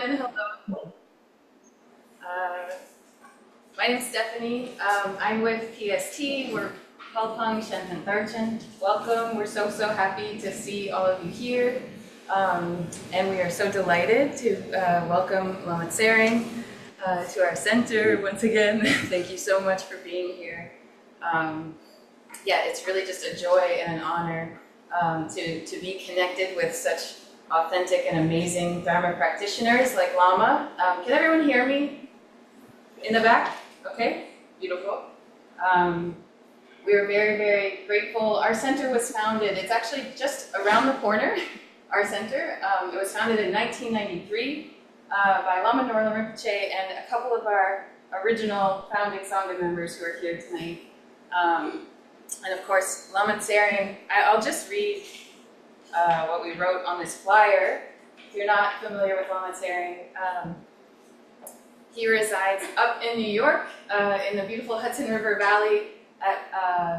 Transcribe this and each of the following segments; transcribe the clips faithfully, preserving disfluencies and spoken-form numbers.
and hello. Uh, my name is Stephanie. Um, I'm with P S T. We're Palpang Shenpan Tharchan. Welcome. We're so, so happy to see all of you here. Um, and we are so delighted to uh, welcome Lama Tsering uh, to our center once again. Thank you so much for being here. Um, yeah, it's really just a joy and an honor um, to, to be connected with such authentic and amazing Dharma practitioners like Lama. Um, can everyone hear me in the back? Okay, beautiful. Um, we're very, very grateful. Our center was founded, it's actually just around the corner, our center. Um, it was founded in nineteen ninety-three uh, by Lama Norlam Rinpoche and a couple of our original founding Sangha members who are here tonight. Um, and of course, Lama Tsering, I'll just read Uh, what we wrote on this flyer. If you're not familiar with Lama Tsering, um, he resides up in New York, uh, in the beautiful Hudson River Valley at uh,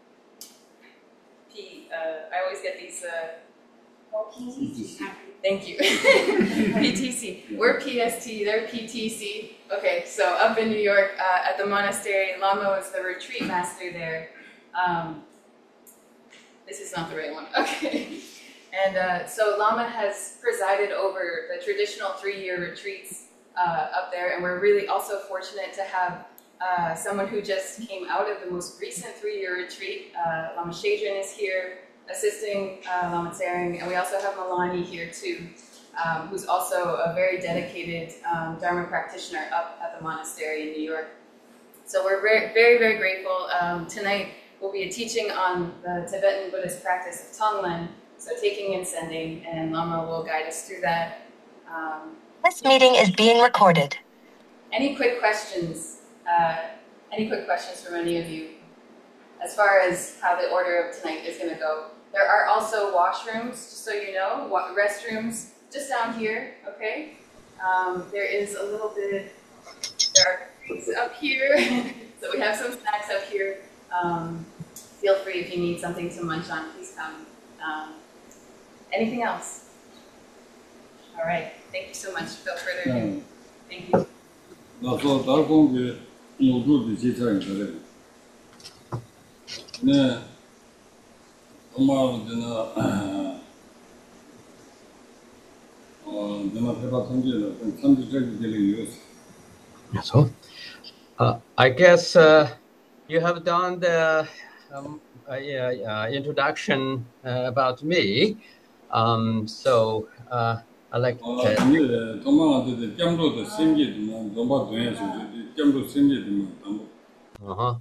P. Uh, I always get these. Uh, Thank you. P T C. We're P S T. They're P T C. Okay, so up in New York uh, at the monastery, Lama was the retreat master there. Um, this is not the right one. Okay. And uh, so Lama has presided over the traditional three-year retreats uh, up there, and we're really also fortunate to have uh, someone who just came out of the most recent three-year retreat. Uh, Lama Shadrin is here assisting uh, Lama Tsering, and we also have Milani here too, um, who's also a very dedicated um, Dharma practitioner up at the monastery in New York. So we're very, very, very grateful. Um, tonight will be a teaching on the Tibetan Buddhist practice of Tonglen. So taking and sending, and Lama will guide us through that. Um, this meeting is being recorded. Any quick questions? Uh, any quick questions from any of you? As far as how the order of tonight is going to go. There are also washrooms, just so you know, restrooms just down here, okay? Um, there is a little bit, there are drinks up here, so we have some snacks up here. Um, feel free if you need something to munch on, please come. Um, Anything else? All right. Thank you so much. Without further ado, thank you. 나 또 달고 그 모두도 지쳐야 돼. 네. 엄마 저는 어 내가 대박 성질로 삼주적이 되는 이유. So, uh, I guess uh, you have done the um, uh, uh, introduction uh, about me. Um, so, uh, I like to... Uh, uh-huh.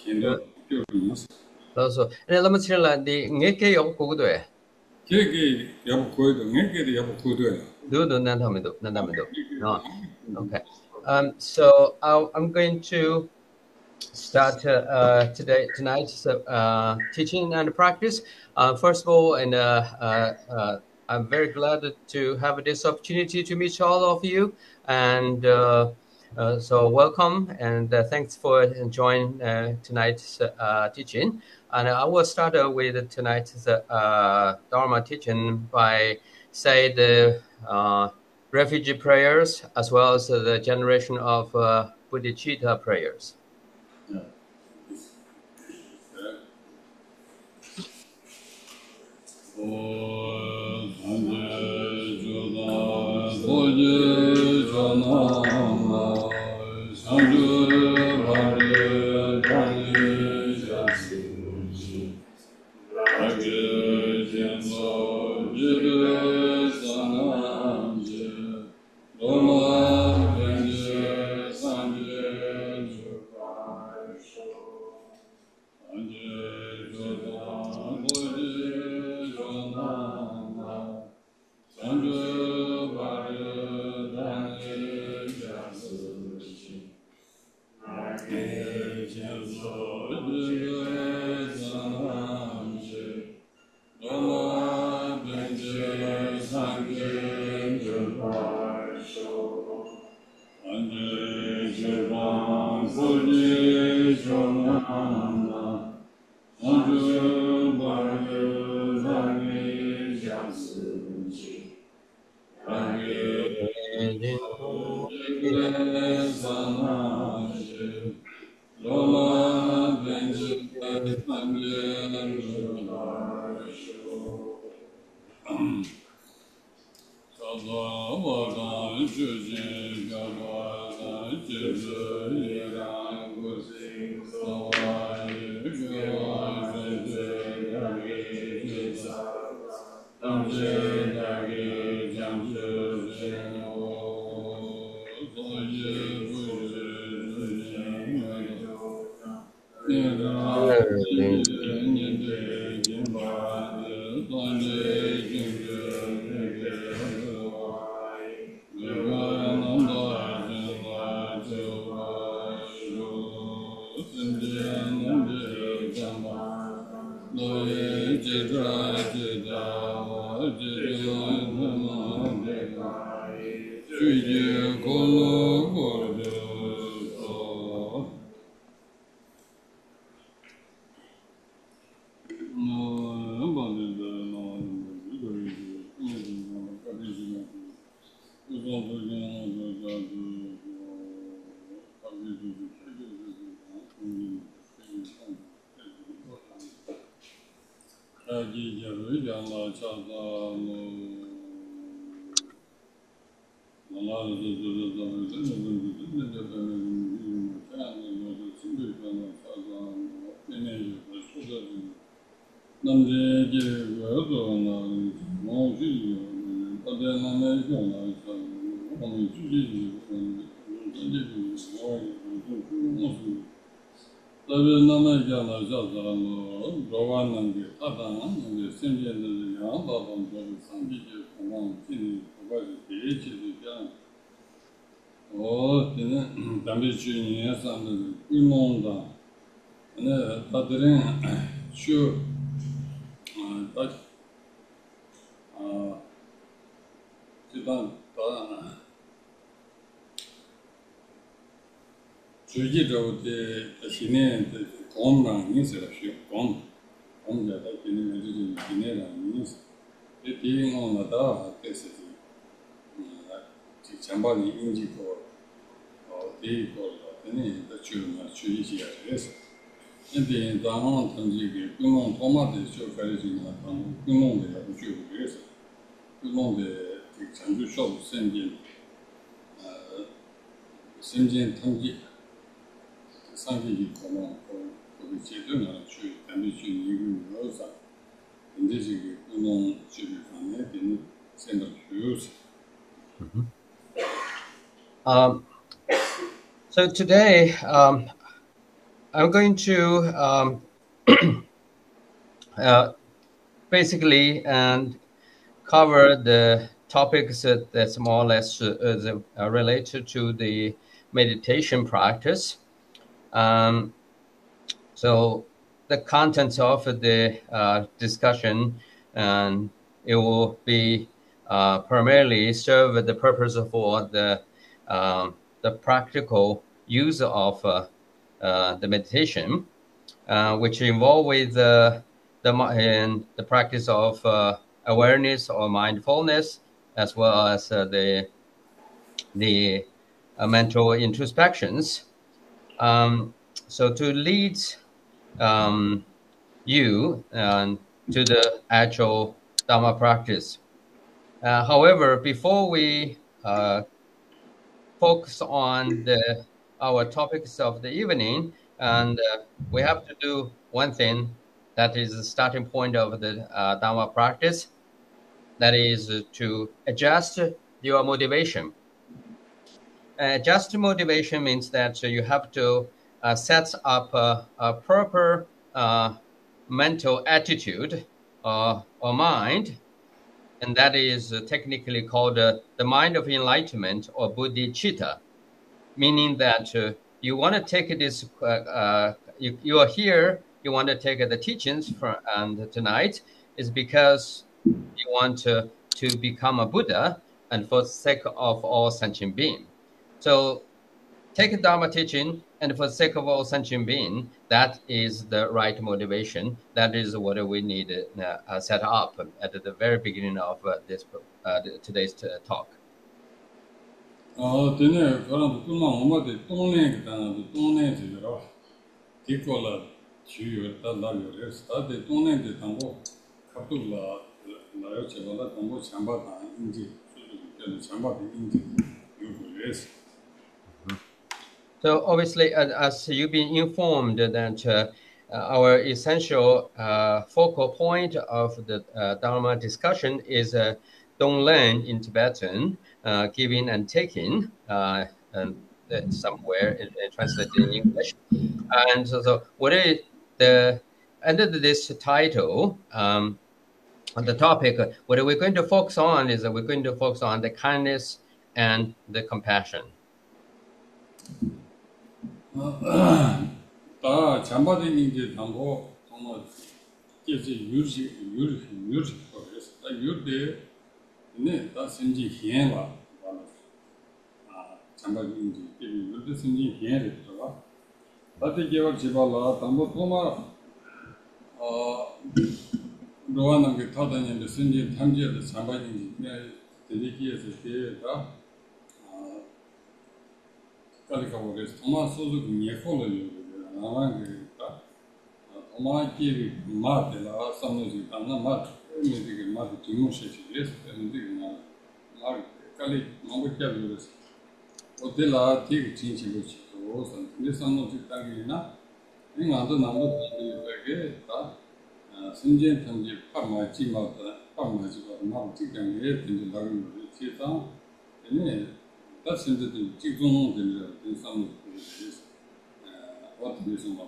So, and let me tell you, the ngeke yok ko do e. Ngeke yok ko do, ngeke yok ko do. Do do nan tham do, nan tham do. No. Okay. Um, so uh, I'm going to start uh, today tonight's uh, teaching and practice. Uh, first of all, and uh, uh, uh, I'm very glad to have this opportunity to meet all of you, and uh, uh, so welcome and uh, thanks for joining uh, tonight's uh, teaching. And I will start uh, with tonight's uh, Dharma teaching by say the uh, refugee prayers as well as the generation of uh, Bodhicitta prayers. Yeah. Um, so today, um, I'm going to um, uh, basically and cover the topics that, that's more or less uh, uh, related to the meditation practice. Um, so the contents of the uh, discussion, and it will be uh, primarily serve the purpose for the um, the practical use of uh, uh, the meditation, uh, which involve with uh, the in the practice of uh, awareness or mindfulness, as well as uh, the the uh, mental introspections. Um, so to lead um, you um, to the actual Dharma practice. Uh, however, before we uh, focus on the our topics of the evening, and uh, we have to do one thing that is the starting point of the uh, Dharma practice. That is to adjust your motivation. Uh, adjust motivation means that you have to uh, set up a, a proper uh, mental attitude uh, or mind, and that is uh, technically called uh, the mind of enlightenment or bodhicitta, meaning that uh, you want to take this, uh, uh, you, you are here, you want to take the teachings from, and tonight is because you want to, to become a Buddha and for the sake of all sentient being. So take Dharma teaching, and for the sake of all sentient being, that is the right motivation. That is what we need to uh, set up at the very beginning of uh, this uh, today's talk. 어, 되네. 그런 또 엄마들 동네 그다음에 동네 지로 디콜라 주요 달라요. 스타데 동네데 당고 카풀라 나요 제가 당고 참바다 인지 그 참바다 인지 요거레스. So obviously, as, as you've been informed that uh, our essential uh, focal point of the uh, Dharma discussion is uh, Donglen in Tibetan, uh, giving and taking, uh, and somewhere in, in translated in English. And so, so what is the under this title? Um, on the topic, what we're going to focus on is that we're going to focus on the kindness and the compassion. 다 잠바된 이제 당고 정말 이제 유지 유지 유지 거에서 다 유대 네, 다 생지 희행와 아 잠바된 이제 유대 생지 희행을 들어가 다들 개월 지발라 당고 도마 어 로안한 게 타다니는데 생지 탐지에서 잠바된 이제 대리기에서 대가 Kalikawaris, Thomas Suzu, Nifolio, Namanga, Thomas Kivi, Martella, Samuzi, Anna Mat, music, Mat, Timushi, yes, and Mark Kali, Mavacabulis. Otella, take Chinchi, which was, and this one of the Tagina, in other number of Sinjin Tanji, Pamachi, Pamachi, Mavtik, and eight in the Lagoon of the Theatre, and that's in the Chigong in some places. What is it?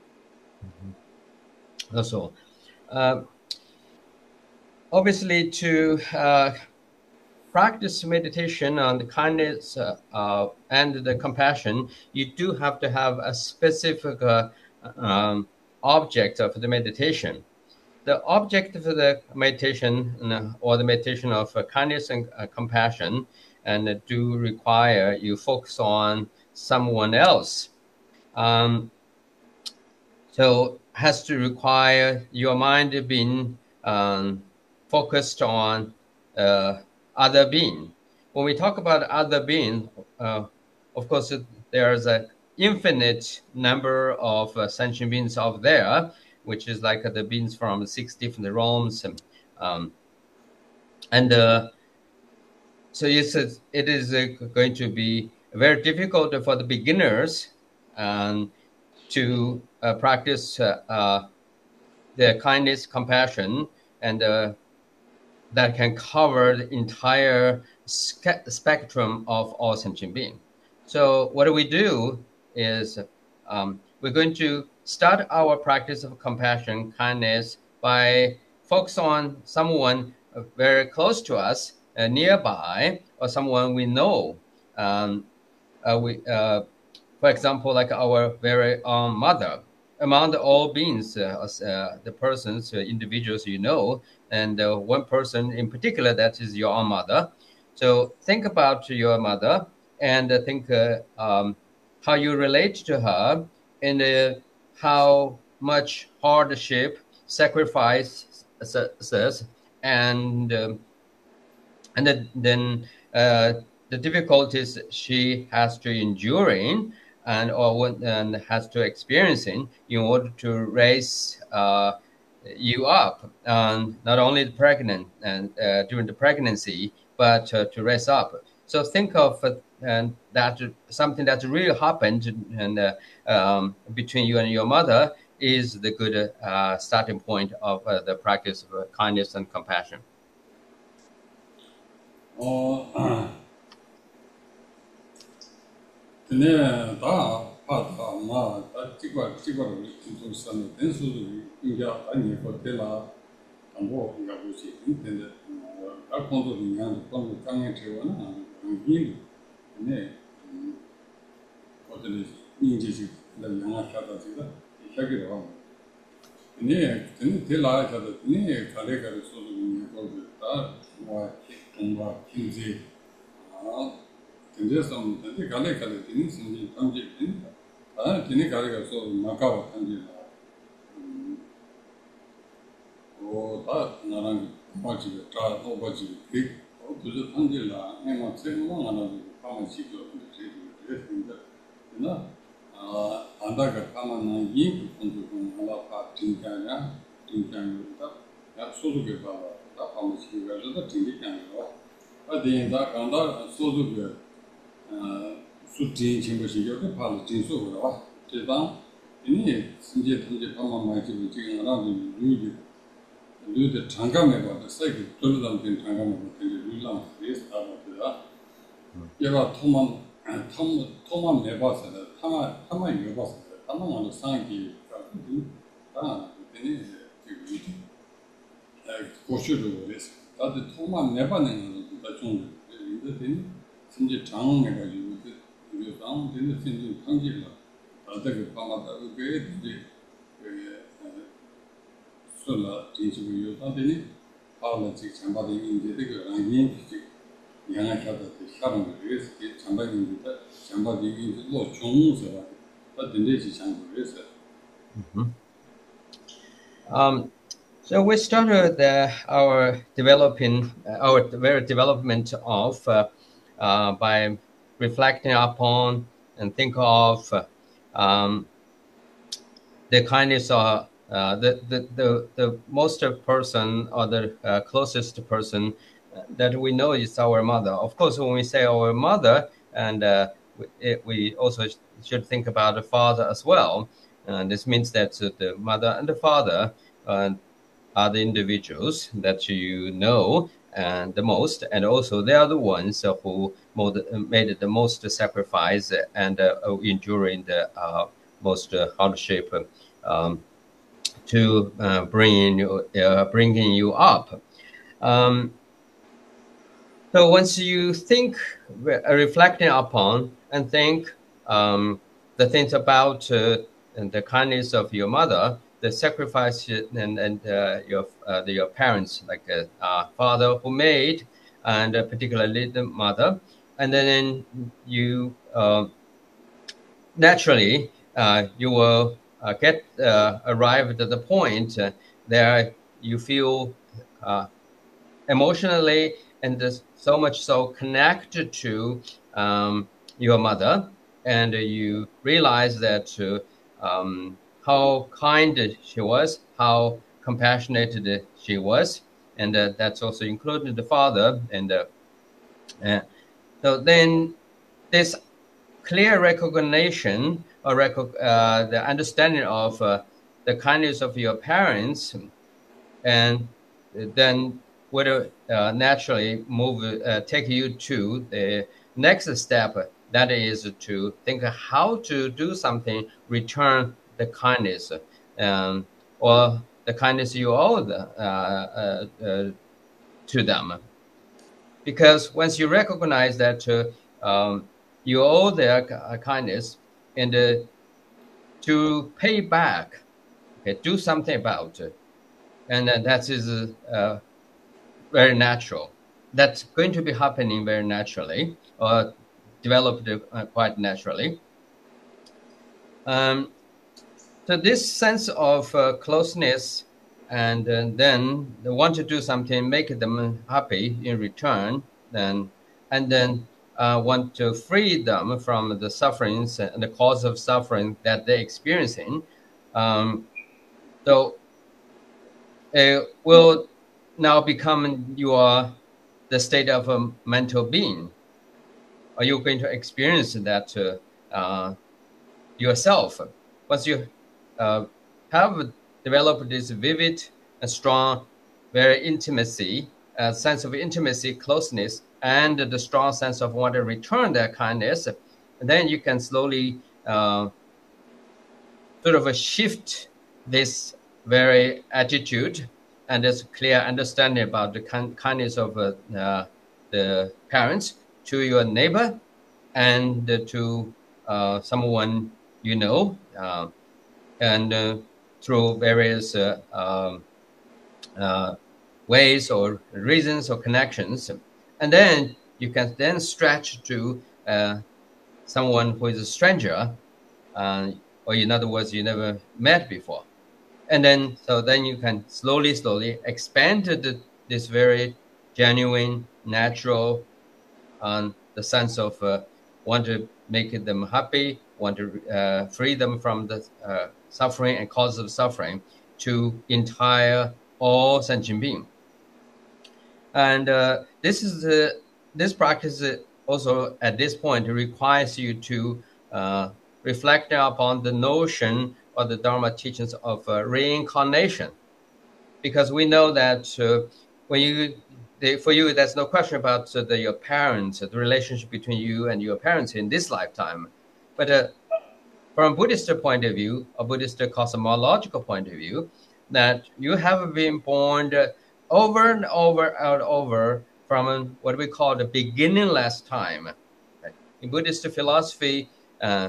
That's all. Uh, obviously, to uh, practice meditation on the kindness uh, uh, and the compassion, you do have to have a specific uh, um, object of the meditation. The object of the meditation uh, or the meditation of uh, kindness and uh, compassion and uh, do require you focus on someone else. Um, so has to require your mind being um, focused on uh, other being. When we talk about other being, uh, of course, there's an infinite number of uh, sentient beings out there, which is like uh, the beings from six different realms. And, um, and uh, so it's, uh, it is uh, going to be very difficult for the beginners um, to uh, practice uh, uh, the kindness, compassion, and uh, that can cover the entire spe- spectrum of all sentient beings. So what do we do is um, we're going to start our practice of compassion, kindness, by focus on someone very close to us, uh, nearby, or someone we know. Um, uh, we, uh, for example, like our very own mother. Among the all beings, uh, uh, the persons, uh, individuals you know, and uh, one person in particular, that is your own mother. So think about your mother and uh, think uh, um, how you relate to her and uh, how much hardship, sacrifices, and um, and then uh, the difficulties she has to enduring and or and has to experiencing in order to raise uh, you up, um, not only pregnant and uh, during the pregnancy, but uh, to raise up. So think of uh, and that something that really happened and uh, um, between you and your mother is the good uh, starting point of uh, the practice of uh, kindness and compassion. 어, 근데 다 파다 마다 찍어 찍어 좀 쓰는 된수도 이제 아니 거텔라 안보 인가 보시 근데 아 콘도 그냥 콘도 강에 채워나 이 네 어떤 인지식 나 영화 찾아 지가 이야기를 하고 네 근데 텔라 찾아 네 가래가를 소도 그냥 거기다 뭐 뭔가 김지 아 근데 좀 근데 가래 가래 되는 신지 감지 아 근데 가래가 소 마카와 감지 어다 나랑 맞지 다 오버지 그 어디서 감지라 내가 세모 하나 파마 시도 그랬는데 나 아, 안다가 파마는 이 공부는 하나파 진짜냐 진짜냐 야 소득에 봐라 다 파마 시가 저도 진짜냐 어디다 간다 소득에 아 수진 친구시게 파마 진소가 대단 이니 이제 이제 파마 많이 지금 하나는 누이 누이들 장감해 봐도 세게 돌아다니는 장감해 봐도 누이랑 비슷하다 얘가 토만 토만 토만 내봤어요. 타마 타마 내봤어요. 타마만 상기 같은 아 근데 그 고슈도 그래서 다들 토만 내봤는 것도 좀 근데 진짜 장내 가지고 그 당 근데 진짜 관계가 어떻게 파마다 그게 이제 그 솔라 진짜 요다더니 파마 지금 장바디 이제 그 아닌 양아차다 사람을 위해서 장바디입니다. 장바디는 또 종무서라. 어떤지 장부에서. Um, so we started uh, our developing, uh, our very development of uh, uh, by reflecting upon and think of uh, um, the kindness of uh, the, the the the most person or the uh, closest person that we know is our mother. Of course, when we say our mother, and uh, it, we also should think about the father as well. And this means that uh, the mother and the father uh, are the individuals that you know and the most, and also they are the ones uh, who made the most sacrifice and uh, enduring the uh, most uh, hardship um, to uh, bring you uh, bringing you up. Um, So once you think, re- reflecting upon and think um, the things about uh, and the kindness of your mother, the sacrifice and, and uh, your uh, the, your parents, like a uh, uh, father who made, and uh, particularly the mother, and then you uh, naturally uh, you will uh, get uh, arrived at the point uh, there you feel uh, emotionally and so much so connected to um, your mother, and uh, you realize that uh, um, how kind she was, how compassionate she was, and uh, that's also included the father. And uh, uh, so then this clear recognition or rec- uh, the understanding of uh, the kindness of your parents, and then would uh, naturally move, uh, take you to the next step. That is to think how to do something, return the kindness, um, or the kindness you owe the, uh, uh, uh, to them. Because once you recognize that uh, um, you owe their uh, kindness, and uh, to pay back, okay, do something about it, and uh, that is uh, very natural. That's going to be happening very naturally, or developed uh, quite naturally. Um, so this sense of uh, closeness, and uh, then they want to do something, make them happy in return, then and then uh, want to free them from the sufferings and the cause of suffering that they're experiencing. Um, so it will now become your the state of a mental being. Are you going to experience that uh, uh, yourself? Once you uh, have developed this vivid and strong, very intimacy, uh, sense of intimacy, closeness, and the strong sense of want to return that kindness, and then you can slowly uh, sort of a shift this very attitude and this clear understanding about the kind, kindness of uh, uh, the parents to your neighbor and uh, to uh, someone you know, uh, and uh, through various uh, um, uh, ways or reasons or connections. And then you can then stretch to uh, someone who is a stranger, uh, or in other words, you never met before. And then, so then you can slowly, slowly expand the, this very genuine, natural, um, the sense of uh, want to make them happy, want to uh, free them from the uh, suffering and cause of suffering to entire all sentient being. And uh, this is the this practice also at this point requires you to uh, reflect upon the notion or the Dharma teachings of uh, reincarnation, because we know that uh, when you they, for you there's no question about uh, the, your parents, the relationship between you and your parents in this lifetime, but uh, from a Buddhist point of view, a Buddhist cosmological point of view, that you have been born over and over and over from what we call the beginningless time. In Buddhist philosophy, uh,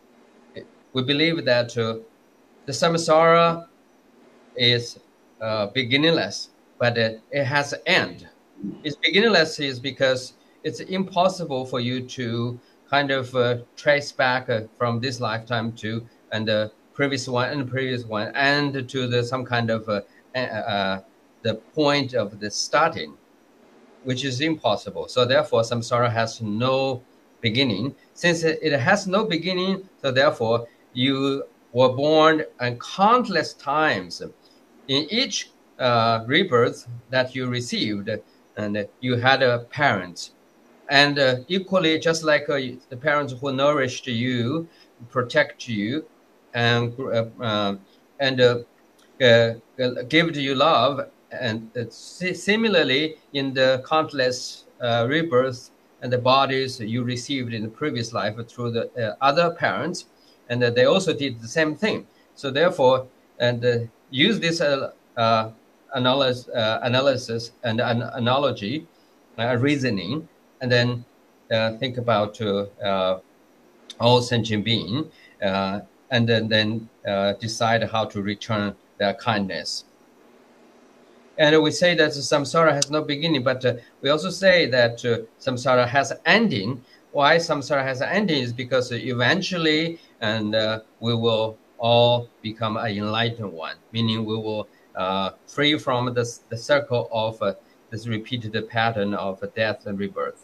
we believe that uh, the samsara is uh, beginningless, but uh, it has an end. It's beginningless is because it's impossible for you to kind of uh, trace back uh, from this lifetime to and the previous one and the previous one and to the some kind of uh, uh, uh, the point of the starting, which is impossible. So therefore, samsara has no beginning. Since it has no beginning, so therefore you were born and countless times. In each uh, rebirth that you received, and you had a parent, and uh, equally, just like uh, the parents who nourished you, protect you, and uh, uh, and uh, uh, give you love, and uh, similarly, in the countless uh, rebirths and the bodies you received in the previous life through the uh, other parents, and uh, they also did the same thing. So therefore, and uh, use this uh, uh, analysis, uh, analysis and an analogy, uh, reasoning, and then uh, think about uh, uh, all sentient being, uh, and then, then uh, decide how to return their kindness. And we say that samsara has no beginning, but uh, we also say that uh, samsara has an ending. Why samsara has an ending is because eventually, and uh, we will all become an enlightened one, meaning we will uh, free from this, the circle of uh, this repeated pattern of death and rebirth.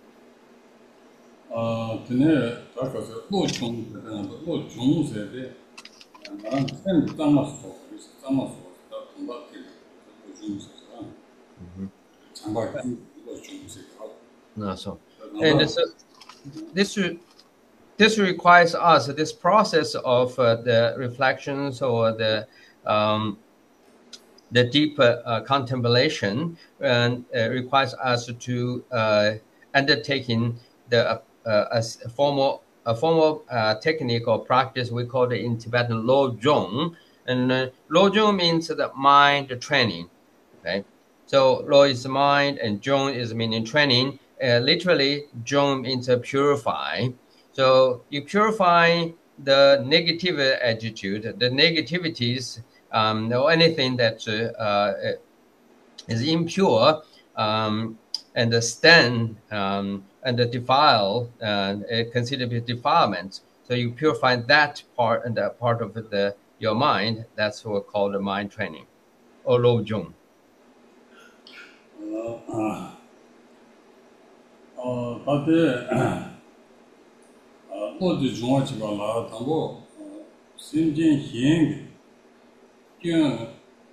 아, 근데 다가서 로종 그다음에 로종세대 나랑 쌤 땀났어. 그래서 땀났어. 나 동바티 로종세서 장바기 로종세가. No, so and so this this requires us this process of uh, the reflections or the um, the deep uh, contemplation, and uh, requires us to uh, undertaking the uh, a formal a formal uh, technique or practice we call it in Tibetan Lo Zhong, and uh, Lo Zhong means the mind training. Okay, so Lo is mind and Zhong is meaning training. Uh, literally, Zhong means uh, purify. So you purify the negative attitude, the negativities, um, or anything that uh, uh, is impure, um, and the stand um, and the defile, uh, considered a defilement. So you purify that part and that part of the your mind. That's what we call the mind training, or Lo Zhong. 아, 어, 다들 아, 어디 중앙지 발라 당고 신진 희행 경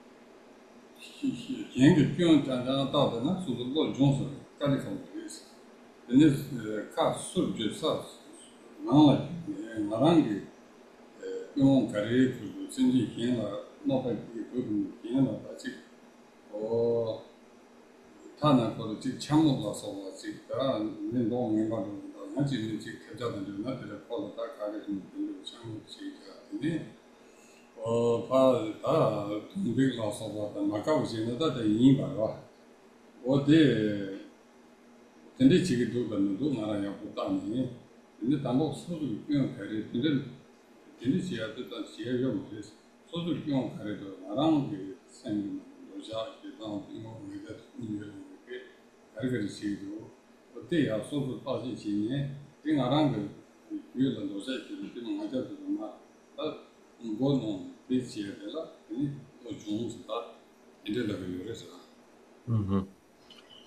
희행 경 장장 다더나 수도 중서 까지 성공했어. 근데 카 수주 사 나와 나랑이 용 가리 그 신진 희행라 노바이 그 희행라 같이 어 타나 거를 지 참고가서 지가 내동 행방을 나지 지 개자들은 나들 걸어 다 가게 좀 참고 지가 근데 어 바다 동백라서 바다 마카오시는 다 대인 봐봐 어디 근데 지금도 그런도 나라야 보다니 근데 담보 소득 비용 가리 근데 근데 지하도 다 지하가 못해서 소득 비용 가리도 나랑 그 생긴 로자 기타 비용 우리가 이제 알게 시도 어때야 소소 빠지 지네 띵아랑 그 유를 도서 지금 맞아도 막 뭐는 비치에라 이 또 중스다 이래라고 그래서 Mm-hmm.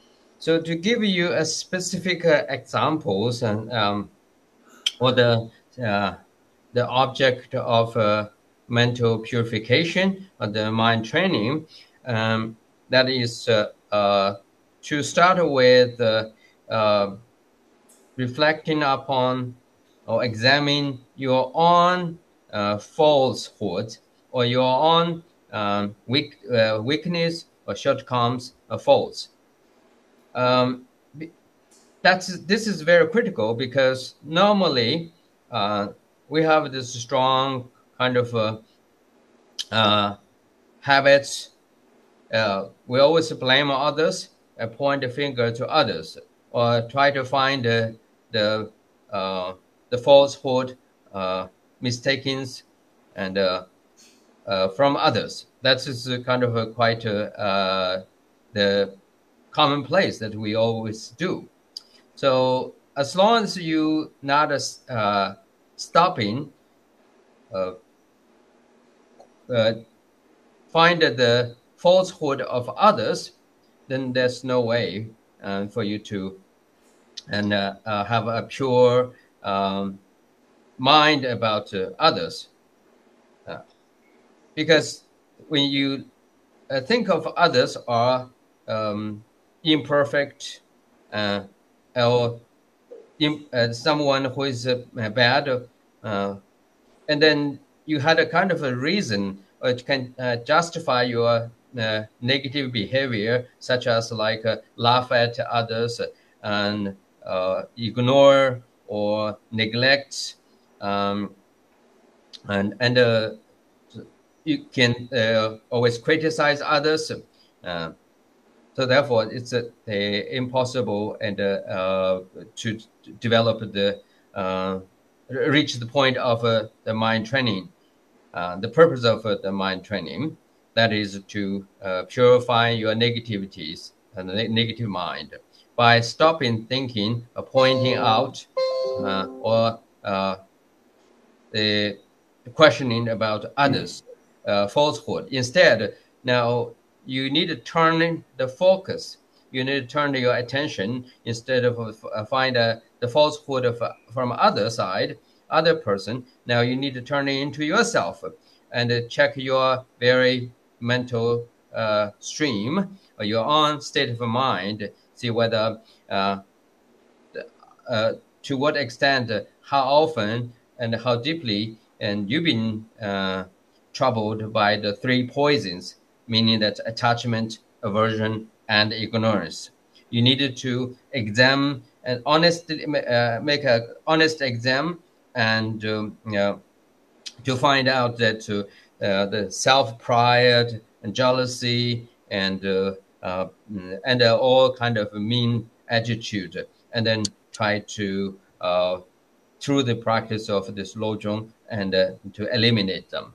So to give you a specific uh, examples and um, or the uh, the object of uh, mental purification or the mind training, um, that is uh, uh, to start with uh, uh, reflecting upon or examine your own uh, falsehood or your own um, weak, uh, weakness or shortcomings or faults. Um, that's this is very critical because normally uh, we have this strong kind of uh, uh, habits. Uh, we always blame others, and point the finger to others, or try to find the the uh, the falsehood, uh, mistakings, and uh, uh, from others. That is kind of a quite uh, the commonplace that we always do. So as long as you not uh, stopping, uh, uh, find the falsehood of others, then there's no way uh, for you to and uh, uh, have a pure um, mind about uh, others. Uh, because when you uh, think of others are um, imperfect uh, or in, uh, someone who is uh, bad, uh, and then you had a kind of a reason or it can uh, justify your uh, negative behavior, such as like uh, laugh at others and uh, ignore or neglect, um, and and uh, you can uh, always criticize others. Uh, so therefore, it's uh, impossible and uh, uh, to, to develop the uh, reach the point of uh, the mind training. Uh, the purpose of uh, the mind training, that is to uh, purify your negativities and the negative mind by stopping thinking or pointing out uh, or uh, the questioning about others' uh, falsehood. Instead, now you need to turn the focus. You need to turn your attention instead of uh, find uh, the falsehood of, uh, from other side, other person. Now you need to turn it into yourself and uh, check your very mental uh, stream or your own state of mind. See whether uh, uh, to what extent, uh, how often, and how deeply, and you've been uh, troubled by the three poisons, meaning that attachment, aversion, and ignorance. You needed to examine and honestly uh, make an honest exam and um, you know, to find out that uh, uh, the self-pride and jealousy and uh, uh, and uh, all kind of mean attitude, and then try to uh, through the practice of this lojong and uh, to eliminate them.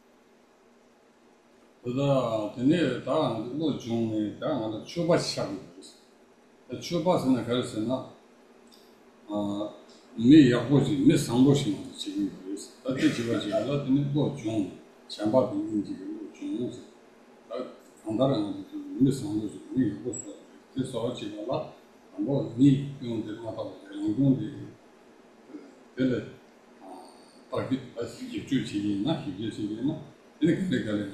그다 근데 다 로종에 다 초바 시작이 됐어. 초바스는 그래서나 아 미 약보지 미 상보시 지금 그래서 어떻게 지워지가 근데 로종 참바 비는 지금 로종은 다 안다라는 미 상보지 미 약보서 그래서 지금라 뭐 미 용들 나타나고 용들 근데 아 바기 바시 집주지나 희지지나 이렇게 되가래.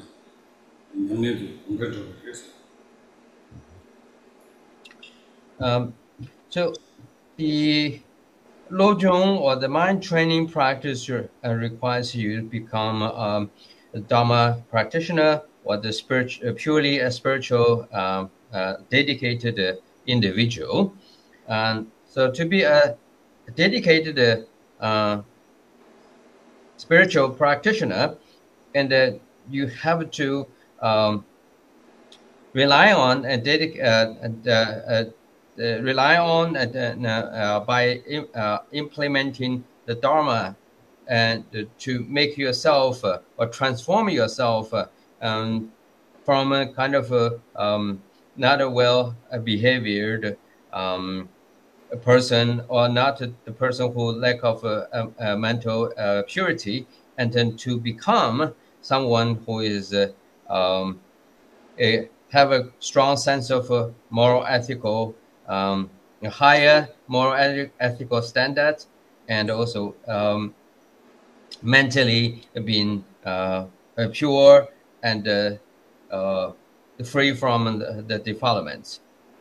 Um, so the lojong or the mind training practice uh, requires you to become um, a Dharma practitioner or the spiritual, uh, purely a spiritual um, uh, dedicated uh, individual. And so to be a dedicated uh, spiritual practitioner, and uh, you have to Um, rely on and dedic- uh, uh, uh, uh, rely on uh, uh, by uh, implementing the Dharma and uh, to make yourself uh, or transform yourself uh, um, from a kind of a, um, not a well behaviored um, person or not the person who lack of uh, uh, mental uh, purity, and then to become someone who is uh, Um, a, have a strong sense of uh, moral, ethical, um, higher moral ethical standards, and also um, mentally being uh, pure and uh, uh, free from the, the defilements.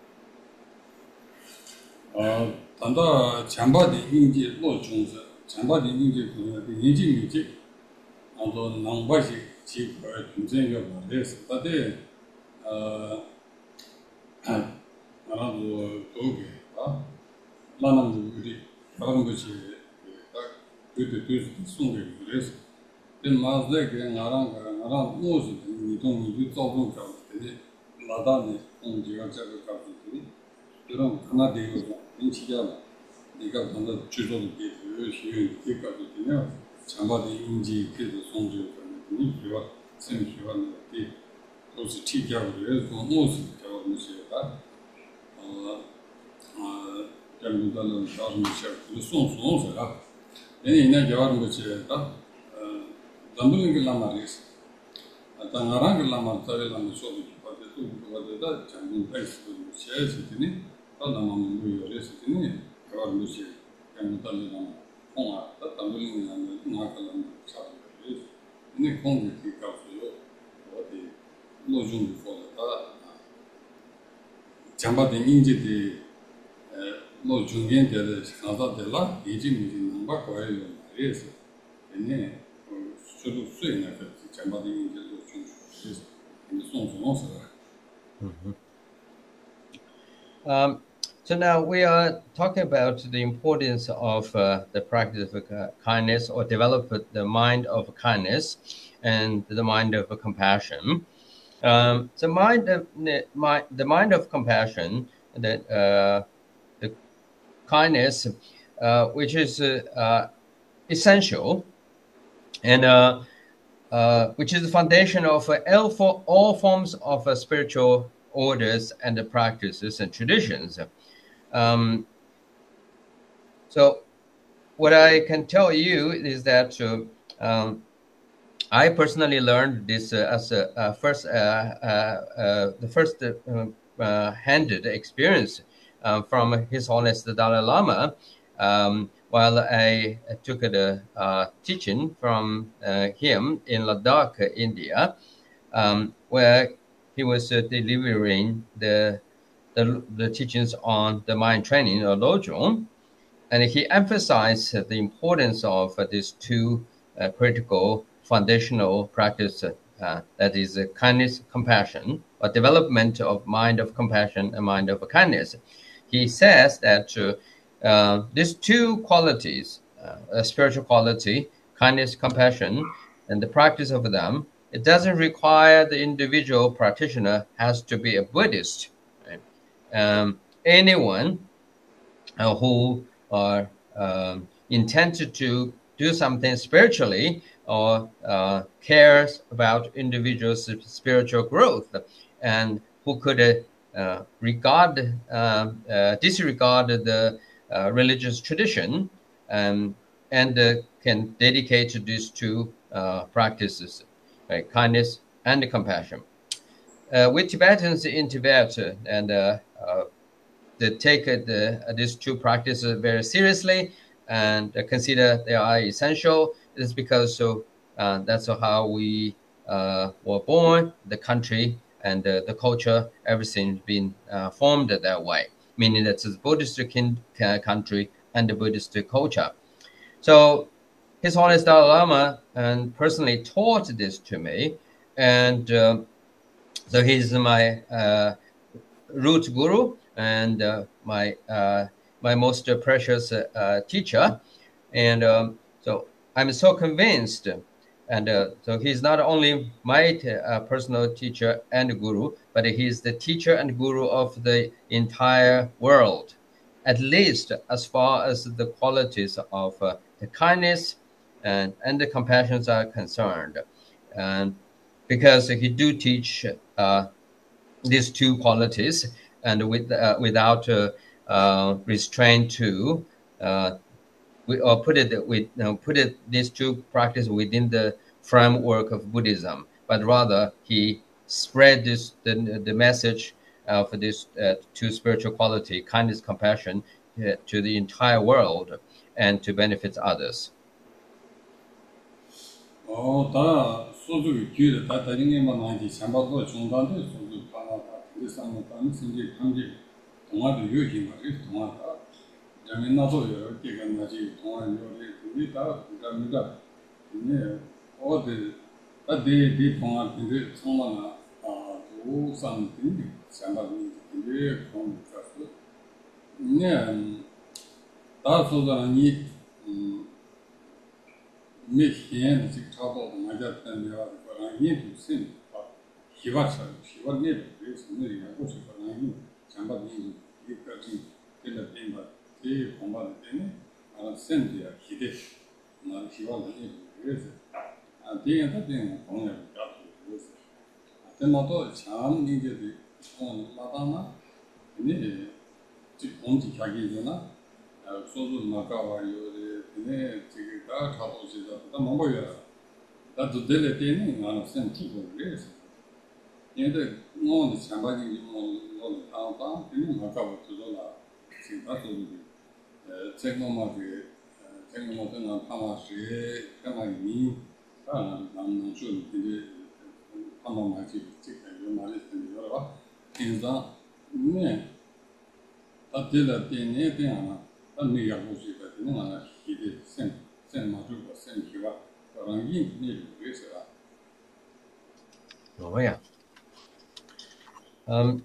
어, 단다 잠바디 인지 로중스 잠바디 인지 그 인지 인지 아도 남바시 지거 굉장히 말해서 다데 어 아라도 도게 아 나는 우리 그런 것이 딱 그때 그 송게 그래서 그 마즈게 나랑 나랑 무슨 이동 이도 조금 가는데 나다네 공지가 저거 가지고 그런 하나 되고 인치잖아. 네가 단다 주소도 되고 쉬운 데까지 되면 장바디 인지 그래도 송주 그런 필요가 생 필요한 게 도시 티격으로 해서 무슨 경험을 해야 어 잘못하는 사람이 그 송송서라. 얘네 이나 저하는 것이 다 어, 담보는 게 남아있어. 아까 나랑 그 남아 자리라는 소리 받아도 그거다 장군 패스도 시에서더니 또 남아는 거 요래서더니 그걸 무시 잘못하는 공아 또 담보는 나는 나가는 사람들. 근데 공부기 가서요. 어디 노중도 보다 장바된 인지들이 뭐 중견들의 가다들라 이지미는 막 거예요. 그래서 얘네 주로 수행나 그 장바된 인지도 좀 그래서 송송송서. Um, so now we are talking about the importance of uh, the practice of uh, kindness, or develop the mind of kindness and the mind of compassion. Um, the mind of the mind, the mind of compassion, that uh, the kindness, uh, which is uh, uh, essential, and uh, uh, which is the foundation of uh, all, for all forms of uh, spiritual orders and the practices and traditions. Um, so, what I can tell you is that uh, um, I personally learned this uh, as a uh, first, uh, uh, uh, the first uh, uh, handed experience uh, from His Holiness the Dalai Lama, um, while I took the uh, teaching from uh, him in Ladakh, India, um, where he was uh, delivering the, the the teachings on the mind training, or Lojong, and he emphasized the importance of uh, these two uh, critical foundational practice, uh, that is uh, kindness, compassion, or development of mind of compassion and mind of kindness. He says that uh, uh, these two qualities, uh, a spiritual quality, kindness, compassion, and the practice of them, it doesn't require the individual practitioner has to be a Buddhist. Right? Um, anyone uh, who are um, intended to do something spiritually, or uh, cares about individuals' spiritual growth, and who could uh, regard, uh, uh, disregard the uh, religious tradition, um, and uh, can dedicate to these two uh, practices, right? Kindness and compassion. Uh, with Tibetans in Tibet, uh, and uh, uh, they take uh, the, these two practices very seriously and uh, consider they are essential. It's because so uh, that's how we uh, were born, the country and uh, the culture, everything's been uh, formed that way, meaning that it's a Buddhist kin- country and the Buddhist culture. So His Holiness Dalai Lama and personally taught this to me, and uh, so he's my uh, root guru and uh, my uh, my most precious uh, teacher, and um, so I'm so convinced, and uh, so he's not only my uh, personal teacher and guru, but he's the teacher and guru of the entire world, at least as far as the qualities of uh, the kindness and, and the compassion are concerned, and because he do teach uh, these two qualities, and with uh, without uh, uh, restraint to uh, we or put it with you know, put it these two practices within the framework of Buddhism, but rather he spread this the, the message of this uh, two spiritual quality, kindness, compassion, uh, to the entire world and to benefit others. 어, 다 소주 기회 다 다른 게만 많이 참바도 중단도 소주 하나 다 그래서 다른 생기 감지 동화도 요기 말이 동화다. 자면 나도 여러 개가 나지 동화 요리 그게 다 그러니까 네 어디 어디 디 동화 근데 정말 아 도산들이 참바도 근데 그런 거서 네 다소자니 음 미히엔 직타도 맞았던 데가 그러니 무슨 희박사 희박네 그래서 내가 혹시 그러니 잠바니 이까지 되는 데가 이 공부할 때는 아 센디야 기대 나 희박이 그래서 아 대한테 대한 공부를 갖고 그래서 아무도 참 이제 좀 마다나 근데 지 공지 하기 전에 소주 나가와요 네 지금가 타도시다 다 먹어야 나도 될 때는 나는 센티고 그래서 얘들 뭐 참바지 뭐 나왔다 그냥 나가고 들어라 지금 나도 에 제거마게 제거마는 파마시 가만히 아 나는 좀 근데 파마마지 지금 말이 되더라 그래서 네 다들 때문에 그냥 내가 보시 같은 거는 이게 센 센마주고 센기와 그런 게 위해서. Oh yeah. Um,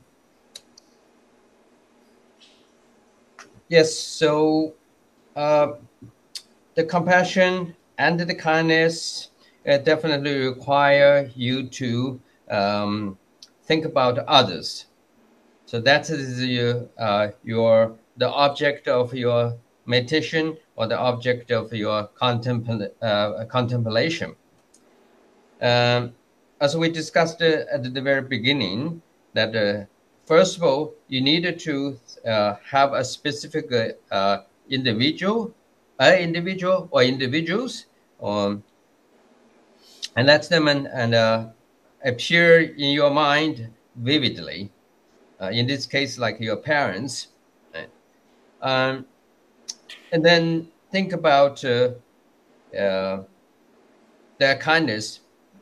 yes. So uh, the compassion and the kindness uh, definitely require you to um, think about others. So that is your, uh, your the object of your meditation or the object of your contempl- uh, contemplation. Um, as we discussed uh, at the very beginning, that uh, first of all, you needed to uh, have a specific uh, individual, an individual or individuals, um, and let them and, and uh, appear in your mind vividly. Uh, in this case, like your parents. Um, and then think about uh, uh, their kindness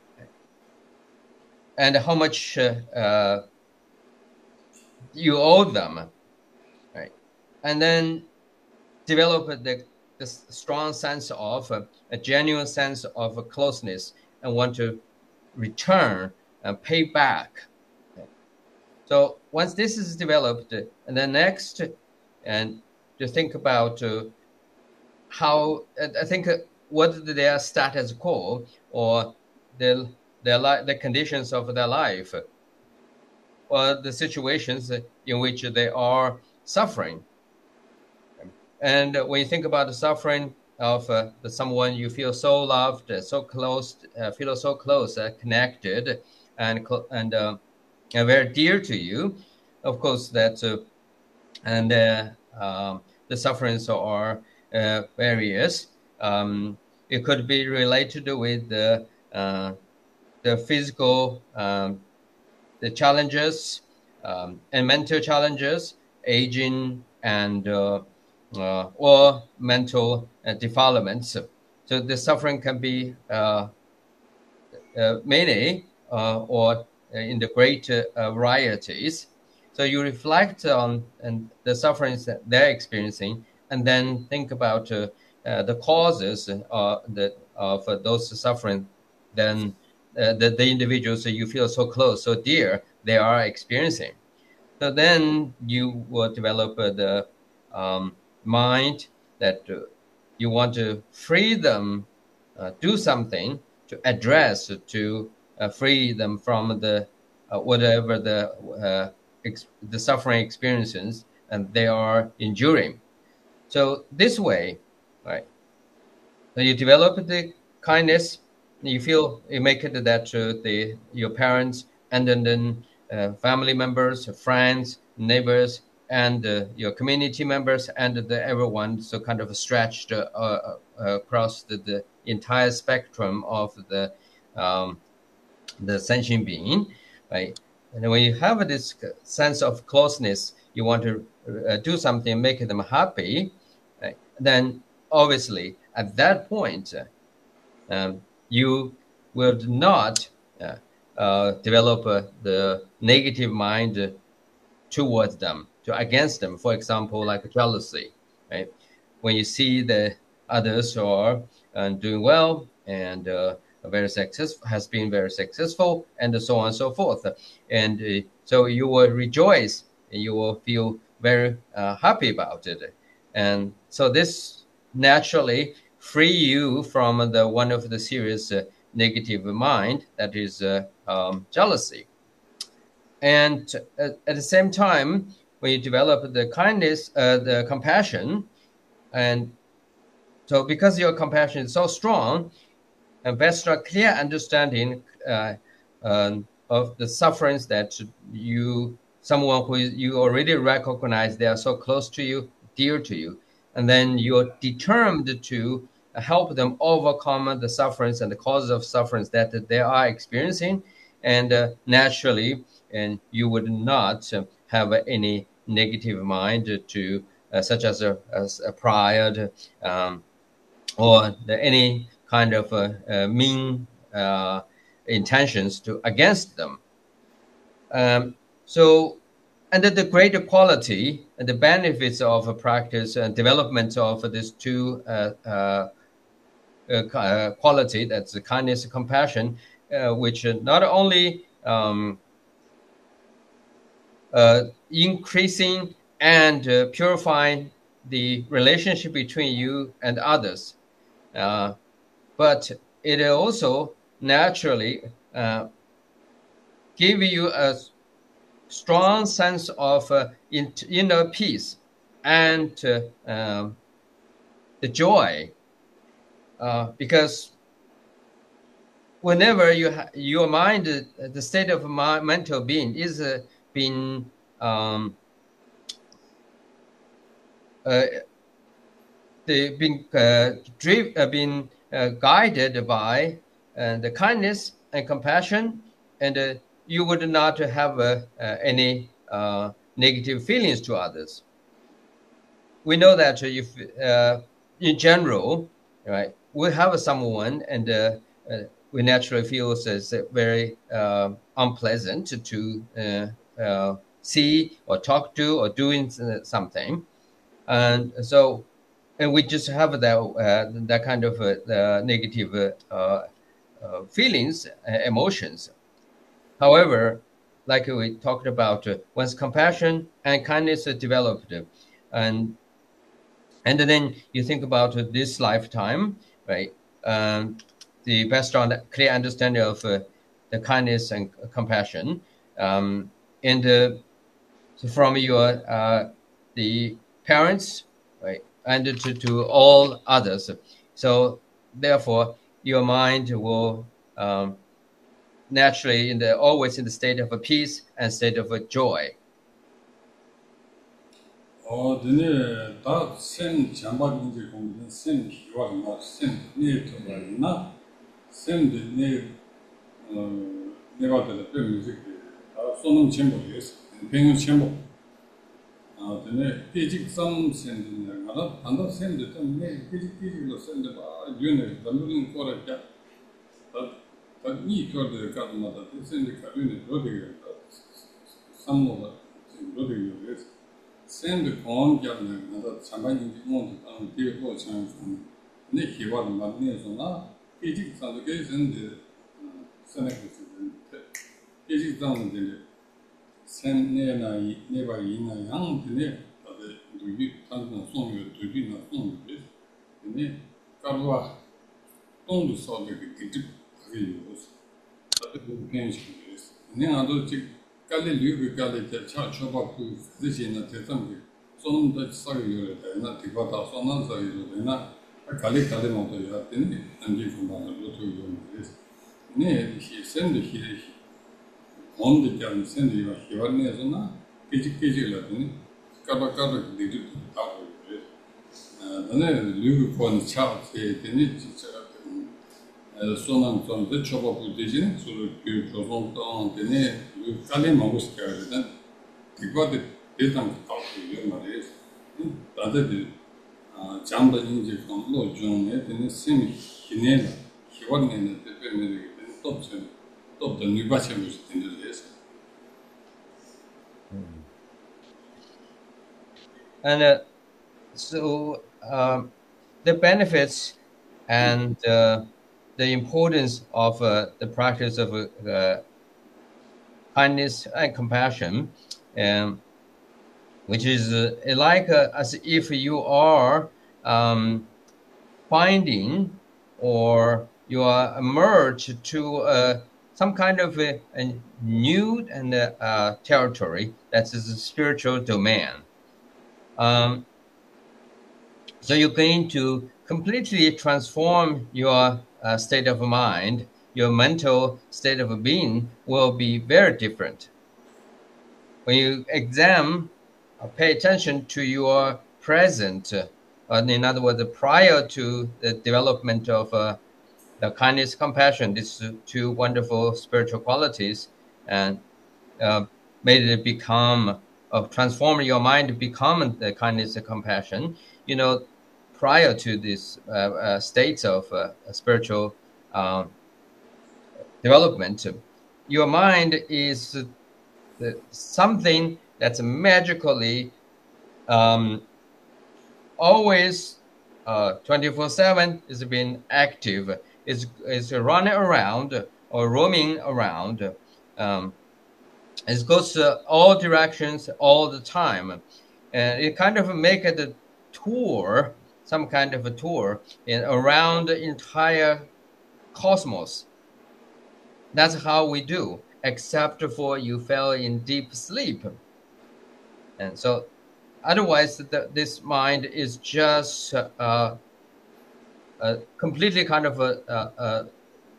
and how much uh, uh, you owe them, right? And then develop the, the strong sense of uh, a genuine sense of uh, closeness and want to return and pay back. So once this is developed, and then next, and to think about uh, how I think uh, what their status quo or their their li- the conditions of their life, or the situations in which they are suffering. And when you think about the suffering of uh, the someone you feel so loved, uh, so close, uh, feel so close, uh, connected, and and uh, very dear to you, of course that uh, and uh, um, the sufferings are uh, various. Um, it could be related with the uh, the physical um, the challenges um, and mental challenges, aging, and uh, uh, or mental uh, developments. So the suffering can be uh, uh, many uh, or in the great uh, varieties. So you reflect on and the sufferings that they're experiencing, and then think about uh, uh, the causes uh, that, of uh, those suffering. Then uh, the, the individuals that you feel so close, so dear, they are experiencing. So then you will develop uh, the um, mind that uh, you want to free them, uh, do something to address, to uh, free them from the uh, whatever the uh, ex- the suffering experiences and they are enduring. So this way, right? So you develop the kindness. You feel you make it that uh, the your parents and then, then uh, family members, friends, neighbors, and uh, your community members, and the, everyone. So kind of stretched uh, uh, across the, the entire spectrum of the um, the sentient being, right? And when you have this sense of closeness, you want to uh, do something, make them happy, right? Then obviously at that point, uh, um, you will not uh, uh, develop uh, the negative mind towards them, to against them. For example, like jealousy, right? When you see the others are uh, doing well and uh, very successful, has been very successful, and so on and so forth, and uh, so you will rejoice, and you will feel very uh, happy about it, and so this naturally free you from the one of the serious uh, negative mind, that is uh, um, jealousy. And at, at the same time, when you develop the kindness, uh, the compassion, and so because your compassion is so strong, and based on clear understanding uh, um, of the sufferings that you, someone who you already recognize they are so close to you, dear to you, and then you're determined to help them overcome the sufferings and the causes of sufferings that they are experiencing, and uh, naturally, and you would not have any negative mind to, uh, such as a, as a pride, um, or the, any kind of uh, uh, mean uh, intentions to against them. Um, so, and the greater quality and the benefits of a practice and development of these two uh, uh, uh, quality, that's the kindness and compassion, uh, which not only um, uh, increasing and uh, purifying the relationship between you and others, uh, but it also naturally uh, give you a strong sense of uh, inner peace and uh, um, the joy, uh, because whenever you ha- your mind, uh, the state of my mental being is uh, being um, uh, the being uh, driven, uh, being uh, guided by uh, the kindness and compassion, and uh, you would not have uh, uh, any uh, negative feelings to others. We know that if, uh, in general, right, we have someone, and uh, uh, we naturally feel it's very uh, unpleasant to uh, uh, see or talk to or doing something, and so, and we just have that uh, that kind of uh, negative uh, uh, feelings, uh, emotions. However, like we talked about, uh, once compassion and kindness are developed, and and then you think about uh, this lifetime, right? Um, the based on the clear understanding of uh, the kindness and compassion, um, and uh, so from your uh, the parents, right, and to, to all others. So therefore, your mind will um, naturally in the always in the state of a peace and state of a joy. 어, 근데 다 쌤 장반 이제 공부는 쌤 기와나 쌤 네트워크나 쌤들 네 어, 내가 될 때문에 다 쏘는 전부였어. 병원 전부. 아, 근데 피직성 쌤들 나가 단도 쌤들 때문에 피직 피직로 쌤들 봐. 윤에 담는 거라까. 다 이 거를 가다마다 쌤들 가르는 로데가 삼모가 로데가 쌤들 공원 기업은 나도 장반인지 뭔지 아무 뒤에고 참 네 기와는 맞네서나 피직상도 계신데 선행했는데 피직상은 쌤네나 네바 이나 양들네 다들 두기 tanto sonho 두기 나 sonho 근데 까루와 똥도 써도 그 집 하게 다들 그 괜찮겠어 내가도 지 깔래 류가 깔래 차 쳐박고 드시는 대상이 손도 써요 되나 디바다 손은 써요 되나 깔래 깔래 모두 했더니 안지 좀만 로토요 그래서 네 쌤도 희래 온데 좀 쌤도 희원내서나 깨지깨지라더니 까박까박 되도 다고 그래서 아 너네 류가 본 차에 되니 진짜 Sonam sonunda çoba budejin sulu kü prozonta anteni kale mamus kâreden dikkat detam kalkıyor mares. Dada de jamba inje kamlo jonne tene semi kinela kiwan ne te permede que top sen top da nübaçemos tenderiz. And uh, so um, the benefits and uh, the importance of uh, the practice of uh, kindness and compassion, um, which is uh, like uh, as if you are um, finding or you are emerged to uh, some kind of a, a new and uh, uh, territory that is a spiritual domain. Um, so you're going to completely transform your uh, state of mind. Your mental state of being will be very different. When you examine, uh, pay attention to your present, uh, in other words, prior to the development of uh, the kindness, compassion, these two wonderful spiritual qualities, and uh, made it become, of transforming your mind to become the kindness and compassion. You know, prior to these uh, uh, states of uh, spiritual um, development, your mind is uh, something that's magically um, always uh, twenty-four seven is being active, is is running around or roaming around. Um, it goes to all directions all the time, and it kind of make it a tour, some kind of a tour in around the entire cosmos. That's how we do, except for you fell in deep sleep. And so otherwise, the, this mind is just uh, uh, completely kind of a, a, a,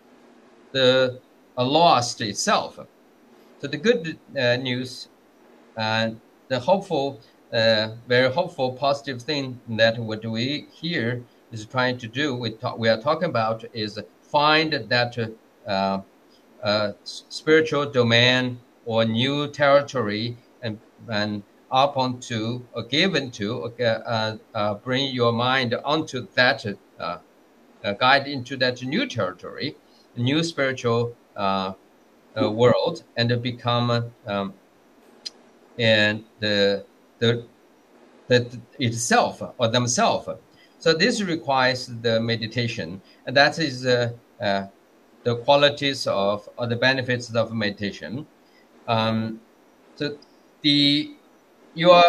the, a lost itself. So the good uh, news and the hopeful, uh, very hopeful, positive thing that what we here is trying to do, we, talk, we are talking about is find that uh, uh, spiritual domain or new territory and, and up onto or given to uh, uh, bring your mind onto that uh, uh, guide into that new territory, new spiritual uh, uh, world, and to become um, and the the the itself or themselves. So this requires the meditation, and that is uh, uh, the qualities of or the benefits of meditation. Um, so the your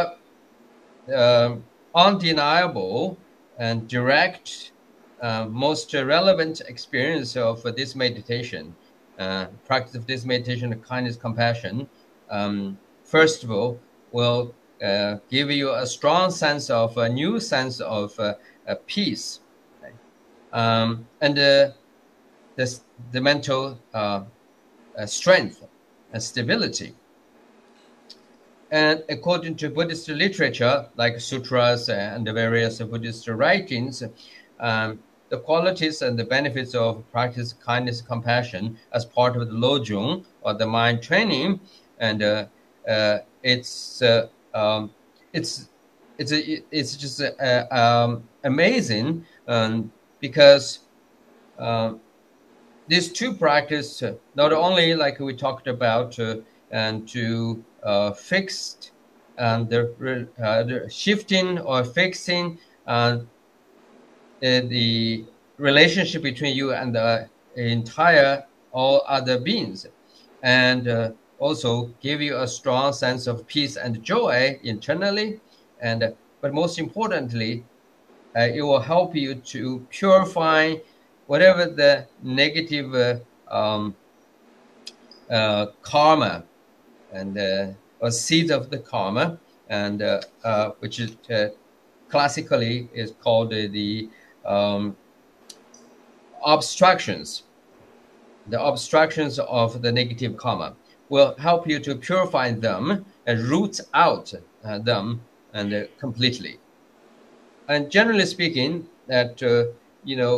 uh, undeniable and direct, uh, most relevant experience of uh, this meditation, uh, practice of this meditation of kindness, compassion, um, first of all, will uh, give you a strong sense of a new sense of uh, uh, peace, right? um, and uh, the the mental uh, uh, strength and stability. And according to Buddhist literature, like sutras and the various Buddhist writings, um, the qualities and the benefits of practice kindness, compassion as part of the Lojong or the mind training, and uh, uh, it's uh, um, it's it's a, it's just uh, um, amazing um, because uh, these two practices uh, not only like we talked about uh, and to Uh, fixed and the, uh, the shifting or fixing uh, the relationship between you and the entire all other beings, and uh, also give you a strong sense of peace and joy internally, and uh, but most importantly, uh, it will help you to purify whatever the negative uh, um, uh, karma and uh, a seed of the karma, and uh, uh, which is uh, classically is called uh, the um, obstructions. The obstructions of the negative karma will help you to purify them and root out uh, them and uh, completely. And generally speaking, that uh, you know,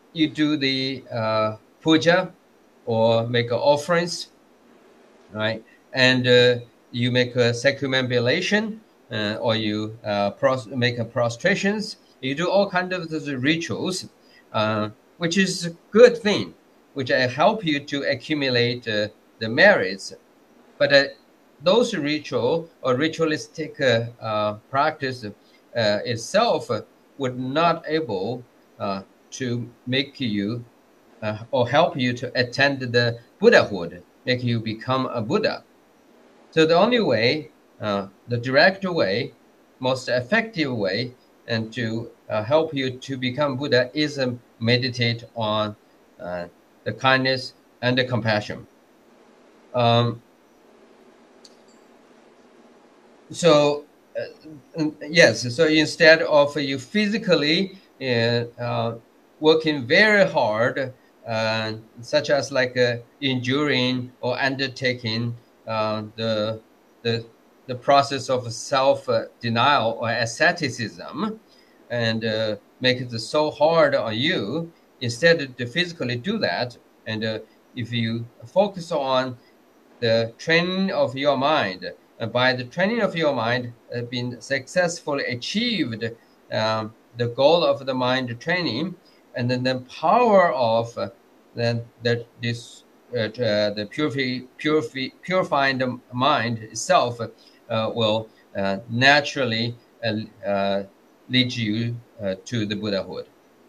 you do the uh, puja or make offerings, right? And uh, you make a circumambulation, uh, or you uh, pros- make a prostrations. You do all kinds of those rituals, uh, which is a good thing, which uh, help you to accumulate uh, the merits. But uh, those ritual or ritualistic uh, uh, practice uh, itself uh, would not able uh, to make you uh, or help you to attain the Buddhahood, make you become a Buddha. So the only way, uh, the direct way, most effective way, and to uh, help you to become Buddha is uh, meditate on uh, the kindness and the compassion. Um, so uh, yes, so instead of you physically uh, uh, working very hard, uh, such as like uh, enduring or undertaking uh, the the the process of self uh, denial or asceticism, and uh, make it so hard on you, instead to physically do that, and uh, if you focus on the training of your mind, uh, by the training of your mind uh, being successfully achieved, um, the goal of the mind training, and then the power of uh, then that this uh, uh, the purify, purify, purifying the mind itself uh, will uh, naturally uh, uh, lead you uh, to the Buddhahood.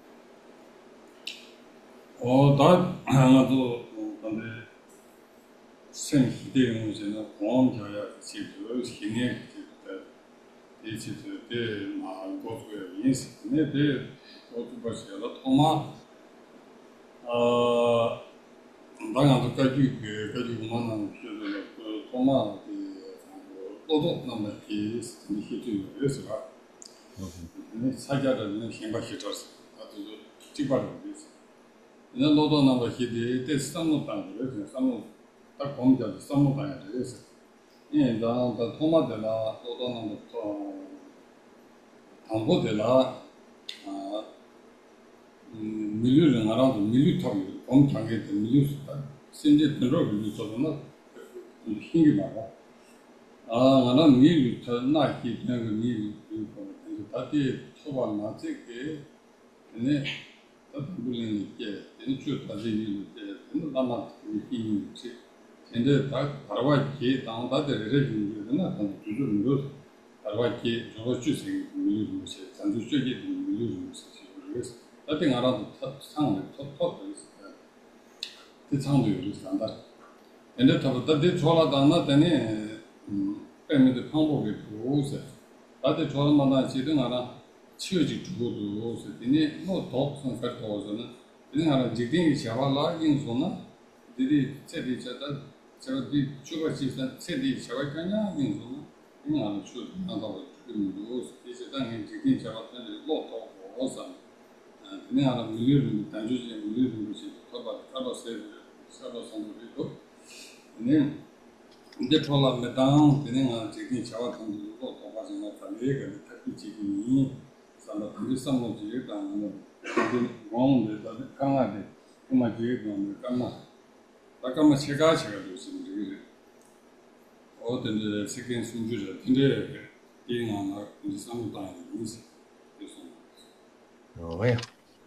어, 다 나도 근데 생 희대는 저는 공원 교야 지도 힘에 그때 이치도 때 마고도에 인스네 때 어떻게 토마 어 당연히 가지 그 가지 만난 그 토마 그 또도 남의 이 희도 그래서 네 사자들은 힘받이 줬어 아주 찍바로 이런 노도 남의 희대 때 삼노 땅을 삼노 딱 보면 삼노 땅에 그래서 예, 나 토마데나 또도는 또 당보데나 아 밀류는 알아도 밀류 타고 공장에 된 밀류스다. 신제 들어오는 저거는 힘이 많아. 아, 나는 밀류 타나 기는 그 밀류 그 다티 초반 나지게 네 어떤 게 인출 다지 이제 나나 이 근데 다 바로와기 당다들 레지는 한 주주는 거 바로와기 저거 주생 밀리는 것이 단주적인 밀리는 것이 그래서 어떤 알아도 상을 톱톱 있어요. 그 상도 있습니다. 근데 또 다들 좋아하다나 되네. 음, 때문에 방법이 보고서 다들 좋아하는 지든 알아 치유지 주고도 그랬더니 뭐더 선택해서는 그냥 알아 지딩이 잡아라 인소나 들이 제리자다 저기 주거지선 세디 저거냐 인소나 그냥 주 나도 그리고 이제 당연히 지딩 잡았는데 뭐더 보고서 그냥 알아 밀리는 단주지 밀리는 것이 더봐 더봐서 서로서도 네 근데 돌아 메당 그냥 지딩 잡았는데 또 봐서 나타내게 특히 지딩이 산다 비슷한 거지 일단은 근데 뭔데 강하게 그만 지금 강나 아까 제가 제가 좋습니다. 어떤 세계 순주를 근데 이나 이제 상당히 있어. Oh yeah.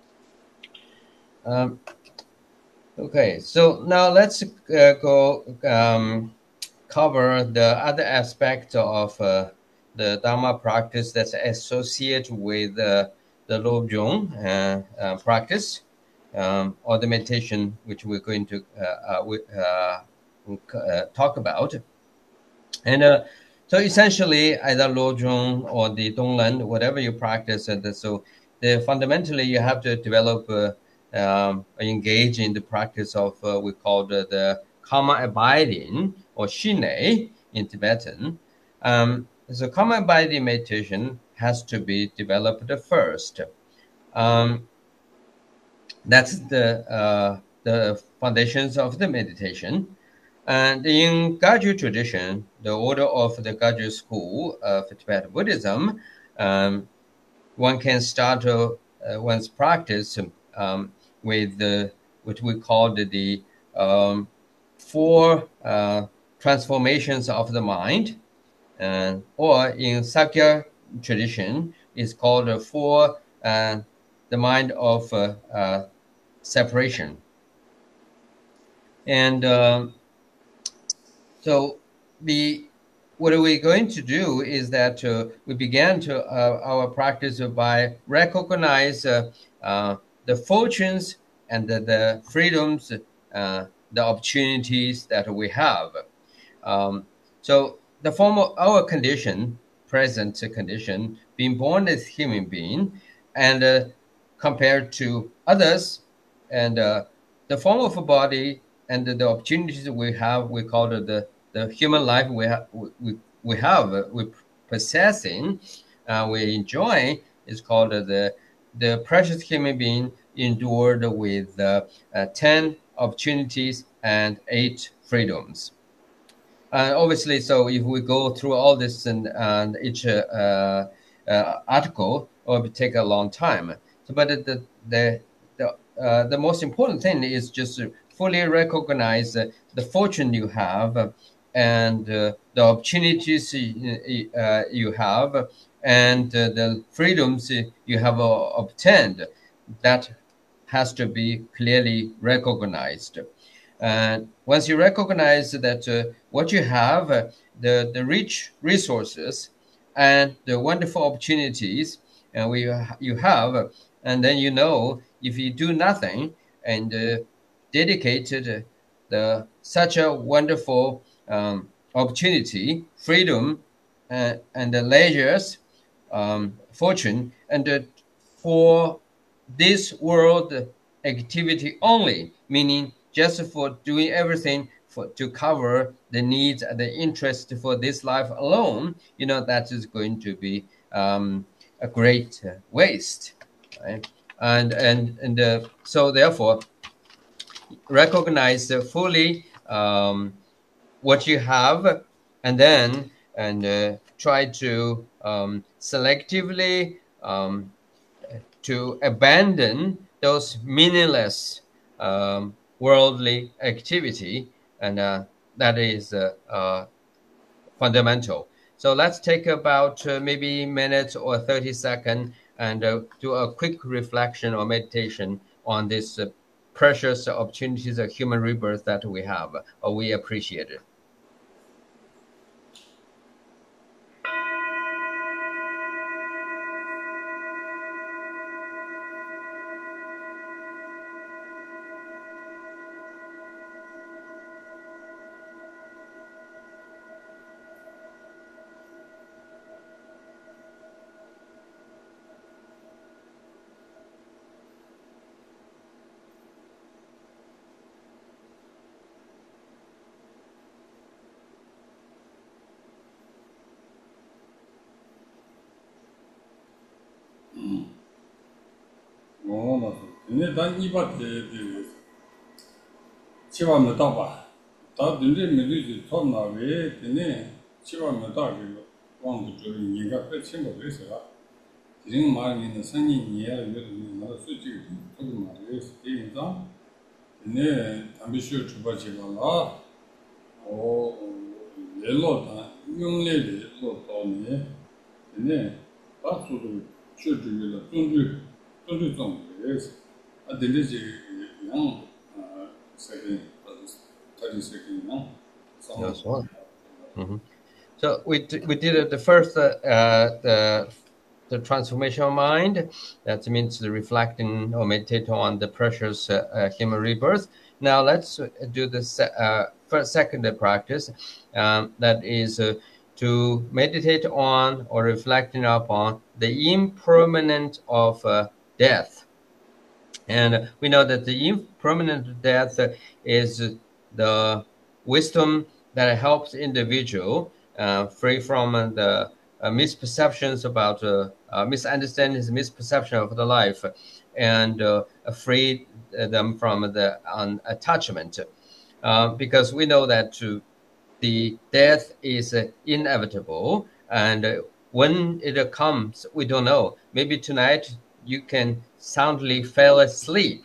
Um, okay, so now let's uh, go um, cover the other aspect of uh, the Dharma practice that's associated with uh, the Lobjong uh, uh, practice, um, or the meditation, which we're going to uh, uh, uh, uh, talk about. And uh, so essentially, either Lobjong or the Donglan, whatever you practice, uh, the, so the, fundamentally you have to develop, uh, um, engage in the practice of uh, we call the, the karma abiding, or Shine in Tibetan. Um, so karma abiding meditation has to be developed first. Um, that's the uh, the foundations of the meditation. And in Gaju tradition, the order of the Gaju school of Tibetan Buddhism, um, one can start uh, one's practice um, with the what we call the, the um, four uh, transformations of the mind, uh, or in Sakya tradition, is called uh, four uh, the mind of uh, uh, separation. And uh, so the what we're going to do is that uh, we began to uh, our practice by recognize uh, uh, the fortunes and the, the freedoms, uh, the opportunities that we have. Um, so the form of our condition, present condition, being born as human being, and uh, compared to others, and uh, the form of a body and the, the opportunities we have, we call it the the human life we have, we, we have, we possessing, uh, we enjoy, is called the the precious human being endured with uh, uh, ten opportunities and eight freedoms. Uh, obviously, so if we go through all this and, and each uh, uh, article, it will take a long time. So, but the the the, uh, the most important thing is just to fully recognize uh, the fortune you have, uh, and uh, the opportunities uh, you have, and uh, the freedoms you have uh, obtained. That has to be clearly recognized. And once you recognize that uh, what you have, uh, the, the rich resources and the wonderful opportunities and we you have, and then you know if you do nothing and uh, dedicated the such a wonderful um, opportunity, freedom, uh, and the leisures, um, fortune, and uh, for this world activity only, meaning just for doing everything for to cover the needs and the interest for this life alone, you know, that is going to be um, a great uh, waste, right? And and and uh, so therefore, recognize uh, fully um, what you have, and then and uh, try to um, selectively um, to abandon those meaningless um, worldly activity, and uh, that is uh, uh, fundamental. So let's take about uh, maybe minutes or thirty seconds and uh, do a quick reflection or meditation on this uh, precious opportunities of human rebirth that we have, or we appreciate it. 어, 근데 난 이밭에 치와 못 봐. 다 근데 미리지 처음 나왜 근데 치와 못 하기로 왕도 저기 얘가 빼친 거 그래서 지금 말하는 선이 이해가 되는 거 솔직히 조금 말해서 이해가 근데 담비쇼 주바지가라 어 옐로다 용례를 또 또네 근데 박수도 주주를 존주 존주 좀 그래서 아 근데지 양 second thirty second now. That's one. Mm-hmm. So we we did the first uh, uh, the the transformation of mind. That means the reflecting or meditate on the precious uh, uh, human rebirth. Now let's do the se- uh, first second practice. Um, that is uh, to meditate on or reflecting upon the impermanence of uh, death. And we know that the impermanent death is the wisdom that helps individual uh, free from the uh, misperceptions about uh, uh, misunderstandings, misperception of the life, and uh, free them from the um, attachment. Uh, because we know that uh, the death is uh, inevitable, and uh, when it comes, we don't know. Maybe tonight you can soundly fall asleep,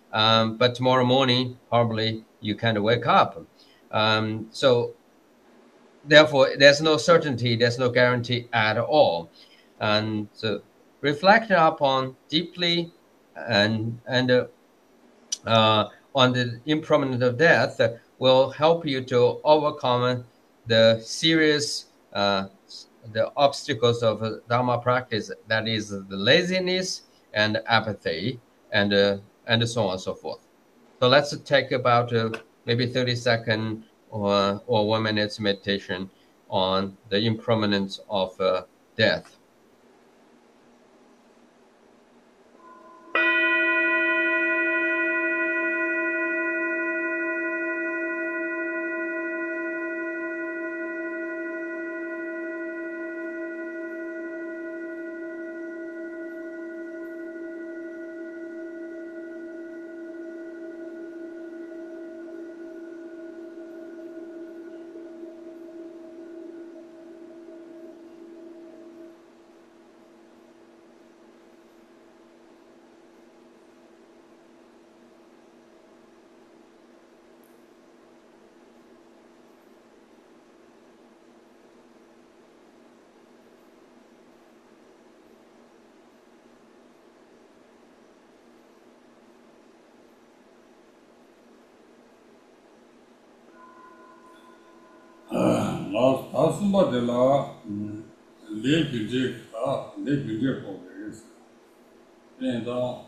um, but tomorrow morning probably you kind of wake up. Um, so therefore, there's no certainty, there's no guarantee at all. And so reflecting upon deeply and and uh, uh, on the impermanence of death uh, will help you to overcome the serious uh, the obstacles of uh, Dharma practice, that is the laziness and apathy and uh, and so on and so forth. So let's take about uh, maybe thirty second or or one minute meditation on the impermanence of uh, death. Last Asuma de la Lake Jake, Lake Jake is. And uh,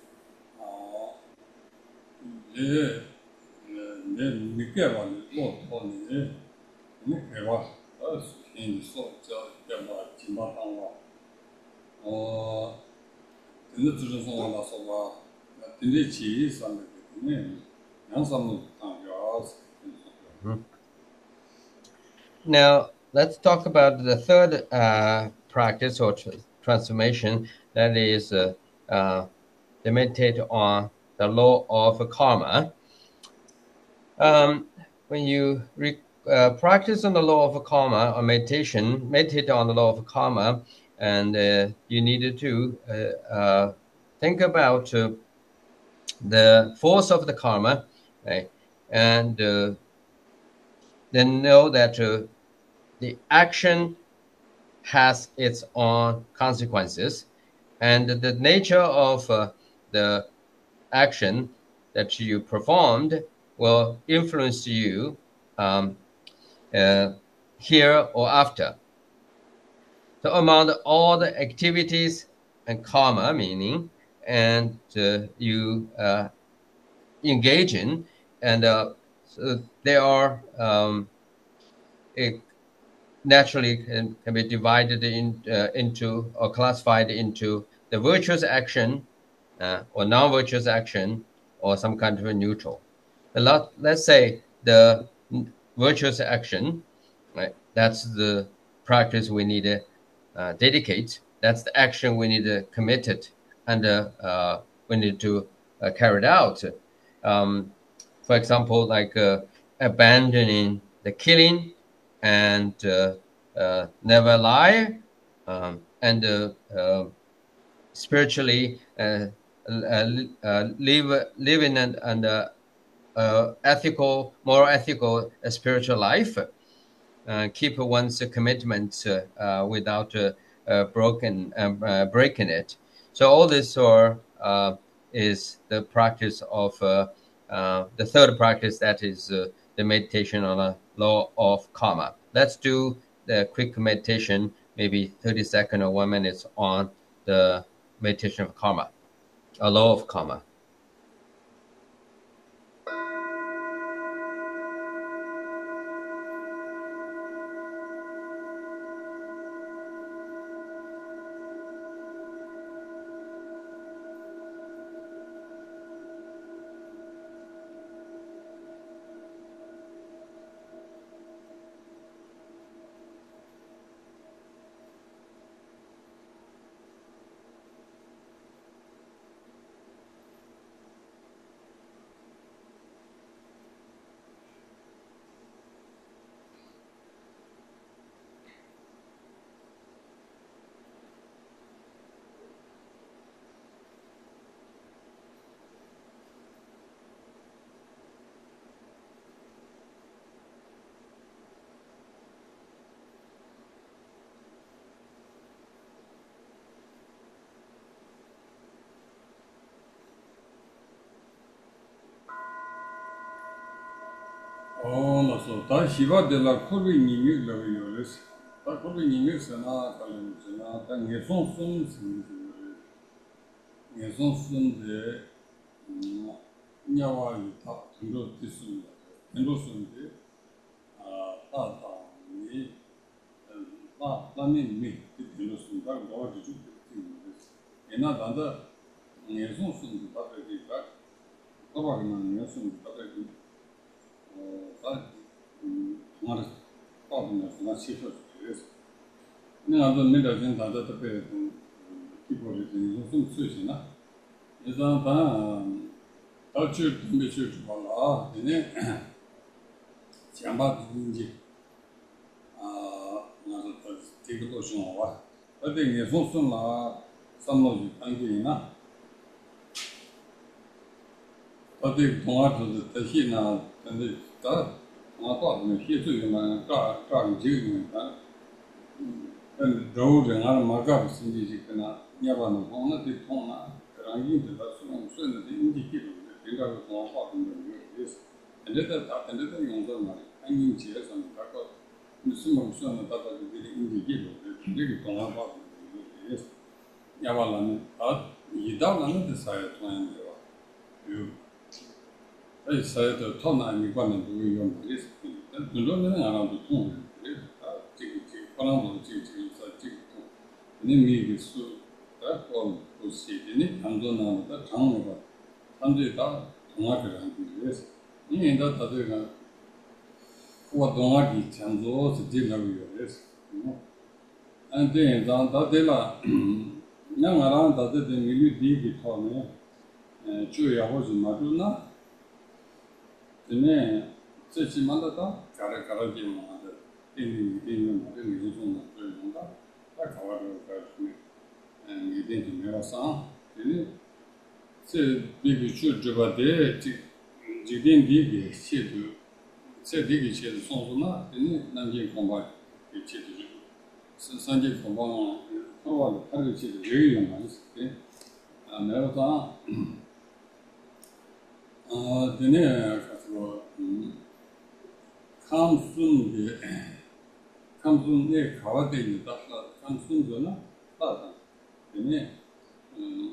Le Le Mikeva, Lord Tony, Mikeva, us in the sort of Timatanga. Or in the tradition of La Sova, in the cheese and the name, and some of yours. Now, let's talk about the third uh, practice or tr- transformation, that is uh, uh, to meditate on the law of karma. Um, when you re- uh, practice on the law of karma or meditation, meditate on the law of karma, and uh, you needed to uh, uh, think about uh, the force of the karma, right? And uh, then know that uh, the action has its own consequences, and the nature of uh, the action that you performed will influence you um, uh, here or after. So among all the activities and karma, meaning, and uh, you uh, engage in, and uh, so they are um, it naturally can, can be divided in, uh, into or classified into the virtuous action uh, or non-virtuous action or some kind of a neutral. A lot, let's say the virtuous action, right? That's the practice we need to uh, dedicate. That's the action we need to commit it, and uh, uh, we need to uh, carry it out. Um, for example, like uh, abandoning the killing and uh, uh, never lie, um, and uh, uh, spiritually uh, uh, uh, live live in an, an uh, uh, ethical, more ethical uh, spiritual life. Uh, keep one's commitment uh, uh, without uh, uh, broken um, uh, breaking it. So all this are uh, is the practice of uh, uh, the third practice, that is uh, the meditation on the law of karma. Let's do the quick meditation, maybe thirty seconds or one minute on the meditation of karma, a law of karma. Oh, no, so da hiva de la kurbi nimi la yoles. Da kurbi nimi sana kalim sana da ne son son sin ne son son de nyawa ni ta turo tisu. Turo son de a ta ta ni ta ta ni mi turo son da go de ju de. Ena da da ne son son de ta de ka. Ko ba na ne son ta de 다 정말 빠르면 나 시켜서 그래서 내가도 내가 전 다다 때에 기본이 좀 쓰시나 그래서 다 어쩔 준비 줄 몰라 근데 장바 준비 아 나도 되게 도시는 와 어디 이제 손손라 삼로지 관계이나 어디 동아도 대신나 근데 다 아빠는 희소이만 까 까지는 다 근데 저우는 안 막아 신지지구나 냐바는 혼나도 통나 그런 게 있다 손은 손은 인지기로 내가 공부하는 거예요 근데 다 근데 용도 말이 아닌 지에서 갖고 무슨 무슨 다다 인지기로 되게 공부하는 거예요 냐바는 아 이다는 데서야 통하는 거예요 이 사이트 통나니 관련 부분이 있어. 물론은 알아도 통. 아, 지금 지금 그런 지금 지금 지금 님이 수 다고 보시더니 안전하다 장모가 산지다 동아들한 그래서 이인다 다들가 뭐 동아기 장조서 지나고요. 그래서 안데 다 다들라 나가랑 다들 미리 뒤기 터네 주야고 좀 맞나 네, 제시만다다 가라 가라지 뭐하다. 이니 이니 뭐를 미주는 그런가? 다 가와를 가르치네. 에 이제 메라사. 이니 제 비비 주저바데 지딘 디게 시도 제 디게 시도 손소나 이니 남게 공부 이치도 산제 공부 그거 가르치도 제일 많이 쓰게. 아 메라사 아 되네 뭐 감순게 감순에 가와돼 있다. 감순도나 따다. 근데 음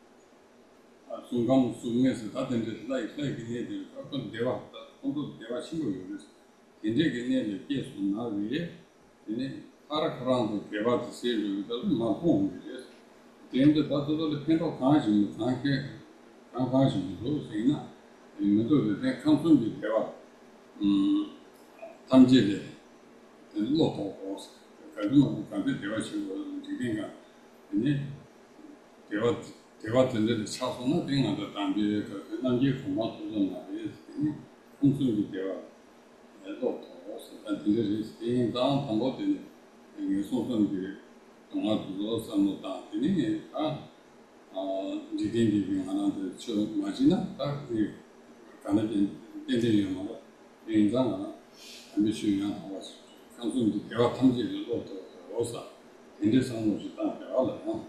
순간 순에서 다른 데서 라이트 라이트에 어떤 대화 공부 대화 신고요. 그래서 이제 그냥 계속 나위에 근데 파라크라운드 대화 세르도 마포 그래서 근데 다들 펜도 가지 않게 강가지 로스이나 이것도 내 감순비 대화 음 담지를 로또 보스 가지고 간데 대화 신고 지금가 근데 대화 대화 듣는데 차선은 되는데 담비 그 남기 공부 도전나 감순비 대화 로또 보스 간데 이제 당 방법들이 이게 소선비 동아도 삼노다 되니 아 어, 지금이 하나도 저 맞이나 딱 가는 데들이 뭐 인상아 안비슈야 하와서 강순도 대화 탐지를 로또 오사 인제상으로 다 배워라.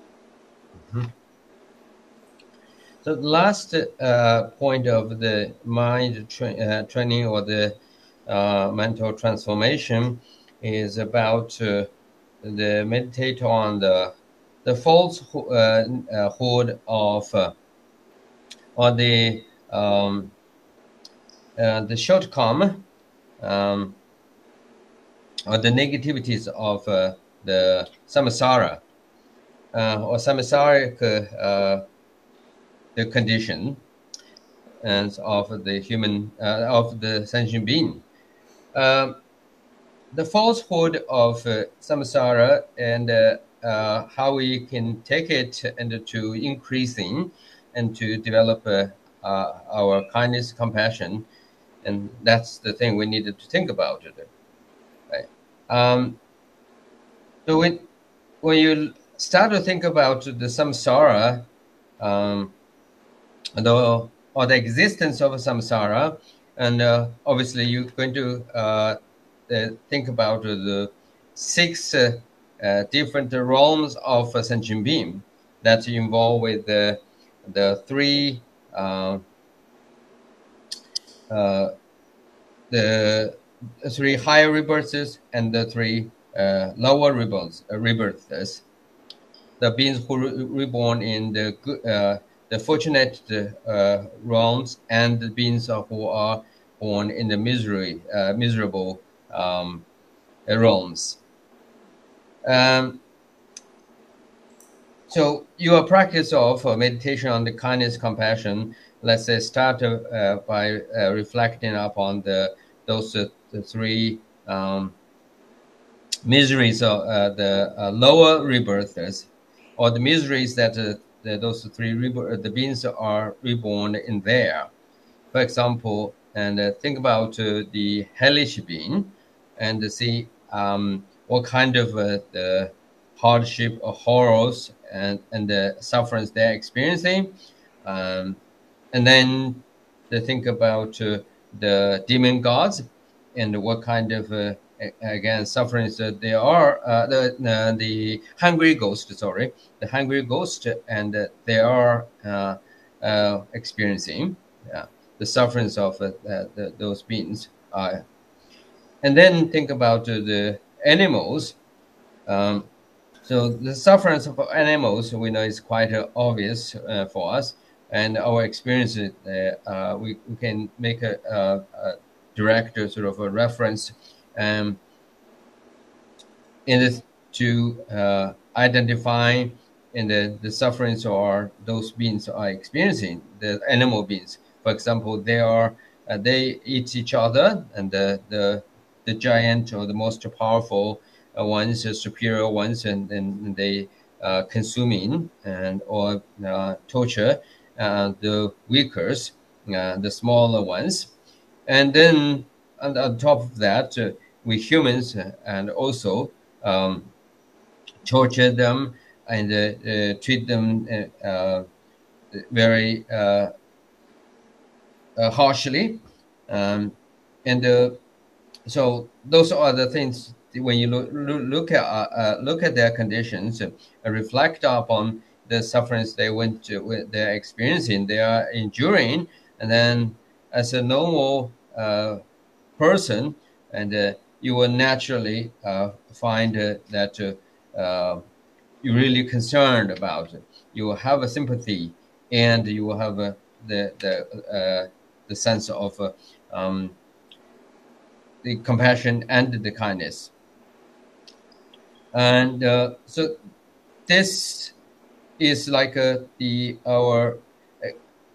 So the last uh, point of the mind tra- uh, training or the uh, mental transformation is about uh, the meditate on the the falsehood uh, uh, hood of uh, or the um, uh, the shortcoming um, or the negativities of uh, the samsara uh, or samsaric uh, the condition and of the human uh, of the sentient being. Uh, the falsehood of uh, samsara and uh, uh, how we can take it and to increasing and to develop uh, uh, our kindness, compassion, and that's the thing we needed to think about it. Right? Um, so when when you start to think about the samsara, um, the or the existence of samsara, and uh, obviously you're going to uh, uh, think about uh, the six uh, uh, different realms of a sentient being that involve with the the three uh, uh, the three higher rebirths and the three uh, lower rebirths, uh, rebirths. The beings who re- reborn in the good, uh, the fortunate uh, realms, and the beings who are born in the misery, uh, miserable um, realms. Um, so your practice of uh, meditation on the kindness, compassion, let's say, start uh, by uh, reflecting upon the those uh, the three um, miseries of uh, the uh, lower rebirths, or the miseries that uh, the, those three rebirth, the beings are reborn in there. For example, and uh, think about uh, the hellish being, and see um, what kind of uh, the hardship or horrors and, and the sufferings they're experiencing. Um, and then to think about uh, the demon gods and what kind of, uh, again, sufferings that they are, uh, the, uh, the hungry ghost, sorry, the hungry ghost, and uh, they are uh, uh, experiencing. Yeah. The sufferings of uh, the, those beings. Uh, and then think about uh, the animals. Um, so the sufferings of animals, we know, is quite uh, obvious uh, for us. And our experience, uh, uh, we, we can make a, a, a direct uh, sort of a reference um, in this to uh, identify in the, the sufferings or those beings are experiencing, the animal beings. For example, they are uh, they eat each other, and the the, the giant or the most powerful uh, ones, the superior ones, and, and they uh, consuming and or uh, torture uh, the weakers, uh, the smaller ones, and then on, on top of that, uh, we humans uh, and also um, torture them and uh, uh, treat them uh, uh, very uh, uh, harshly, um, and uh, so those are the things when you look, look at uh, uh, look at their conditions and reflect upon the sufferings they went to, they're experiencing, they are enduring, and then as a normal uh, person, and uh, you will naturally uh, find uh, that uh, uh, you're really concerned about it. You will have a sympathy, and you will have a, the the uh, the sense of uh, um, the compassion and the kindness. And uh, so this is like uh, the our. Uh,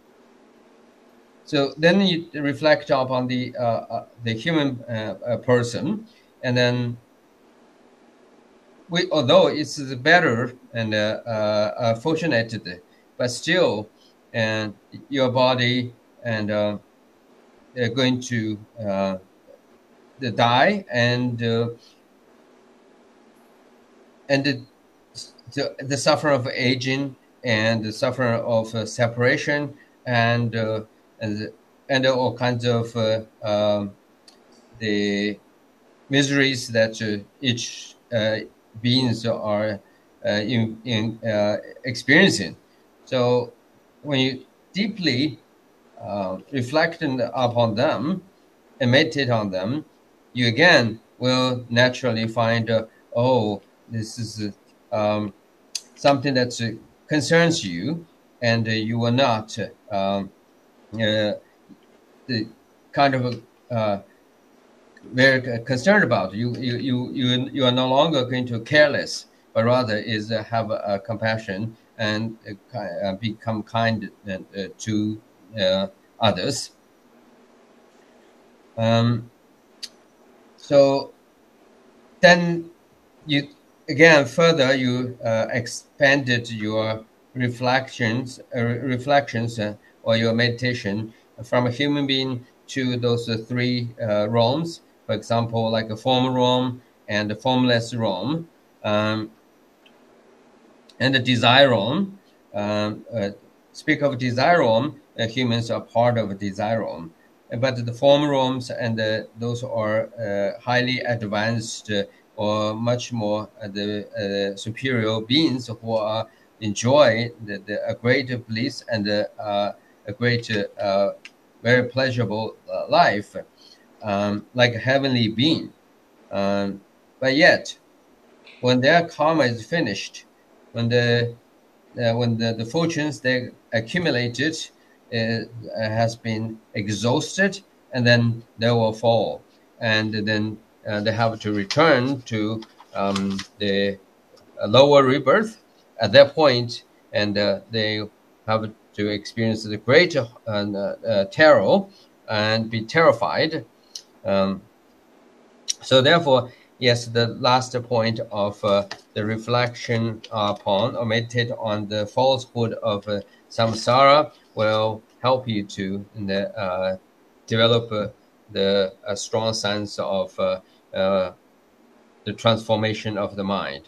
so then you reflect upon the uh, uh, the human uh, uh, person, and then we, although it's better and uh, uh, fortunate, but still, and your body and uh, they're going to uh, die, and uh, and the, the the suffering of aging, and the suffering of uh, separation, and uh, and and all kinds of uh, um, the miseries that uh, each uh, beings are uh, in, in uh, experiencing. So when you deeply uh, reflect upon them and meditate on them, you again will naturally find, uh, oh, this is uh, um, something that uh, concerns you, and uh, you will not um, uh, the kind of uh, very concerned about. You, you, you, you, you are no longer going to careless, but rather is uh, have a, a compassion and uh, become kind uh, to uh, others. Um, so then you again further you uh, expanded your reflections, uh, reflections uh, or your meditation from a human being to those uh, three uh, realms. For example, like a form realm and a formless realm, um, and the desire realm. Um, uh, speak of desire realm, uh, humans are part of a desire realm, but the form realms and the, those are uh, highly advanced uh, or much more uh, the uh, superior beings who are enjoy the, the, a great bliss and uh, a great, uh, very pleasurable uh, life. um, like a heavenly being. Um, but yet, when their karma is finished, when the uh, when the, the fortunes they accumulated uh, has been exhausted, and then they will fall, and then uh, they have to return to um, the lower rebirth at that point, and uh, they have to experience the great uh, uh, terror and be terrified. Um, so therefore, yes, the last point of uh, the reflection upon or meditate on the falsehood of uh, samsara will help you to uh, develop uh, the a strong sense of uh, uh, the transformation of the mind.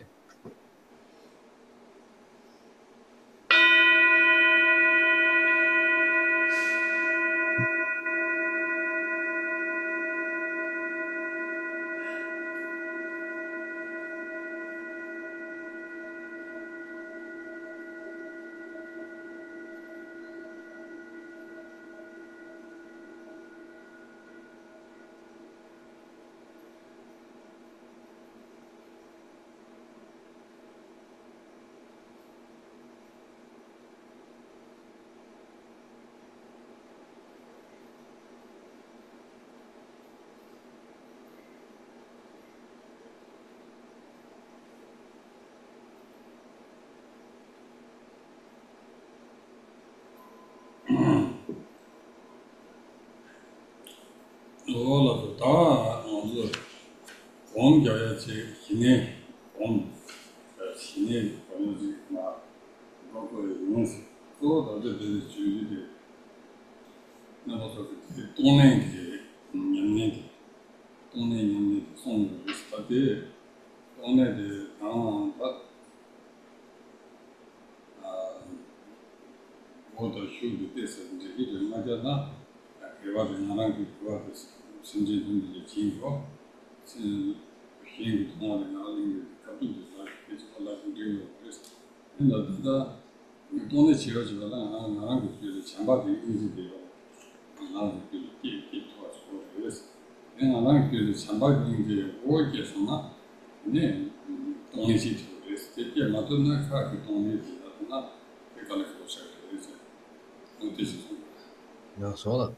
all of the da on the one Jayachi, Hine, one Hine, Ma, Goko, Yunsi, so that there is Judy. Now, also the Tone, Yanni, Tone, Yanni, Song, Study, Tone, the Town, but all the shoe, this and the hidden Majana, Keva, the Narangi, Sinjin, the Chingo. He more than all in the couple of physical life and deal with this. And the only church will not be the chamber easy day. Allow the keep to us for this. And I like the chamber in the work is not. Then only see to this. Take your mother not car to only not a collective sector. This is no solar.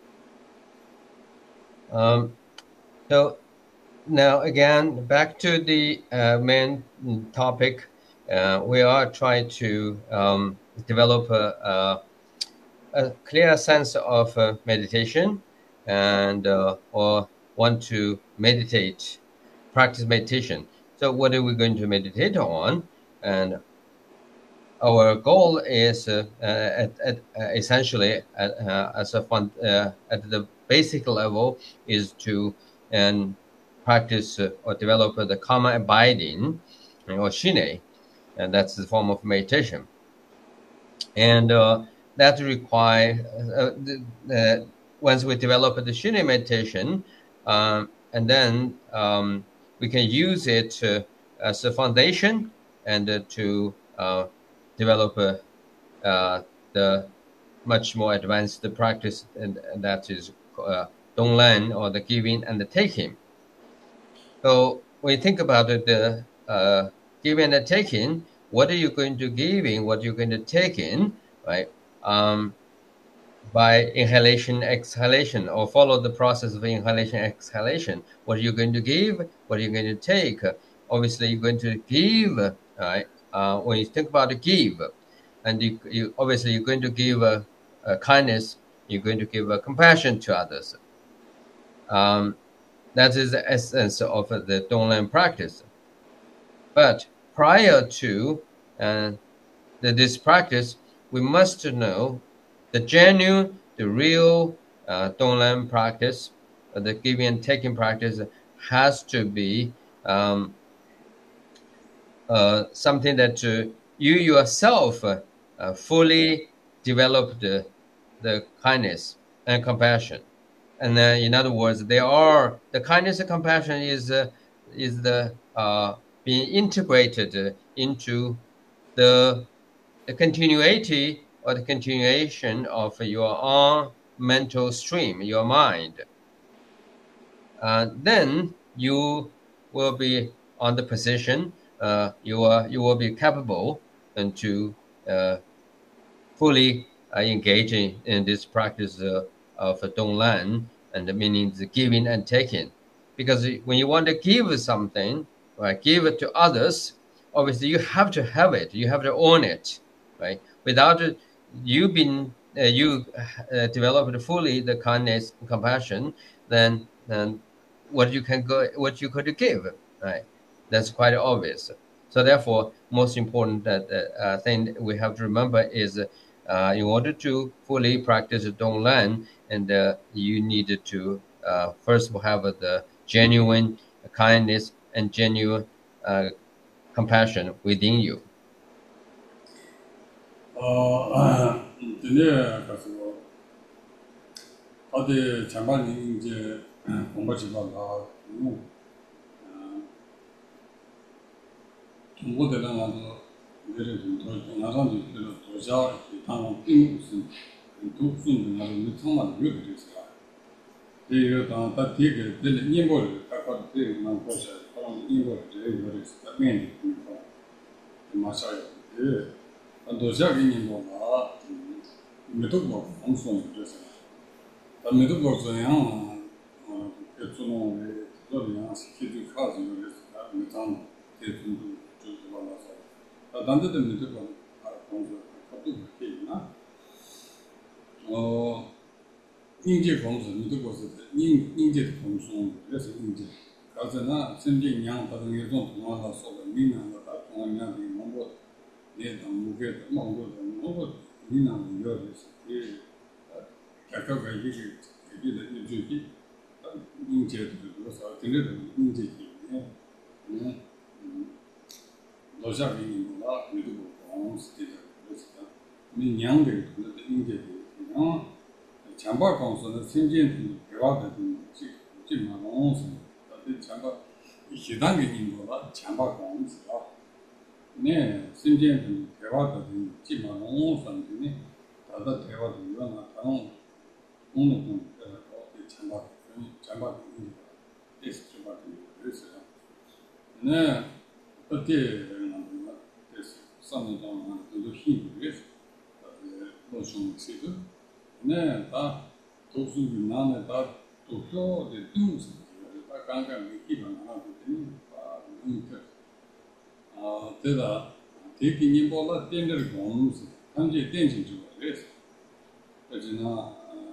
Um, so. Now, again, back to the uh, main topic. Uh, we are trying to um, develop a, a, a clear sense of uh, meditation, and uh, or want to meditate, practice meditation. So, what are we going to meditate on? And our goal is uh, at, at, uh, essentially at, uh, as a fund, uh, at the basic level is to and practice uh, or develop uh, the karma abiding, or shine, and that's the form of meditation. And uh, that require uh, the, the, once we develop the shine meditation, um, and then um, we can use it uh, as a foundation and uh, to uh, develop uh, uh, the much more advanced practice, and, and that is uh, Donglan, or the giving and the taking. So when you think about it, the uh, giving and taking, what are you going to give in, what are you going to take in, right? Um, by inhalation, exhalation, or follow the process of inhalation, exhalation. What are you going to give? What are you going to take? Obviously, you're going to give, right? Uh, when you think about the give, and you, you obviously you're going to give a, a kindness, you're going to give a compassion to others. Um, That is the essence of the Donglan practice. But prior to uh, the, this practice, we must know the genuine, the real uh, Donglan practice, uh, the giving and taking practice has to be um, uh, something that uh, you yourself uh, uh, fully develop the, the kindness and compassion. And then, in other words, there are the kindness and compassion is uh, is the uh, being integrated into the the continuity or the continuation of your own mental stream, your mind. uh, then you will be on the position. Uh, you are you will be capable and to uh, fully uh, engaging in this practice uh, of Donglan, and meaning the giving and taking. Because when you want to give something, right, give it to others, obviously you have to have it, you have to own it, right? Without it, you been uh, you uh, developed fully the kindness and compassion, then then what you can go, what you could give, right? That's quite obvious. So therefore, most important that uh, thing we have to remember is uh, in order to fully practice Donglan, and uh, you need to uh, first have the genuine kindness and genuine uh, compassion within you. 어, 근데 가서 어디 장관님 이제 공부 집안 가 중국대랑 가서 내려 좀 나라도 별로 도자 당 무슨 독순 나라는 정말 왜 그랬어요. 이거 다 되게 될 인고를 갖고 되는 거죠. 그런 인고를 제일 그랬어요. 맨 맞아요. 예. 도자기 인고가 메도고 엄청 그랬어요. 다 메도고 그냥 어 그쪽으로 저기야 시키지 가지고 그랬어요. 메탄 대중도 좀 받아서 단대도 메도고 공부 갖고 있나? 어 인재 공부 메도고서 인 인재 공부 그래서 인재 가서나 선진양 같은 경우 동화라서 민나가 다 동화량이 뭔가 내가 무게 뭔가 뭔가 민나는 여기서 이 각각가 이게 이게 이제 인재도 그래서 들려도 인재지 네 도자기는 뭐라 그래도 공스티다 그래서 민양들 근데 인재도 어 장바 공소는 생진 대화되는 지만 공소 그 장바 시단계인 거라 장바 공소라 네 생진 대화되는 지만 공소는 다다 대화도 요나 다음 오늘 그 장바 장바 테스트 받는 그래서 네 그때 그래서 삼년간 또 힘이 그래서 뭐좀 있어도 네, 다 도수기 나네 다 도쿄의 뚱스 다 강강 기반 하나 되는 아 문제 아 대다 대기님 보다 땡들 공스 현재 땡진 줄 그래서 그지나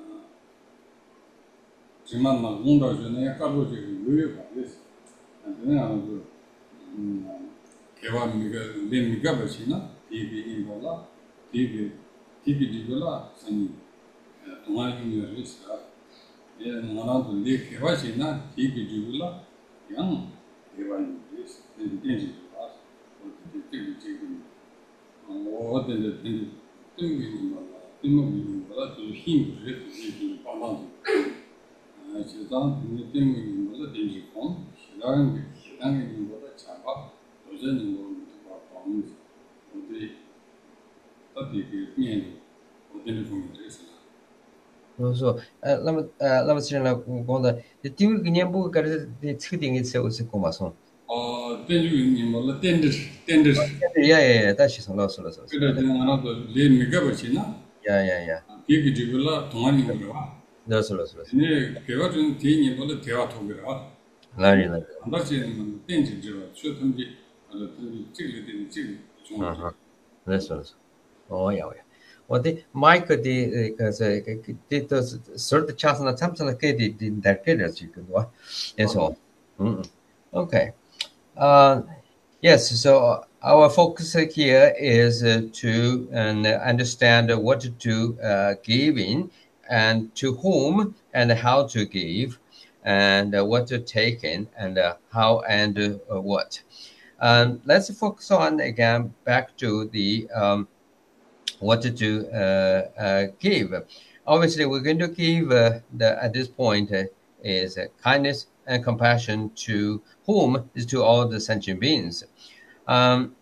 정말 막 뭔가 전에 까보지 왜 봐야지 근데 아무도 음 개와미가 내미가 버시나 대기님 보다 대기 대기지가 상이 동아리를 했어. 예, 나라도 내 개화시나 대기지구라 양 개화는 됐어. 된지 봐. 어떻게 되게 지금 어 어떤데 되게 뜨는 거라. 뜨는 거라 좀 힘을 해주지 봐봐. 아, 지금 되게 뜨는 거라 되게 좀 시간 시간이 거라 잡아. 도전이 뭐 봐. 어디 어디 그냥 어디는 좀 됐어. 说，呃，那么，呃，那么实际上呢，我讲的，第二个年不搿是的测定一次我是讲嘛son。 哦，电子你么了电子电子。 呀呀呀，但是son老师了是。 这个就俺那个连每个不行啊。 呀呀呀。 这个这个啦，同样的个吧。 老师了是了。 你这个种电你么了电话投给了。 哪里了？ 那些么电子之外，学统计，呃，这个电这个中。嗯哼，那是了是。哦呀呀。我的 Mike 的个是个的都是所有的 chance 呢，他们是给的的那个的这个对吧？也说，嗯 ，Okay. Uh, yes. So our focus here is uh, to and uh, understand what to uh, giving and to whom and how to give and uh, what to take in and uh, how and uh, what. Um, let's focus on again back to the um, what to uh, uh, give. Obviously, we're going to give uh, the, at this point uh, is uh, kindness and compassion to whom is to all the sentient beings. Um,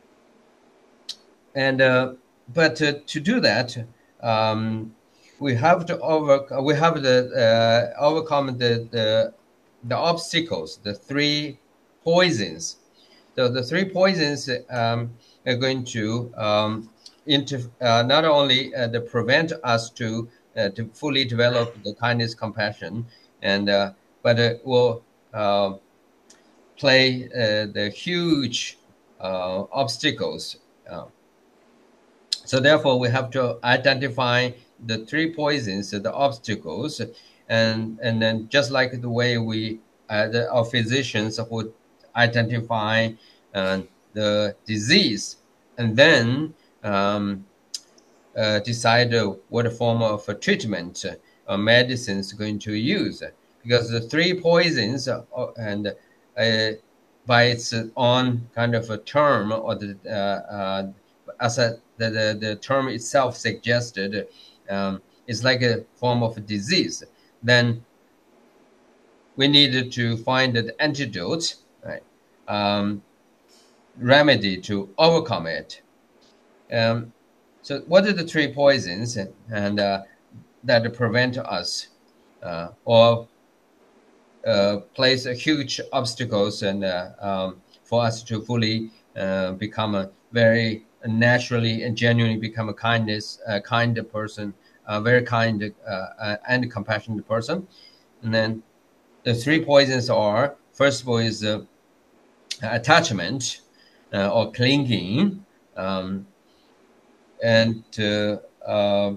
and uh, but uh, to do that, um, we have to over we have to uh, overcome the, the the obstacles, the three poisons. So the three poisons um, are going to um, inter, uh, not only uh, to prevent us to uh, to fully develop the kindness, compassion, and uh, but it will uh, play uh, the huge uh, obstacles. Uh, so therefore, we have to identify the three poisons, the obstacles, and and then just like the way we uh, the, our physicians would identify uh, the disease, and then um, uh, decide uh, what form of uh, treatment or medicine is going to use, because the three poisons uh, and uh, by its own kind of a term, or the uh, uh, as a, the, the the term itself suggested, um, it's like a form of a disease. Then we needed to find an antidote, right? Um, remedy to overcome it. Um, so, what are the three poisons and uh, that prevent us uh, or uh, place a huge obstacles and uh, um, for us to fully uh, become a very naturally and genuinely become a kindness, uh, kind person, a very kind uh, uh, and compassionate person. And then the three poisons are, first of all, is uh, attachment uh, or clinging, um, and uh, uh,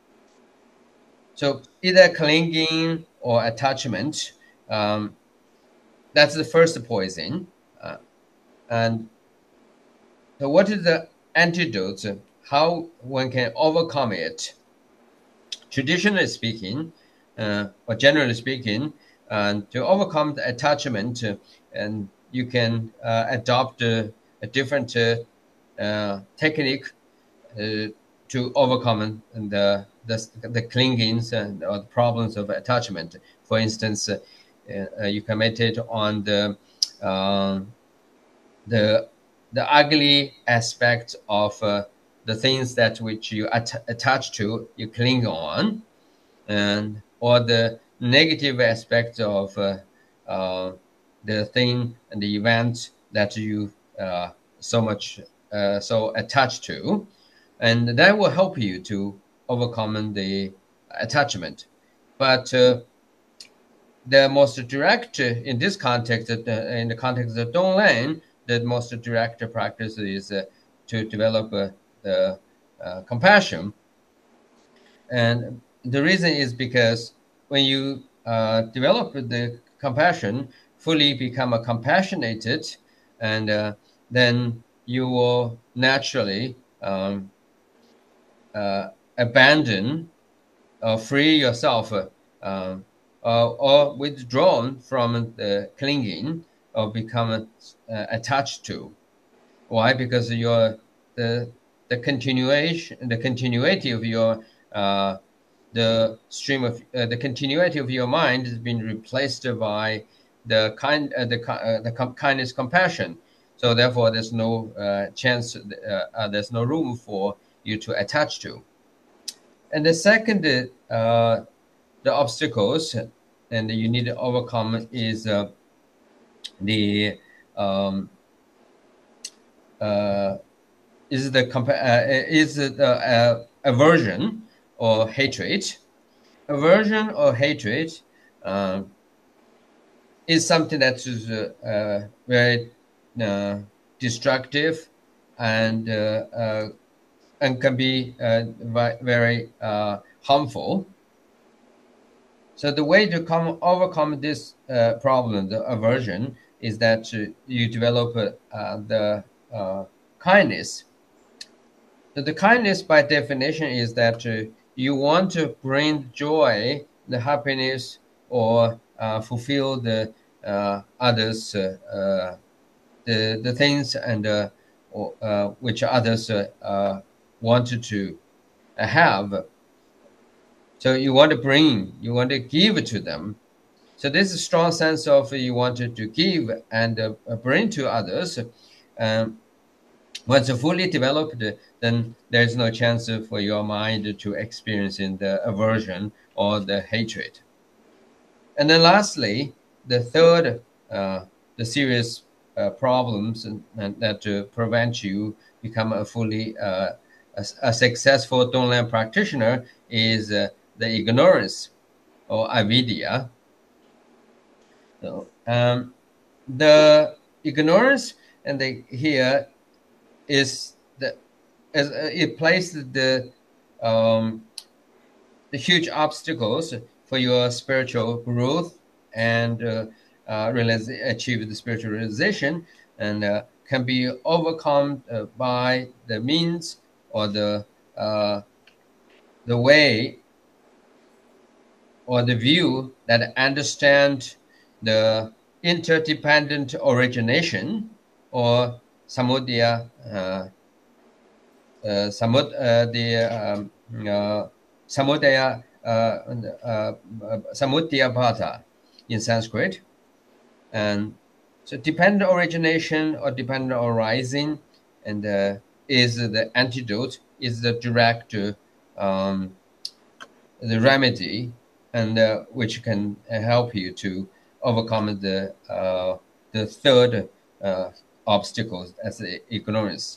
so either clinging or attachment. Um, that's the first poison. Uh, and so what is the antidote? How one can overcome it? Traditionally speaking, uh, or generally speaking, uh, to overcome the attachment, uh, and you can uh, adopt uh, a different uh, uh, technique uh, to overcome the the, the clingings and or the problems of attachment. For instance, uh, uh, you can meditate on the uh, the the ugly aspect of uh, the things that which you at- attach to, you cling on, and or the negative aspect of uh, uh, the thing and the event that you uh, so much uh, so attached to, and that will help you to overcome the attachment. But uh, the most direct, uh, in this context, uh, in the context of Donglan, the most direct practice is uh, to develop uh, the uh, compassion. And the reason is because when you uh, develop the compassion, fully become a compassionated, and uh, then you will naturally um, uh, abandon or free yourself uh, um, uh, or withdrawn from the clinging or become uh, attached to. Why? Because your the the continuation, the continuity of your uh, the stream of uh, the continuity of your mind has been replaced by the kind uh, the uh, the com- kindness, compassion. So therefore, there's no uh, chance, uh, uh, there's no room for you to attach to. And the second, uh, the obstacles, and you need to overcome is uh, the um, uh, is the compa- uh, is the uh, aversion or hatred. Aversion or hatred uh, is something that is uh, uh, very uh, destructive and uh, uh, and can be uh, very uh, harmful. So the way to come overcome this uh, problem, the aversion, is that uh, you develop uh, the uh, kindness. So the kindness, by definition, is that uh, you want to bring joy, the happiness, or uh, fulfill the uh, others, uh, uh, the the things and uh, or, uh, which others uh, uh, wanted to have. So you want to bring, you want to give to them. So there's a strong sense of you wanted to give and uh, bring to others. Um, once you're fully developed, then there's no chance for your mind to experience in the aversion or the hatred. And then lastly, the third, uh, the serious uh, problems and, and that uh, prevent you become a fully uh, a, a successful Donglan practitioner is uh, the ignorance or avidya. So, um, the ignorance and the here is the as uh, it places the um, the huge obstacles for your spiritual growth and uh, uh, realize, achieve the spiritual realization, and uh, can be overcome uh, by the means or the uh, the way or the view that understand the interdependent origination or samudaya, uh, uh, samud, uh, the um, uh, samudaya, uh, uh, uh, samudaya in Sanskrit. And so dependent origination or dependent arising and uh, is the antidote, is the direct um, the remedy, and uh, which can help you to overcome the uh, the third uh, obstacles as the ignorance.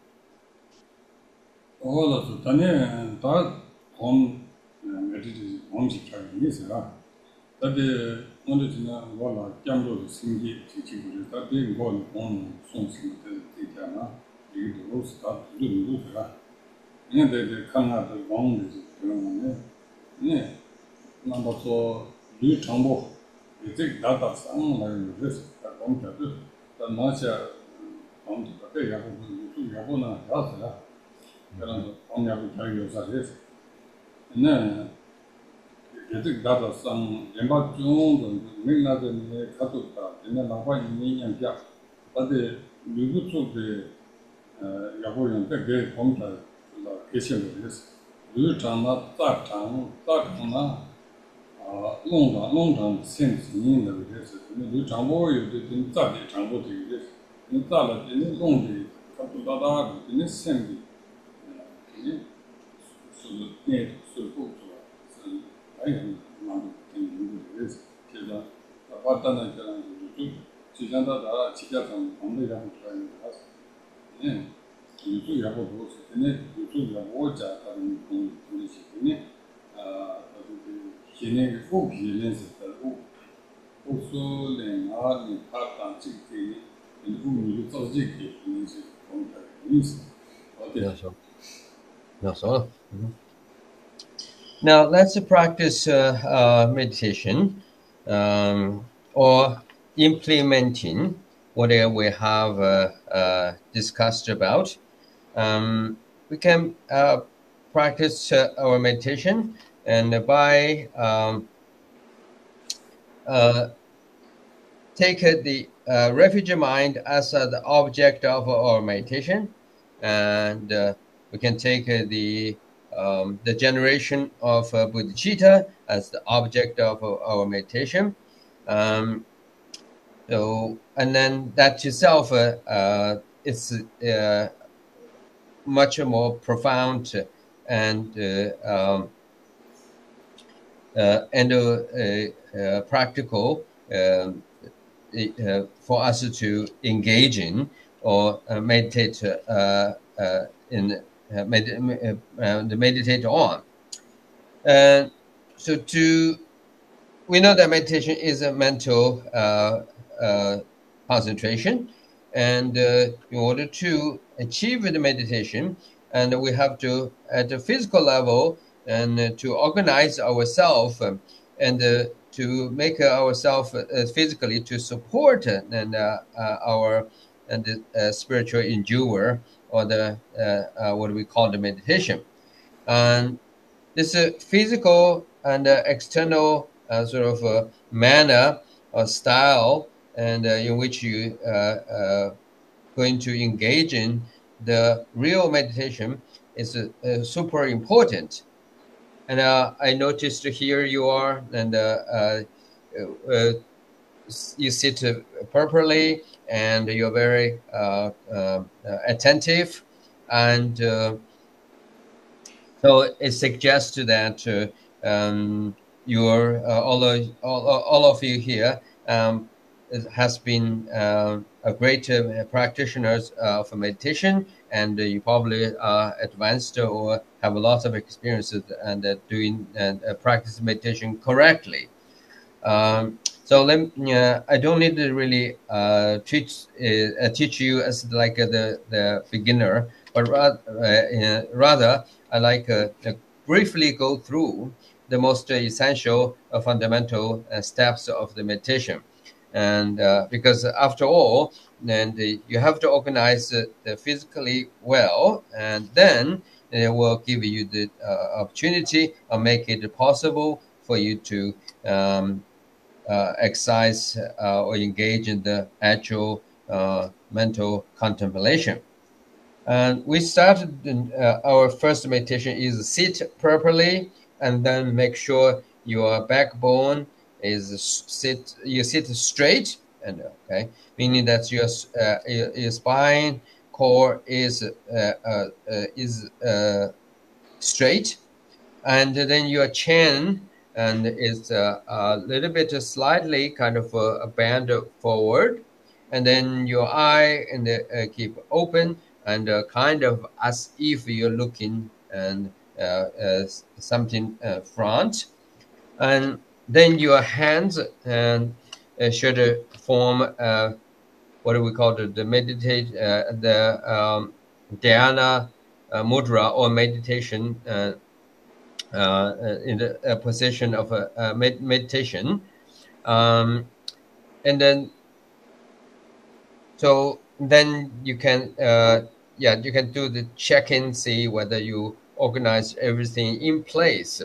All of the Tanya, that home meditation, home security is that the only thing I want to gamble to sing it, teaching that they go on something that they can, you do start to do that. And they come out the wrong is yeah. Number so, do tumble. You take that as some like this, that one can do. The Masha on the day, you have one house. On your carry service. And then you take that as some Emma Jones and Mila and Katuta, and then Lava in and Jack. But the you took the Yahoo and the great home to the kitchen of this. You turn up that town, that town. 啊，弄堂弄堂现行的这些，你就掌握有的，你咋的掌握这个？你咋了？你弄的，他不大大的，你现的，你是念是不出来，是还有蛮多挺有的意思。现在他把单那个就就就像他他旗下上行的也不出来的，他是，嗯，有时也不多，今天有时也我家他们同同一些，今天啊。 现在的副皮人是的，我我说人啊，你他当这个，你妇女做这个，你是讲的意思，好的。 Yeah, so. No, so. Mm-hmm. Now let's practice uh, uh, meditation um, or implementing whatever we have uh, uh, discussed about. Um, we can uh, practice uh, our meditation. And by um, uh, take uh, the uh, refugee mind as uh, the object of our meditation, and uh, we can take uh, the um, the generation of uh, bodhicitta as the object of uh, our meditation. Um, so, and then that itself uh, uh, is uh, much more profound and uh, um, Uh, and uh, uh, uh, practical um, uh, for us to engage in or uh, meditate uh, uh, in uh, med- uh, meditate on. Uh, so to we know that meditation is a mental uh, uh, concentration, and uh, in order to achieve the meditation, and we have to at the physical level. And uh, to organize ourselves um, and uh, to make uh, ourselves uh, physically to support uh, and uh, uh, our and the uh, spiritual endure or the uh, uh, what we call the meditation. And this uh, physical and uh, external uh, sort of uh, manner or style, and uh, in which you uh, uh, going to engage in the real meditation is uh, uh, super important. And uh, I noticed here you are, and uh, uh, uh, you sit uh, properly, and you're very uh, uh, attentive, and uh, so it suggests that uh, um, you're uh, all of all, all of you here um, is- has been uh, a great uh, practitioners uh, of meditation, and uh, you probably are advanced or have a lot of experiences and uh, doing and uh, practice meditation correctly. Um, so let me, uh, I don't need to really uh, teach uh, teach you as like uh, the the beginner, but rather, uh, uh, rather I like uh, uh, briefly go through the most essential uh, fundamental uh, steps of the meditation, and uh, because after all, then the, you have to organize uh, the physically well, and then it will give you the uh, opportunity or make it possible for you to um, uh, exercise uh, or engage in the actual uh, mental contemplation. And we started in, uh, our first meditation is sit properly, and then make sure your backbone is sit. You sit straight, and okay, meaning that your uh, your, your spine core is uh, uh, uh, is uh, straight, and then your chin and is uh, a little bit slightly kind of a, a bend forward, and then your eye and the, uh, keep open and uh, kind of as if you're looking and uh, uh, something uh, front, and then your hands and uh, should uh, form uh, what do we call it, the meditate uh, the um, dhyana uh, mudra or meditation uh, uh, in the uh, position of a, a med- meditation, um, and then so then you can uh, yeah you can do the check-in, see whether you organize everything in place.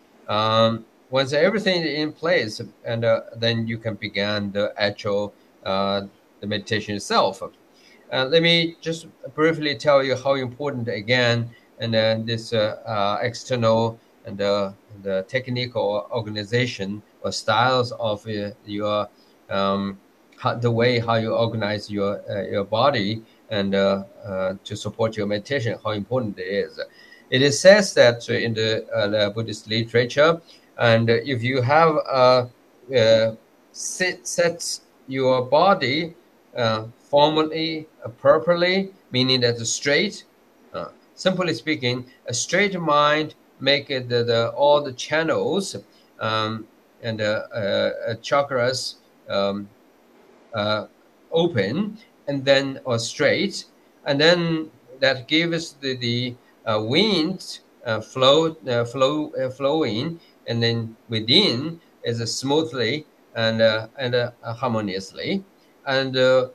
Um, once everything is in place, and uh, then you can begin the actual uh, the meditation itself. Uh, let me just briefly tell you how important again, and then this uh, uh, external and uh, the technical organization or styles of uh, your um, how, the way how you organize your uh, your body and uh, uh, to support your meditation, how important it is. It is says that in the, uh, the Buddhist literature, and if you have uh, uh, sit, set your body uh, formally, uh, properly, meaning that it's straight. Uh, simply speaking, a straight mind make it the, the all the channels um, and uh, uh, chakras um, uh, open and then or straight, and then that gives the the uh, wind uh, flow uh, flow uh, flowing, and then within is uh, smoothly and uh, and uh, harmoniously, and uh,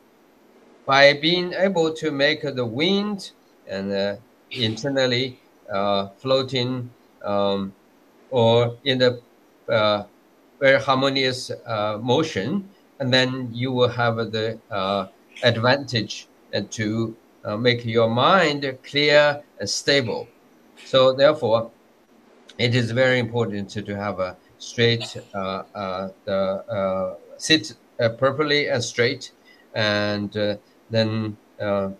by being able to make the wind and uh, internally uh, floating um, or in the uh, very harmonious uh, motion, and then you will have the uh, advantage uh, to uh, make your mind clear and stable. So therefore, it is very important to, to have a straight, uh, uh, the uh, sit uh, properly and straight, and uh, then uh,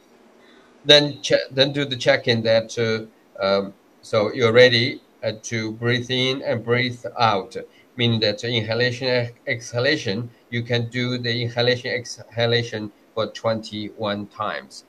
then che- then do the check-in that uh, um, so you're ready uh, to breathe in and breathe out, meaning that inhalation ex- exhalation you can do the inhalation exhalation for twenty-one times.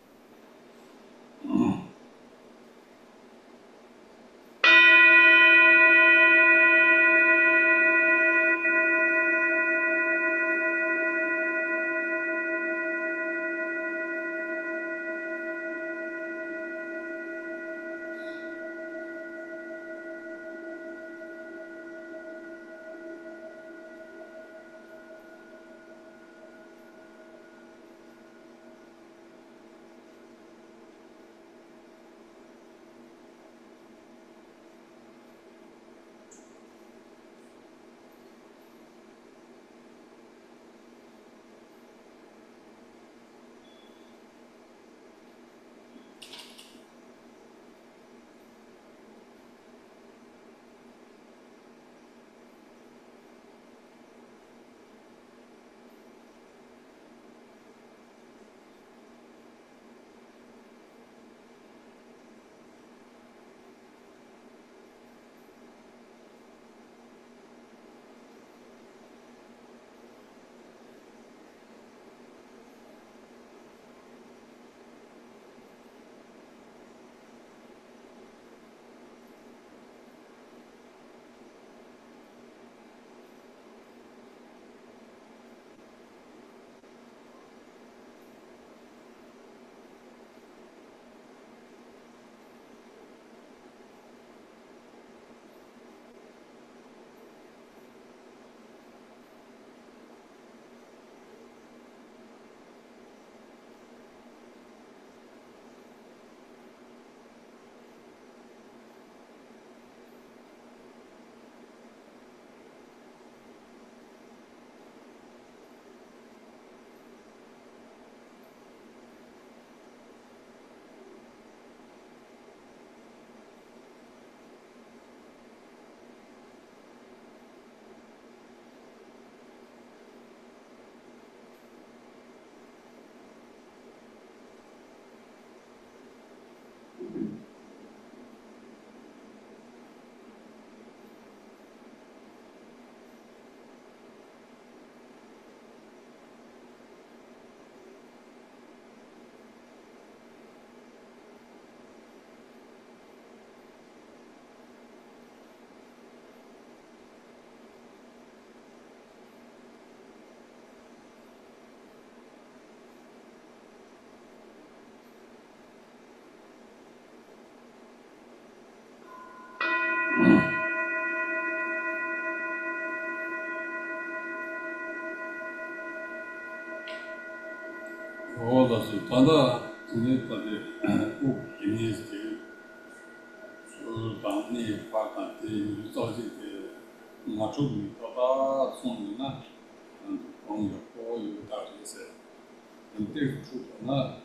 all the Sultana, who is the Sultani, Pakati, Soji, Machu, Tata, Sonina, and on the four you that is it. And this truth not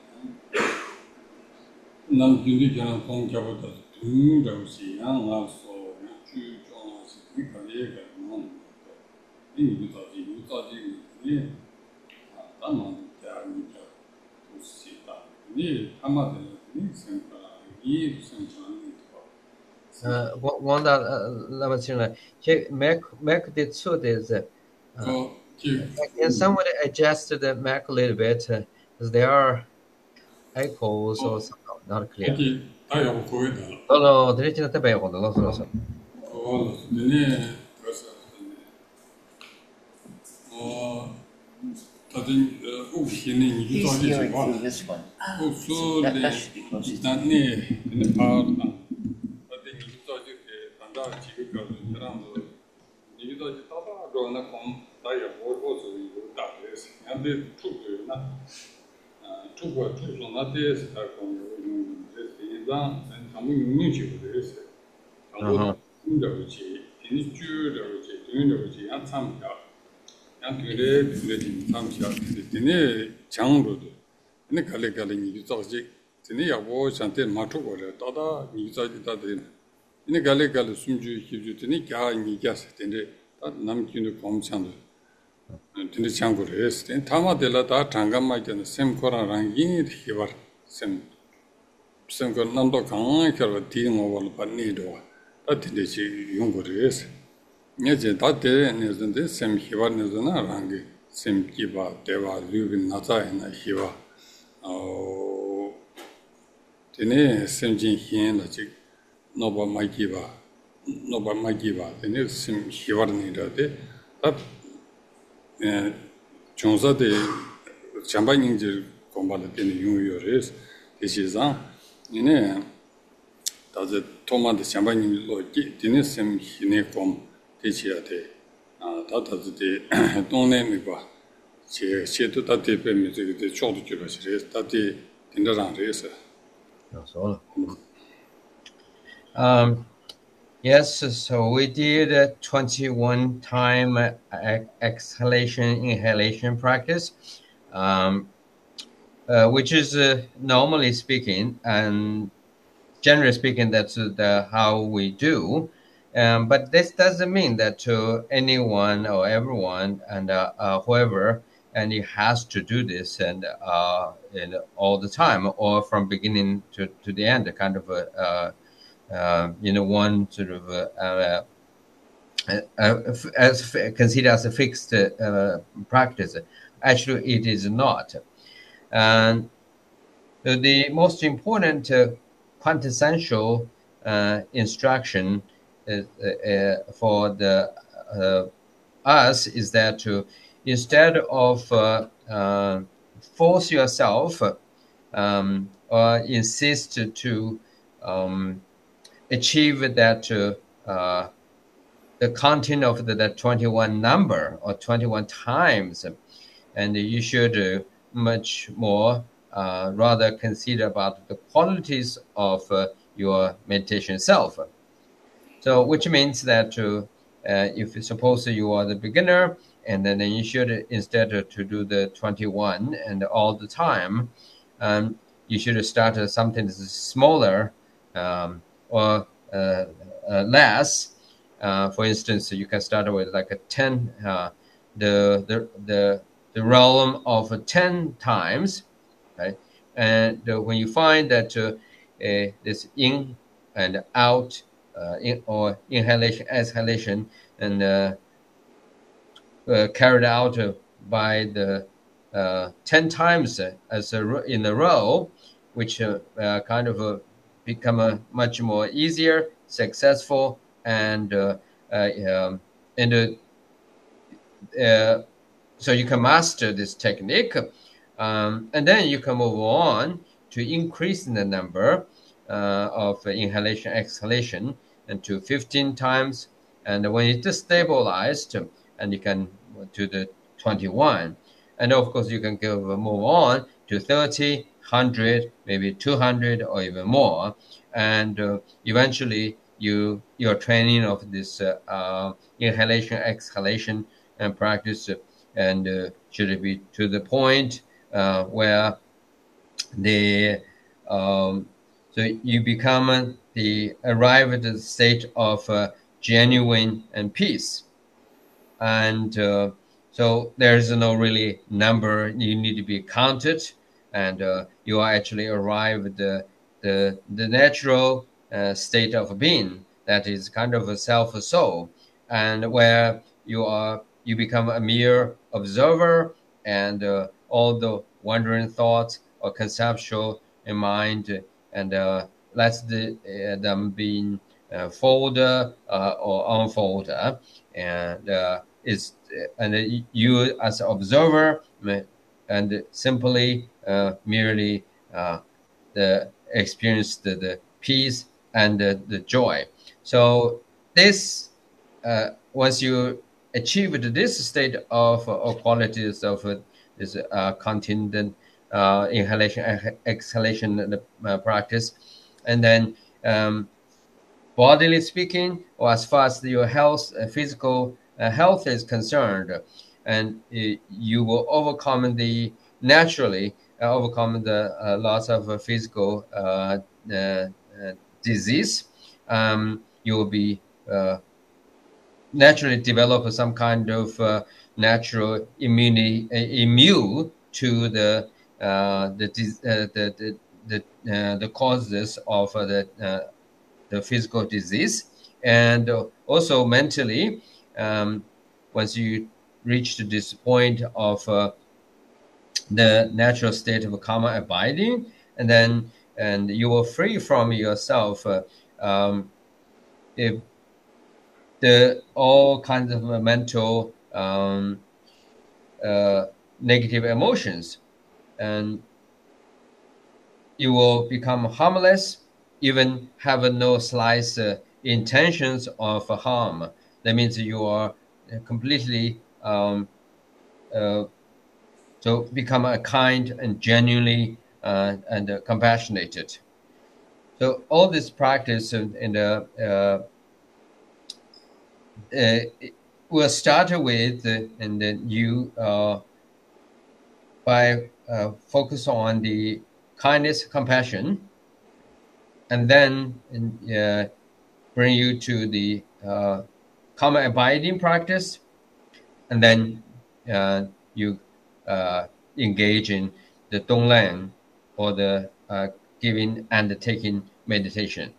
none Indian Kong Jabata, two Josie, and also two Jones, Nicolega, non. You thought you thought you done. Uh, one that let me see. Check Mac Mac did so is uh, can somebody adjust the Mac a little bit because there are echoes or something not clear. No, no, there is not a bad one. No, no, no. Oh, He's hearing through this one. So that, that should be close. and today the time shot the 장으로도 근데 갈래갈래 이 저지 진이 야고 산테 마토고래 다다 이 저지다데 근데 갈래갈래 숨주 희주더니 갸 이갸스 근데 남기는 검창도 근데 장고래 했을 타마델라다 장감마이잖아 샘코라랑 이 히바 샘 샘거 남도 강하게 디모월 받니도 어떻게지 용거래스 녀제 다데 내전데 샘 히바 내전아 랑게 샘 기바 대와 류빈 나타에나 히바 어 테네 샘진 히엔라지 노바 마이기바 노바 마이기바 테네 샘 히바르니라데 아 종사데 잠바닝지 공부할 때는 용요레스 대시상 이네 다제 토마데 잠바닝 로기 디네 샘 히네 콤 대시야데 아 다다데 동네미 봐 제 제도 다데 빼면 저기 초도 줄어서 다데 딘다랑 레스 Um yes, so we did a twenty-one time exhalation inhalation practice, um, uh, which is uh, normally speaking and generally speaking, that's uh, the how we do. Um, but this doesn't mean that to anyone or everyone and uh, uh, whoever, and it has to do this and, uh, and all the time or from beginning to, to the end, kind of a uh, Uh, you know, one sort of uh, uh, uh, as considered as a fixed uh, practice. Actually, it is not. And the most important uh, quintessential uh, instruction is, uh, for the uh, us is that to instead of uh, uh, force yourself um, or insist to um, achieve that uh, uh, the content of the, the twenty-one number or twenty-one times, and you should uh, much more uh, rather consider about the qualities of uh, your meditation self. So, which means that uh, uh, if suppose you are the beginner, and then you should instead to do the twenty-one and all the time, um, you should start uh, something smaller. Um, or uh, uh, less. Uh, for instance, you can start with like a ten, uh, the the the the realm of ten times, right? And uh, when you find that uh, uh, this in and out, uh, in or inhalation, exhalation, and uh, uh, carried out uh, by the uh, ten times as a, in a row, which uh, uh, kind of a become a much more easier, successful, and uh, uh, um, and uh, uh, so you can master this technique, um, and then you can move on to increase the number uh, of inhalation, exhalation, and to fifteen times. And when it is stabilized, and you can do the twenty-one, and of course you can go move on to thirty, one hundred, maybe two hundred or even more. And uh, eventually you, your training of this uh, uh, inhalation, exhalation and practice uh, and uh, should be to the point uh, where the um, so you become the arrive at the state of uh, genuine and peace. And uh, so there's no really number you need to be counted, and uh, you are actually arrive at the the, the natural uh, state of being that is kind of a self-soul, and where you are you become a mere observer, and uh, all the wandering thoughts or conceptual in mind, and uh, let the, uh, them be uh, fold uh, or unfold, uh, and uh, is and you as an observer and simply uh, merely uh, the experience the, the peace and the, the joy. So this uh, once you achieved this state of uh, or qualities of uh, this uh, continued uh, inhalation exhalation uh, practice, and then um, bodily speaking, or as far as your health, uh, physical uh, health is concerned, and uh, you will overcome the naturally uh, overcome the uh, loss of uh, physical uh, uh, uh, disease. Um, you will be uh, naturally develop some kind of uh, natural immunity, uh, immune to the uh, the, uh, the the the uh, the causes of uh, the uh, the physical disease, and also mentally, um, once you reach to this point of uh, the natural state of karma abiding, and then and you will free from yourself uh, um, if the all kinds of mental um, uh, negative emotions, and you will become harmless, even have no slight uh, intentions of harm. That means you are completely um, uh, so become a kind and genuinely uh, and uh, compassionate. So all this practice in, in the uh, uh, will start with uh, and then you uh, by uh, focus on the kindness, compassion, and then uh, bring you to the uh, karma abiding practice, and then uh, you uh, engage in the Donglan, or the uh, giving and taking meditation.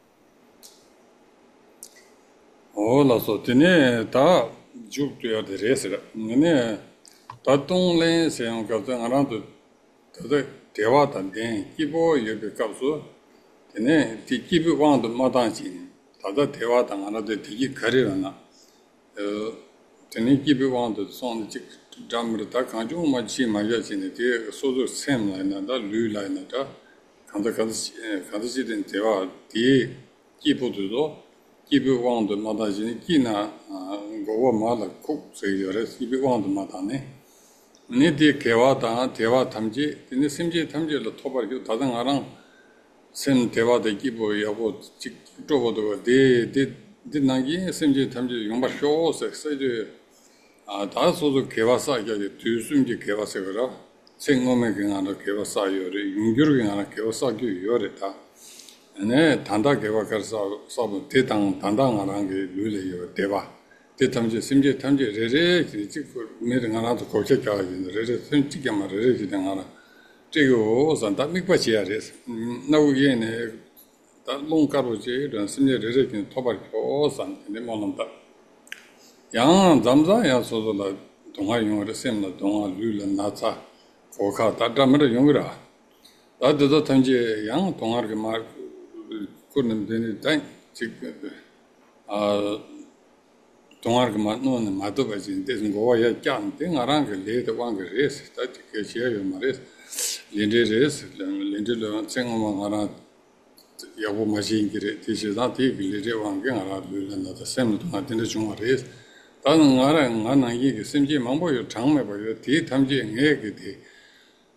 Oh, so tene ta juk to your dress. Nene ta Donglan se on ka around the dewa tan den kibo yobe kapso. tene ti kibo wang de madan jin. Ta da dewa tan ana de ti kare na. Uh, tene kibo wang de son jik jamr ta kanju ma chi ma ya jin de so so sem la na da lu la na da kanda kanda kanda ji den dewa ti kibo do kibo wang de madan jin ki na go ma la ku se yore kibo wang de madan ne ne de kewa ta dewa tamji tene simji tamji lo tobar ki ta dang arang sem dewa de kibo ya bo 직 또 de de de nangi simji tamji 용바 쇼 세세지 아 다소도 개와사게 뒤숨지 개와세거라 생몸에 그냥도 개와사요리 윤규르 그냥 개와사기 요래다 네 단다 개와가서 서브 대당 단당하는 게 룰이에요 대바 대탐지 심지 탐지 레레 지고 메르 하나도 거쳐 가야 되는데 레레 심지게 말레 지당 하나 这个我想他没关系啊，这是，嗯，那我也呢，他弄搞不起，人生的这些跟头发我想肯定没弄到。样咱们这样说的了，东海用的什么东海绿了哪吒，我靠，他专门的用的，他这都他们样东海个嘛，可能的呢，但这个啊。东海个嘛，弄的嘛都不行，但是我也讲，等下让个来的往个热死，他这个些有嘛热。 linje res linje lo chengo ma ngara ya bo ma jin gire ti shi da ti gile re wang ge ngara lu la da sem to na tin de chung res da ngara nga na yi ge sem ji mang bo yo chang me bo yo ti tham ji nge ge ti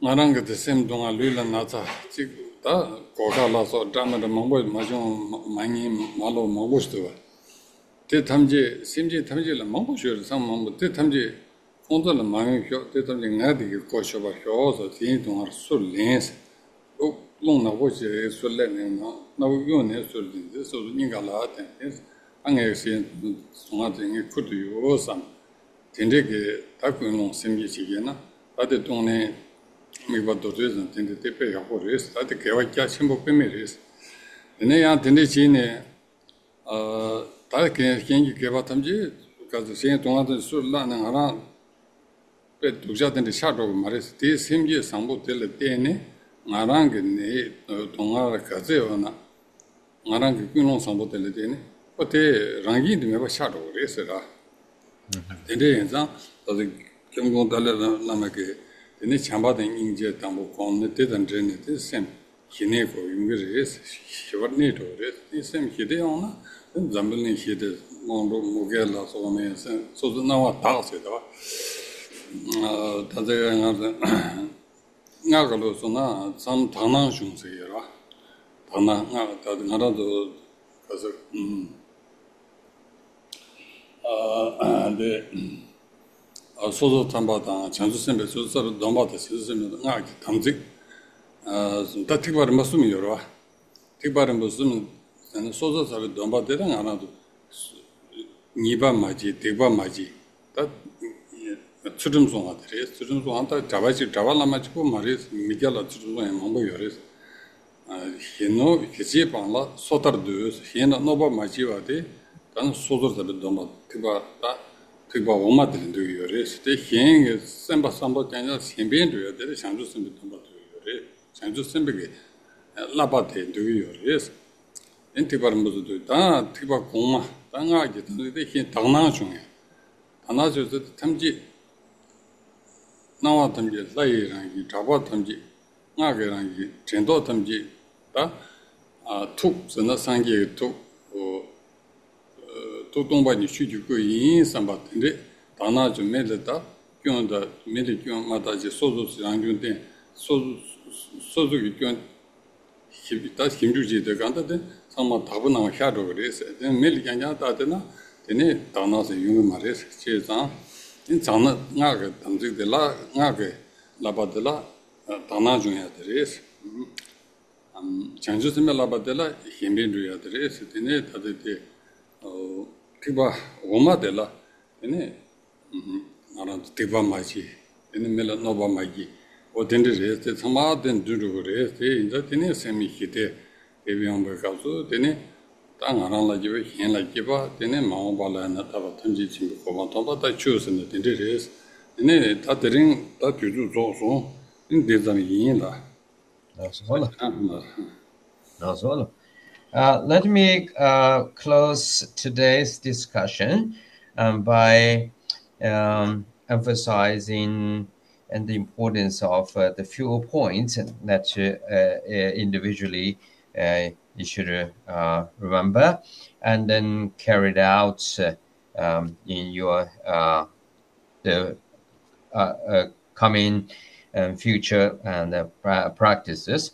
Narang the same donga Lula Nata, da Goga so drama the Mongol Majon Mangi Malo Mongostua. Te Tamji, Simji Tamji, Mongosur, some Mongo, Te Tamji, Fonda the Mangi, Te Tamji Nadi, Koshova, Hos, the Inton are so lens. Oh, long now watch is so letting now you know, so this was Ningala, and Angasian, something could you some. Tindeke, Takuno, Simji Chigana, but the Tone. Mi vado reason tende te pe ya horis ta te kewa kya chimbo pe meris ne ya tende chine uh ta ke kengi kewa tamji ka de sen tonga de sur la na ngara pe duja tende sha do maris te simji sambo tele te ne ngarang ne tonga ka ze ona ngarang ki no sambo tele te ne o te rangi de me ba sha do res ra tende yanza ta de kemgo dale na ma ke Ini chambadan inje tambo konne te dan jene te sem hine ko yungres shwarni to res ni sem hide ona zambelni hide mondo mogela so me so na wa ta se da ah ta de nga nga ga lo so na sam thana shung se ra thana nga ta nga ra do ka se ah de 소소 담바다 전수선배 소소로 넘어다 시스템에 나기 담직 어 다티바를 무슨 요로 티바를 무슨 저는 소소서 넘어대는 하나도 니바 마지 대바 마지 다 추름송 하더래 추름송 한다 잡아지 잡아라마지고 말이 미결아 추름송에 뭔가 요래서 아 히노 그지 방라 소터도 히노 노바 마지와데 단 소소서 넘어 티바다 그거 엄마들은 되게 요래서 때 희행 셈바 삼바 전혀 신변도 요래 상주 선배도 봐도 요래 상주 선배게 라바데 되게 요래서 인티바르모도 다 티바 공마 땅아게 되는데 희 당나 중에 하나저도 탐지 나와 탐지 라이랑 이 잡아 탐지 나게랑 이 전도 탐지 다아툭 전나 상계 툭어 또 동반이 쉬주고 인 삼바인데 다나 좀 매다 교원다 매리 교원 마다지 소소스 양준데 소소 소소기 교원 힘이다 힘주지데 간다데 삼마 답은 나와 샤도 그래서 매리 간야 다데나 되네 다나서 용 말해서 제자 인 장나 나가 담직들라 나게 라바들라 다나 중에 드레스 음 장주스메 라바들라 힘빈주야 드레스 되네 다데데 어 티바 오마델라 에네 음 나랑 티바 마지 에네 멜라 노바 마기 오덴데레스 사마덴 두루레스 인자 티네 세미히데 에비앙베 가서 티네 땅아랑라 지베 힌라 지바 티네 마오발라나 타바 탐지 친구 고마 토바다 추스네 덴데레스 에네 다드링 다 주주 조소 인데자미 인라 나서라 나서라 Uh, let me uh, close today's discussion um, by um, emphasizing and the importance of uh, the few points that uh, uh, individually uh, you should uh, remember and then carry it out uh, um, in your uh, the uh, uh, coming um, future and uh, pra- practices.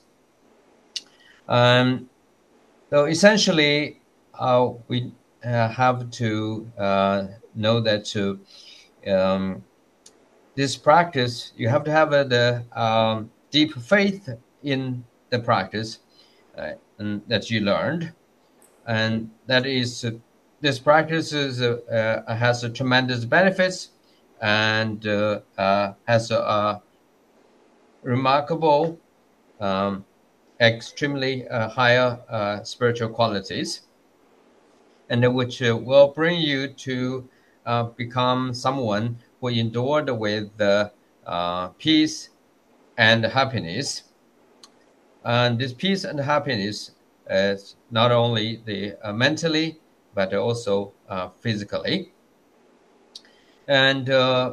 Um, So essentially, uh, we uh, have to uh, know that to um, this practice, you have to have a, the um, deep faith in the practice uh, and that you learned, and that is uh, this practice is uh, uh, has a tremendous benefits and uh, uh, has a, a remarkable. Um, extremely uh, higher uh, spiritual qualities, and which uh, will bring you to uh, become someone who endured with uh, uh, peace and happiness. And this peace and happiness is not only the uh, mentally, but also uh, physically. And uh,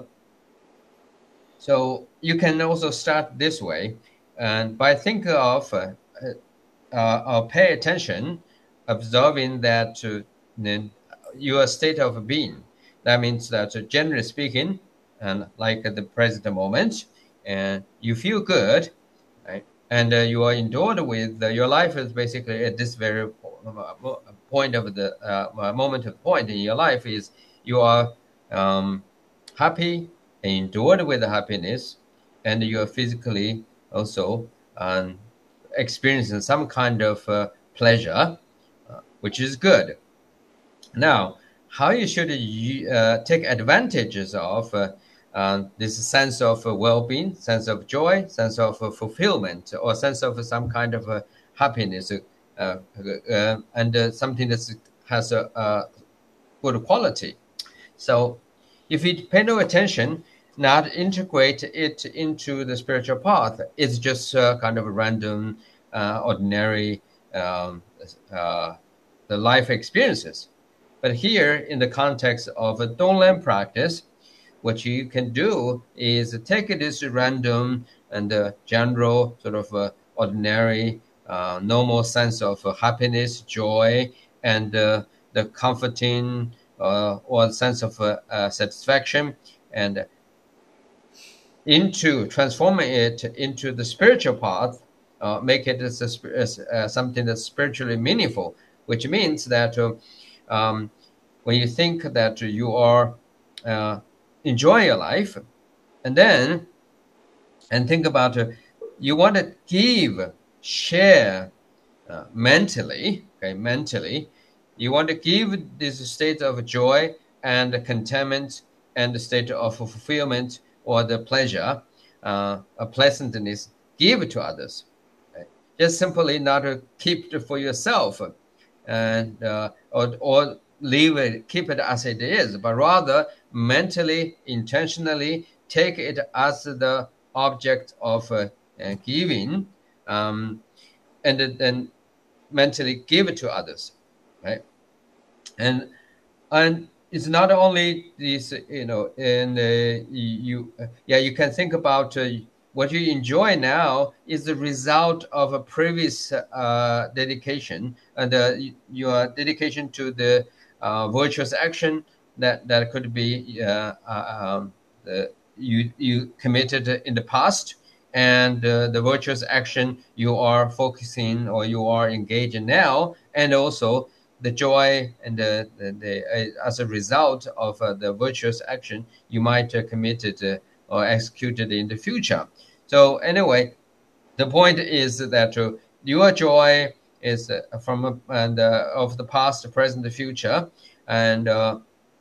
so you can also start this way. And by thinking of uh, uh, uh, pay attention, observing that uh, your state of being. That means that uh, generally speaking, and like at the present moment, and you feel good, right? And uh, you are endured with uh, your life is basically at this very point of the uh, moment of point in your life is you are um, happy and endured with the happiness, and you are physically also um, experiencing some kind of uh, pleasure, uh, which is good. Now, how you should uh, take advantages of uh, uh, this sense of uh, well-being, sense of joy, sense of uh, fulfillment, or sense of some kind of uh, happiness, uh, uh, and uh, something that has a, a good quality. So if you pay no attention, not integrate it into the spiritual path, it's just uh, kind of a random, uh, ordinary um, uh, the life experiences. But here, in the context of a Donglen practice, what you can do is take this random and uh, general, sort of uh, ordinary, uh, normal sense of uh, happiness, joy, and uh, the comforting uh, or sense of uh, uh, satisfaction, and into transforming it into the spiritual path, uh, make it as, a, as uh, something that's spiritually meaningful, which means that uh, um, when you think that you are uh, enjoying your life, and then and think about uh, you want to give, share uh, mentally, okay, mentally, you want to give this state of joy and contentment and the state of fulfillment or the pleasure, uh, a pleasantness, give it to others. Right? Just simply not to keep it for yourself, and uh, or, or leave it, keep it as it is, but rather mentally, intentionally take it as the object of uh, uh, giving, um, and then mentally give it to others, right? And and it's not only this, you know, and uh, you, uh, yeah, you can think about uh, what you enjoy now is the result of a previous uh, dedication, and uh, your dedication to the uh, virtuous action that that could be uh, uh, um, the, you you committed in the past, and uh, the virtuous action you are focusing or you are engaged in now, and also the joy and the, the, the uh, as a result of uh, the virtuous action you might uh, committed uh, or executed in the future. So anyway, the point is that uh, your joy is uh, from uh, and uh, of the past, present, future, and uh,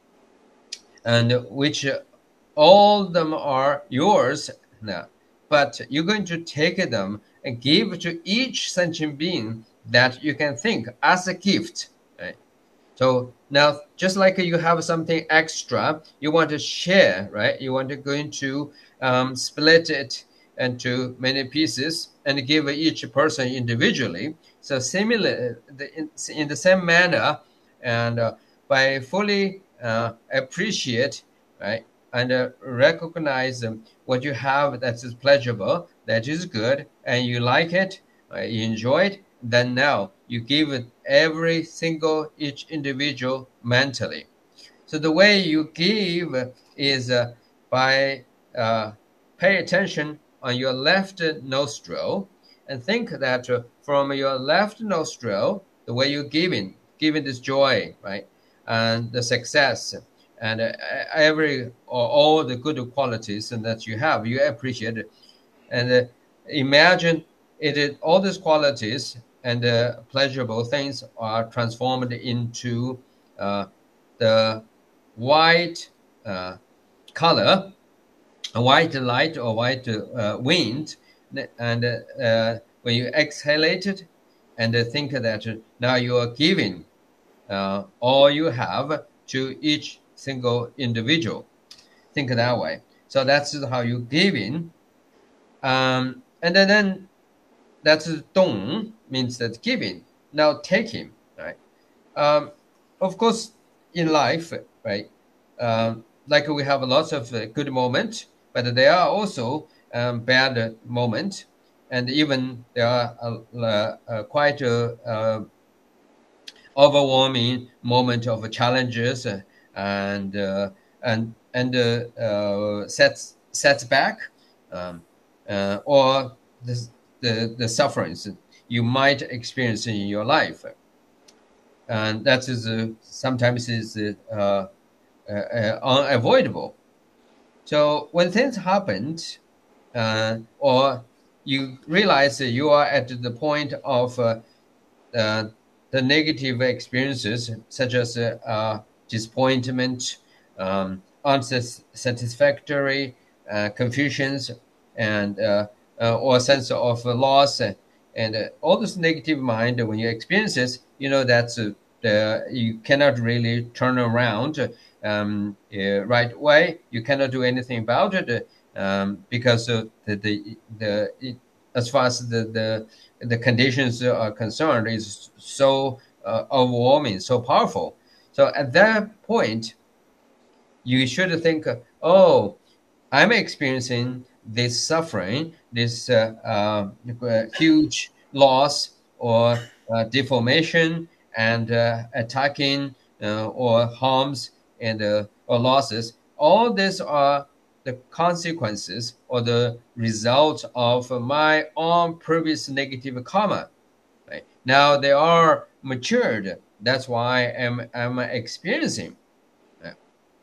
and which uh, all of them are yours now. But you're going to take them and give to each sentient being that you can think as a gift. Right? So now, just like you have something extra, you want to share, right? You want to go into um, split it into many pieces and give each person individually. So similar, in, in the same manner, and uh, by fully uh, appreciate, right, and uh, recognize um, what you have that is pleasurable, that is good, and you like it, uh, you enjoy it, then now you give it every single, each individual mentally. So the way you give is uh, by uh, pay attention on your left nostril and think that uh, from your left nostril, the way you're giving, giving this joy, right, and the success, and uh, every or all the good qualities that you have, you appreciate it, and uh, imagine it is all these qualities and uh, pleasurable things are transformed into uh, the white uh, color, a white light or white uh, wind, and uh, when you exhale it, and uh, think that now you are giving uh, all you have to each single individual. Think that way. So that's how you giving, um, and then, then that's dong means that giving. Now taking, right? Um, of course, in life, right? Um, like we have lots of uh, good moments, but there are also um, bad moments, and even there are uh, uh, quite a uh, overwhelming moment of challenges uh, and uh, and and uh, uh, sets setback. Um, uh, or the, the the sufferings you might experience in your life, and that is uh, sometimes is uh, uh, uh, unavoidable. So when things happened, uh, or you realize that you are at the point of uh, uh, the negative experiences, such as uh, uh, disappointment, um, unsatisfactory, uh, confusions, and uh, uh, or sense of loss, and, and uh, all this negative mind. When you experience this, you know that uh, the, you cannot really turn around um, uh, right away. You cannot do anything about it um, because of the the, the it, as far as the the the conditions are concerned, is so uh, overwhelming, so powerful. So at that point, you should think, oh, I'm experiencing this suffering, this uh, uh, huge loss or uh, deformation and uh, attacking uh, or harms and uh, or losses. All these are the consequences or the result of my own previous negative karma. Right? Now they are matured. That's why I'm, I'm experiencing. Right?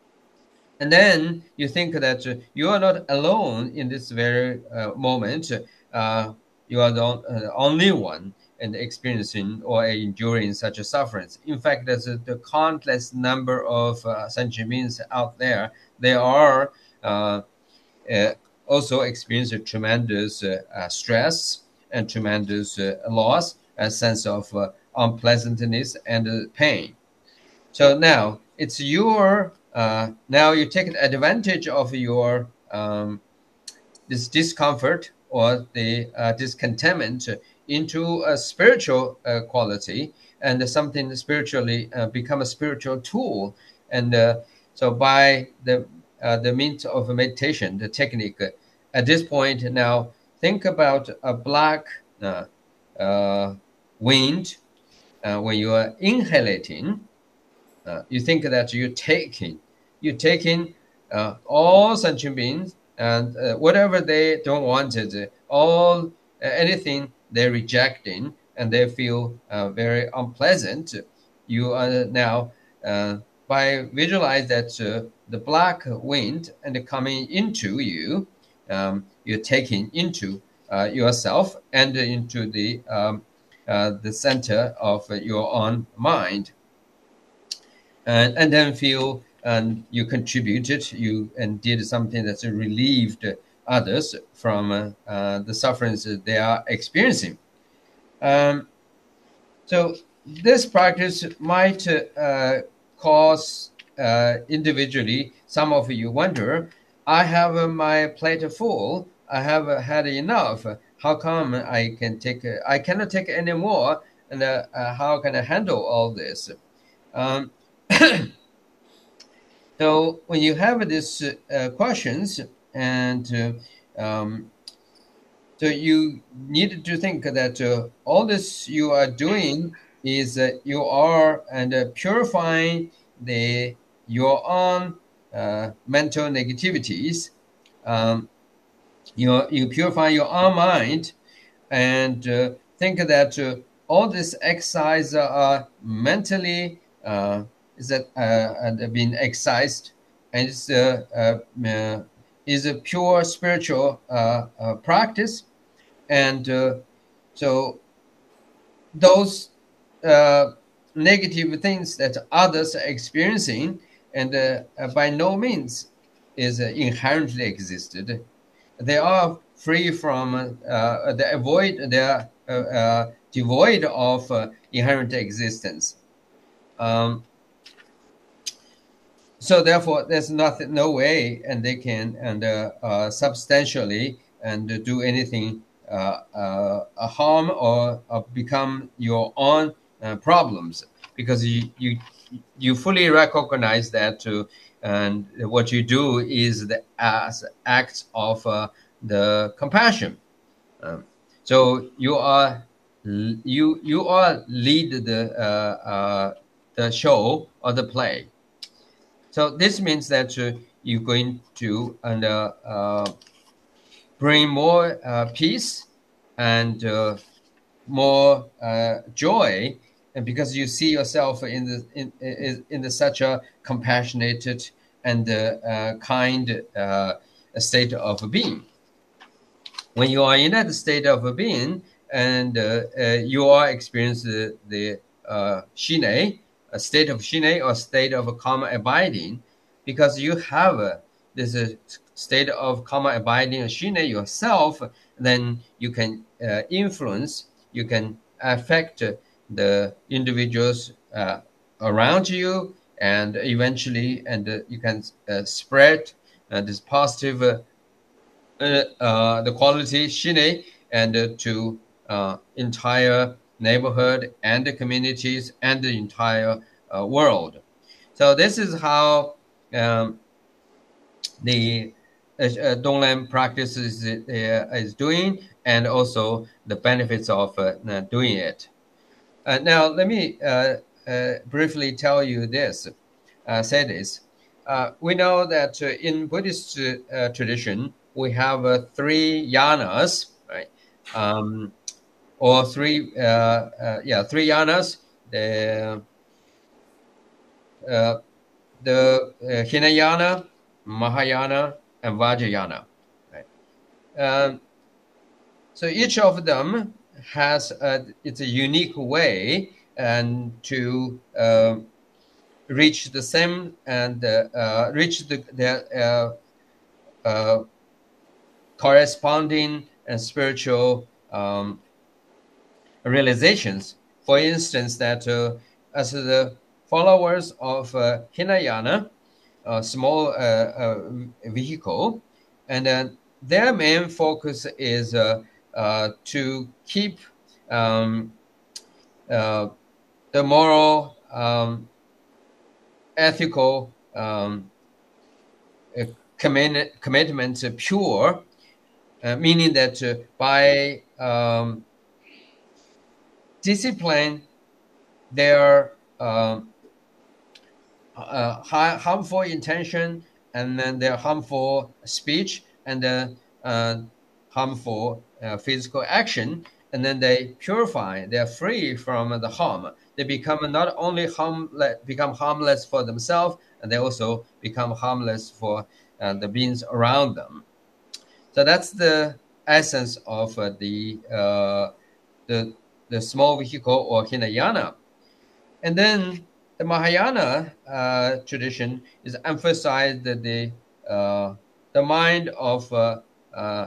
And then you think that uh, you are not alone in this very uh, moment. Uh, you are the uh, only one and experiencing or enduring such a sufferance. In fact, there's a, the countless number of uh, sentient beings out there. They are uh, uh, also experience a tremendous uh, uh, stress and tremendous uh, loss, a sense of uh, unpleasantness and uh, pain. So now it's your, uh, now you take advantage of your um, this discomfort or the uh, discontentment into a spiritual uh, quality, and something spiritually uh, become a spiritual tool. And uh, so by the uh, the means of meditation, the technique, uh, at this point now, think about a black uh, uh, wind uh, when you are inhaling. Uh, you think that you're taking, you're taking uh, all sentient beings and uh, whatever they don't want it, all uh, anything they're rejecting and they feel uh, very unpleasant. You are now uh, by visualize that uh, the black wind and coming into you, um, you're taking into uh, yourself and into the um, uh, the center of your own mind. And, and then feel and you contributed, you and did something that's relieved others from uh, uh, the sufferings that they are experiencing. Um, so this practice might uh, cause uh, individually, some of you wonder, I have uh, my plate full, I have uh, had enough. How come I can take, uh, I cannot take any more, and uh, uh, how can I handle all this? Um, So when you have these uh, questions, and uh, um, so you need to think that uh, all this you are doing is uh, you are and uh, purifying the your own uh, mental negativities. Um, you you purify your own mind, and uh, think that uh, all this exercise are mentally. Uh, is that uh, been excised, and it's uh, uh, uh, is a pure spiritual uh, uh, practice, and uh, so those uh, negative things that others are experiencing, and uh, uh, by no means is uh, inherently existed. They are free from, uh, they avoid, they are uh, uh, devoid of uh, inherent existence. Um, So therefore, there's nothing, no way, and they can and uh, uh, substantially and uh, do anything uh, uh, harm or uh, become your own uh, problems, because you you you fully recognize that too, and what you do is the as acts of uh, the compassion. Um, so you are you you are lead the uh, uh, the show or the play. So this means that uh, you're going to and uh, uh, bring more uh, peace and uh, more uh, joy, and because you see yourself in the in in, in the, such a compassionate and uh, uh, kind uh, state of being. When you are in that state of being, and uh, uh, you are experiencing the, the uh, shine, a state of shine or state of karma abiding, because you have uh, this uh, state of karma abiding shine yourself, then you can uh, influence, you can affect the individuals uh, around you, and eventually, and uh, you can uh, spread uh, this positive uh, uh, uh, the quality shine and uh, to uh, entire neighborhood and the communities and the entire uh, world. So this is how um, the uh, Donglen practice is, uh, is doing, and also the benefits of uh, doing it. Uh, now, let me uh, uh, briefly tell you this, uh, say this. Uh, we know that uh, in Buddhist uh, tradition, we have uh, three yanas, right? Um, or three, uh, uh, yeah, three yanas. The uh, the uh, Hinayana, Mahayana, and Vajrayana. Right? Um, so each of them has a, it's a unique way and to uh, reach the same and uh, uh, reach the, the uh, uh, corresponding and spiritual um, realizations. For instance, that uh, as the followers of uh, Hinayana, a small uh, uh, vehicle, and then their main focus is uh, uh, to keep um, uh, the moral, um, ethical um, uh, commit commitment pure. Uh, meaning that uh, by um, discipline their uh, uh, harmful intention and then their harmful speech and then uh, harmful uh, physical action, and then they purify, they're free from the harm. They become not only harmless, become harmless for themselves, and they also become harmless for uh, the beings around them. So that's the essence of uh, the, uh, the the small vehicle or Hinayana. And then the Mahayana uh, tradition is emphasized the the, uh, the mind of uh, uh,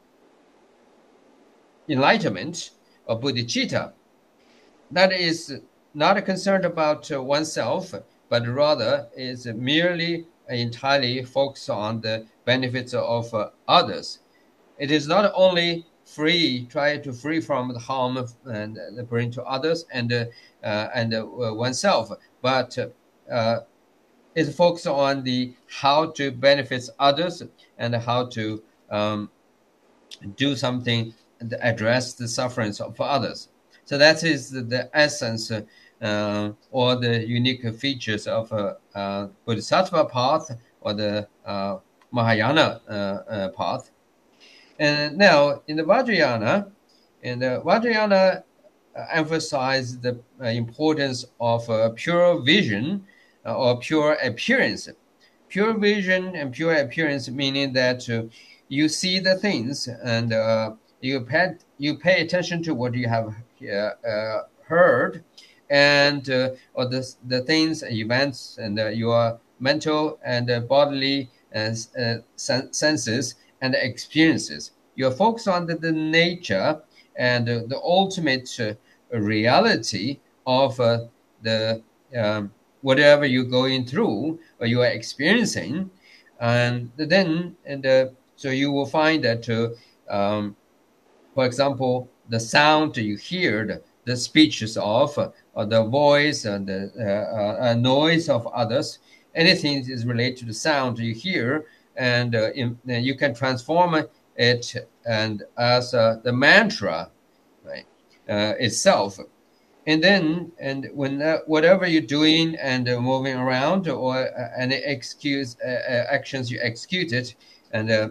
enlightenment or bodhicitta. That is not concerned about uh, oneself, but rather is merely entirely focused on the benefits of uh, others. It is not only free, try to free from the harm and uh, bring to others and uh, uh, and uh, oneself, but uh, is focused on the how to benefit others and how to um, do something to address the sufferings of others. So that is the, the essence uh, or the unique features of a uh, uh, Bodhisattva path or the uh, Mahayana uh, uh, path. And now in the Vajrayana, in the Vajrayana uh, emphasize the uh, importance of uh, pure vision uh, or pure appearance. Pure vision and pure appearance meaning that uh, you see the things and uh, you pay you pay attention to what you have uh, uh, heard, and uh, or the the things, events, and uh, your mental and uh, bodily uh, uh, sen senses and experiences. You are focused on the, the nature and uh, the ultimate uh, reality of uh, the um, whatever you're going through or you are experiencing, and then and uh, so you will find that, uh, um, for example, the sound you hear, the, the speeches of, uh, or the voice and the uh, uh, noise of others, anything is related to the sound you hear, and uh, in, uh, you can transform it and as uh, the mantra, right, uh, itself. And then, and when uh, whatever you're doing and uh, moving around, or uh, any excuse uh, uh, actions you executed, and uh,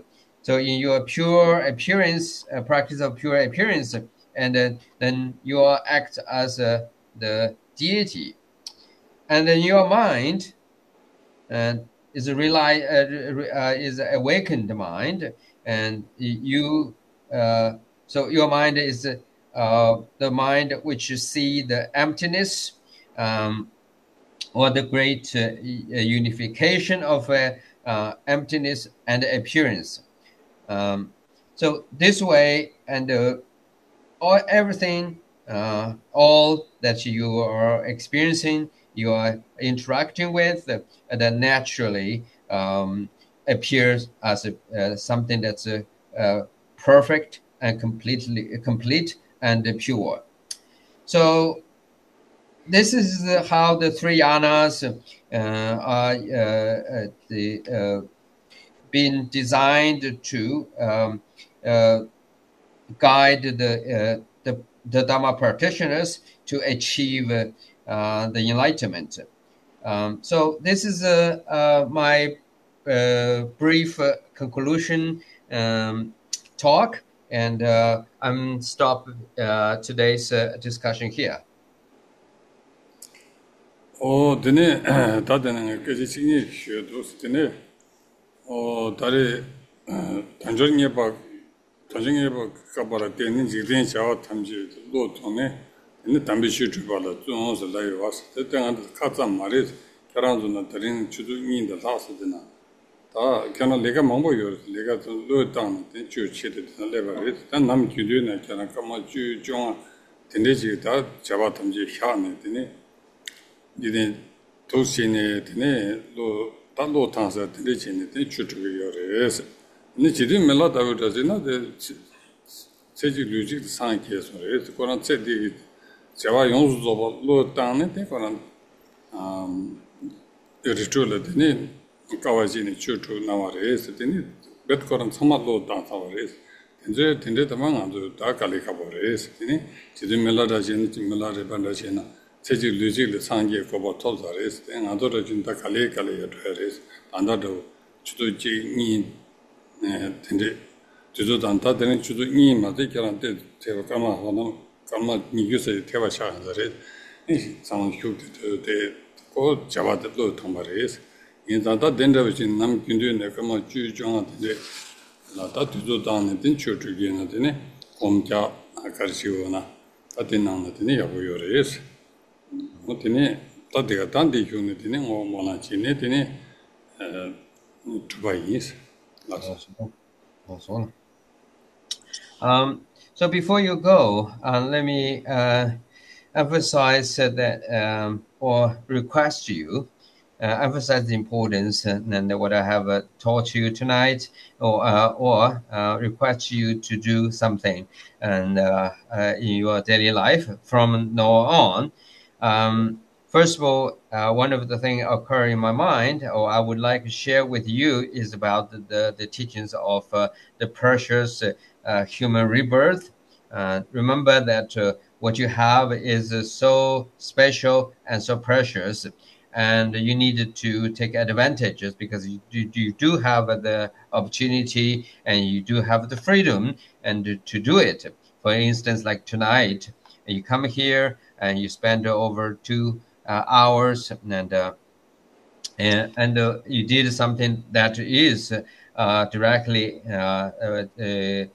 So in your pure appearance, uh, practice of pure appearance, and uh, then you act as uh, the deity. And then your mind uh, is a rely, uh, uh, is awakened mind, and you. Uh, so your mind is uh, the mind which you see the emptiness, um, or the great uh, unification of uh, uh, emptiness and appearance. Um, so this way, and uh, all everything, uh, all that you are experiencing, you are interacting with, uh, that naturally um, appears as a, uh, something that's uh, uh, perfect and completely complete and pure. So this is how the three yanas uh, are uh, the, uh, been designed to um, uh, guide the, uh, the the Dhamma practitioners to achieve uh, the enlightenment. Um, so this is uh, uh, my uh, brief uh, conclusion um, talk, and uh, I'm stop uh, today's uh, discussion here. 어, 드네 다드는 그 지식이 쉬어도 드네. 어, 다리 단절이 봐 단절이 봐 가봐라 되는 지된 샤워 탐지 로통네. 근데 담비 슈트 봐라 좀서 라이 와서 때때한테 카자 말이 결혼주나 드린 주도인데 라서드나. 다 걔는 내가 망보여. 내가 로당 주치데 레버리. 단 남주도나 걔는 까마 주종 된대지 다 잡아 탐지 샤네 되네. 이제 도시네 되네 로 단도 탄서 되지네 되 추트고요레스 근데 지금 멜라다고다지나 데 세지 뮤직 상케서레스 그런 세디 제가 용수도 로 땅네 데 그런 음 리투르드네 까와지네 추트 나와레스 되네 벳 그런 참말로 땅사와레스 이제 된데 담ang 아주 다 갈리카보레스 되네 지금 멜라다지네 멜라레반다지나 세지 류지를 상계 거버 토자레스 나도를 준다 갈래 갈래 여레스 안다도 주도지 니 근데 주도단다 되는 주도 니 맞게 결한테 제가 까마 하나 까마 니교세 대화 샤한다레 이 상황쇼도 되고 잡아도 통바레스 인자다 된다듯이 남 근도에 까마 주종한테 나다 주도단에 된 추주기는 되네 공자 가르치거나 아테나한테 야보요레스 어때네 다대가 단대 교는 되네 뭐 뭐나 지네 되네 어 두바이스 Awesome. Um, so before you go, uh, let me uh, emphasize uh, that um, or request you uh, emphasize the importance and, and what I have uh, taught you tonight, or uh, or uh, request you to do something and uh, uh, in your daily life from now on. Um, first of all, uh, one of the things occur in my mind, or I would like to share with you, is about the, the, the teachings of uh, the precious uh, human rebirth. Uh, remember that uh, what you have is uh, so special and so precious, and you need to take advantages because you do, you do have the opportunity and you do have the freedom and to, to do it. For instance, like tonight, you come here and you spend over two uh, hours, and uh, and, and uh, you did something that is uh, directly uh, uh, uh,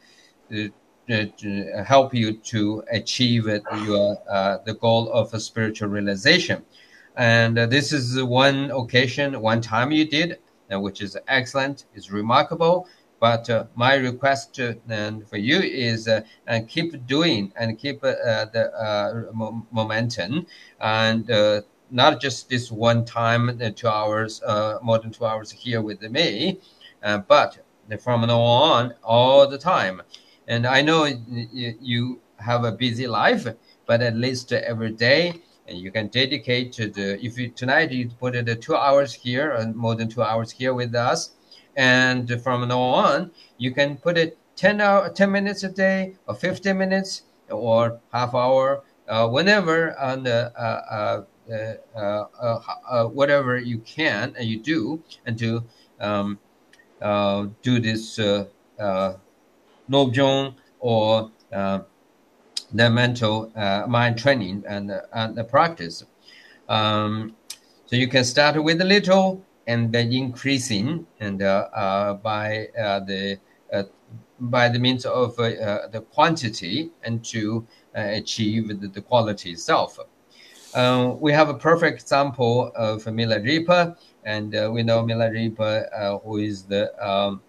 uh, help you to achieve your uh, the goal of a spiritual realization. And uh, this is one occasion, one time you did, uh, which is excellent, is remarkable. But uh, my request uh, and for you is uh, and keep doing and keep uh, the uh, mo- momentum, and uh, not just this one time, uh, two hours, uh, more than two hours here with me, uh, but from now on, all the time. And I know you, you have a busy life, but at least every day, and you can dedicate to the. If you tonight you put it uh, two hours here, and more than two hours here with us. And from now on, you can put it ten, hour, ten minutes a day, or fifteen minutes, or half hour, uh, whenever, on the, uh, uh, uh, uh, uh, whatever you can and you do, and to um, uh, do this uh, uh, Nobjong or uh, the mental uh, mind training and, uh, and the practice. Um, so you can start with a little and then increasing and uh, uh, by uh, the uh, by the means of uh, uh, the quantity and to uh, achieve the, the quality itself. Uh, we have a perfect example of Milarepa, and uh, we know Milarepa, uh, who is the um,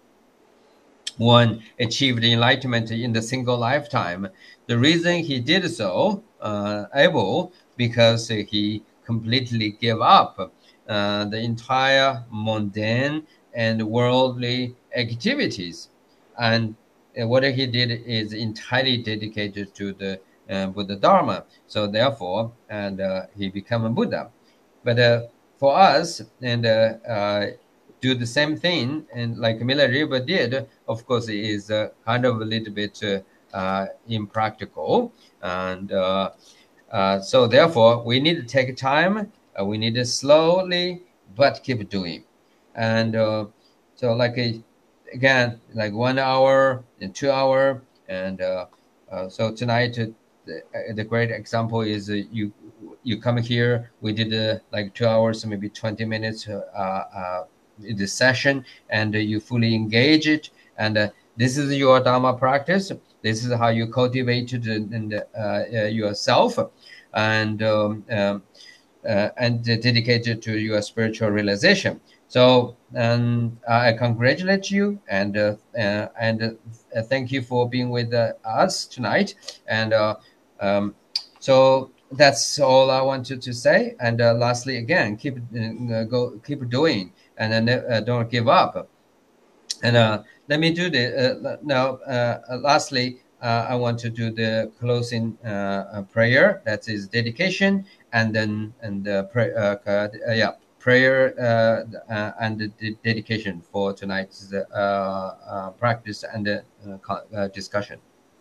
one achieved enlightenment in the single lifetime. The reason he did so, uh, able, because he completely gave up uh, the entire mundane and worldly activities. And what he did is entirely dedicated to the uh, Buddha Dharma. So therefore, and uh, he became a Buddha. But uh, for us, and uh, uh, do the same thing, and like Milarepa did, of course, it is uh, kind of a little bit uh, uh, impractical. And uh, uh, so therefore, we need to take time. Uh, we need to slowly, but keep doing. And uh, so like, a, again, like one hour and two hour. And uh, uh, so tonight, uh, the, uh, the great example is uh, you you come here, we did uh, like two hours, maybe twenty minutes uh, uh, in this session, and uh, you fully engage it. And uh, this is your Dharma practice. This is how you cultivate it and, uh, uh, yourself, and um, um, uh, and dedicated to your spiritual realization. So um, I congratulate you, and uh, uh, and uh, thank you for being with uh, us tonight. And uh, um, so that's all I wanted to say. And uh, lastly, again, keep uh, go keep doing, and then uh, don't give up. And uh, let me do the uh, now. Uh, lastly, uh, I want to do the closing uh, prayer. That is dedication, and then and uh, pray, uh, uh, yeah, prayer uh, uh, and the dedication for tonight's uh, uh, practice and uh, uh, discussion.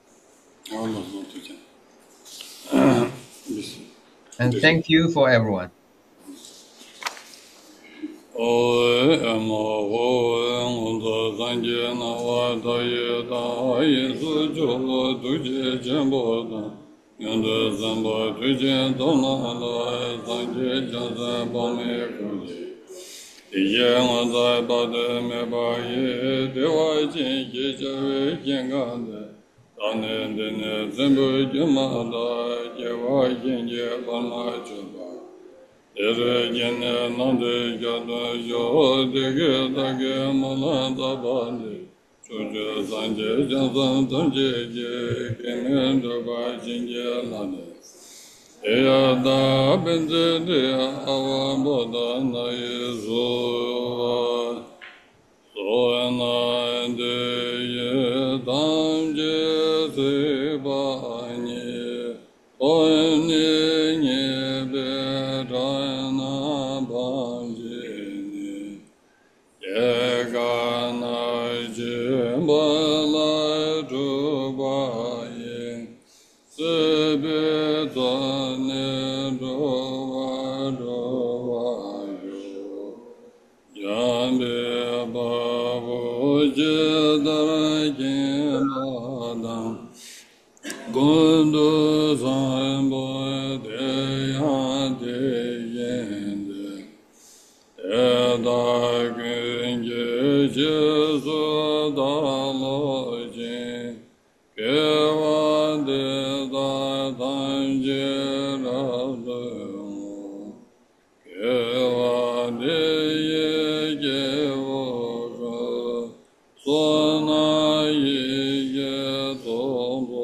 And thank you for everyone. Ere gene nande gada yo dege dage malanda bande çocuğu zanje canzan tanje ge kene doba jinge lane eya da benze de awa boda na yezo so na de ye danje se bani o ne ne be Gondo zambo de ya de yende eda genge jesu da loje kewa de da danje rado kewa de ye gewo sona ye ye tombo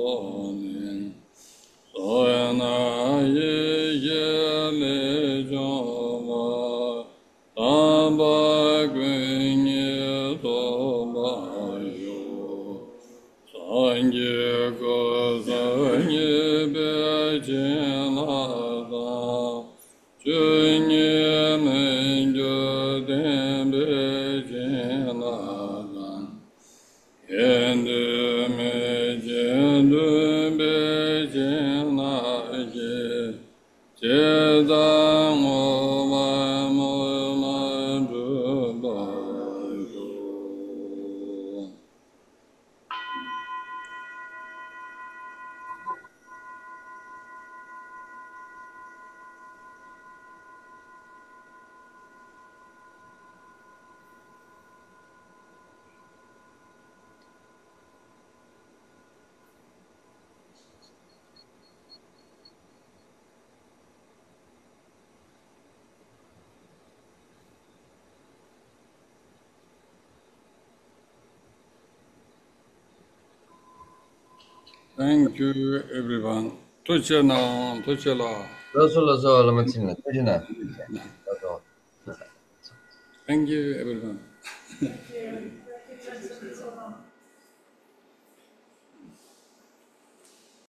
Soyana ye ye le joma tamba gwenye toba yo sanje go sanje be jena da chunye menjo den be jena da yende me jendu be jena Chedang Oma Mola Dubayo. Thank you, everyone. Tochana, Tochala. Loso loso lamatina. Tojina. Loso. Thank you, everyone.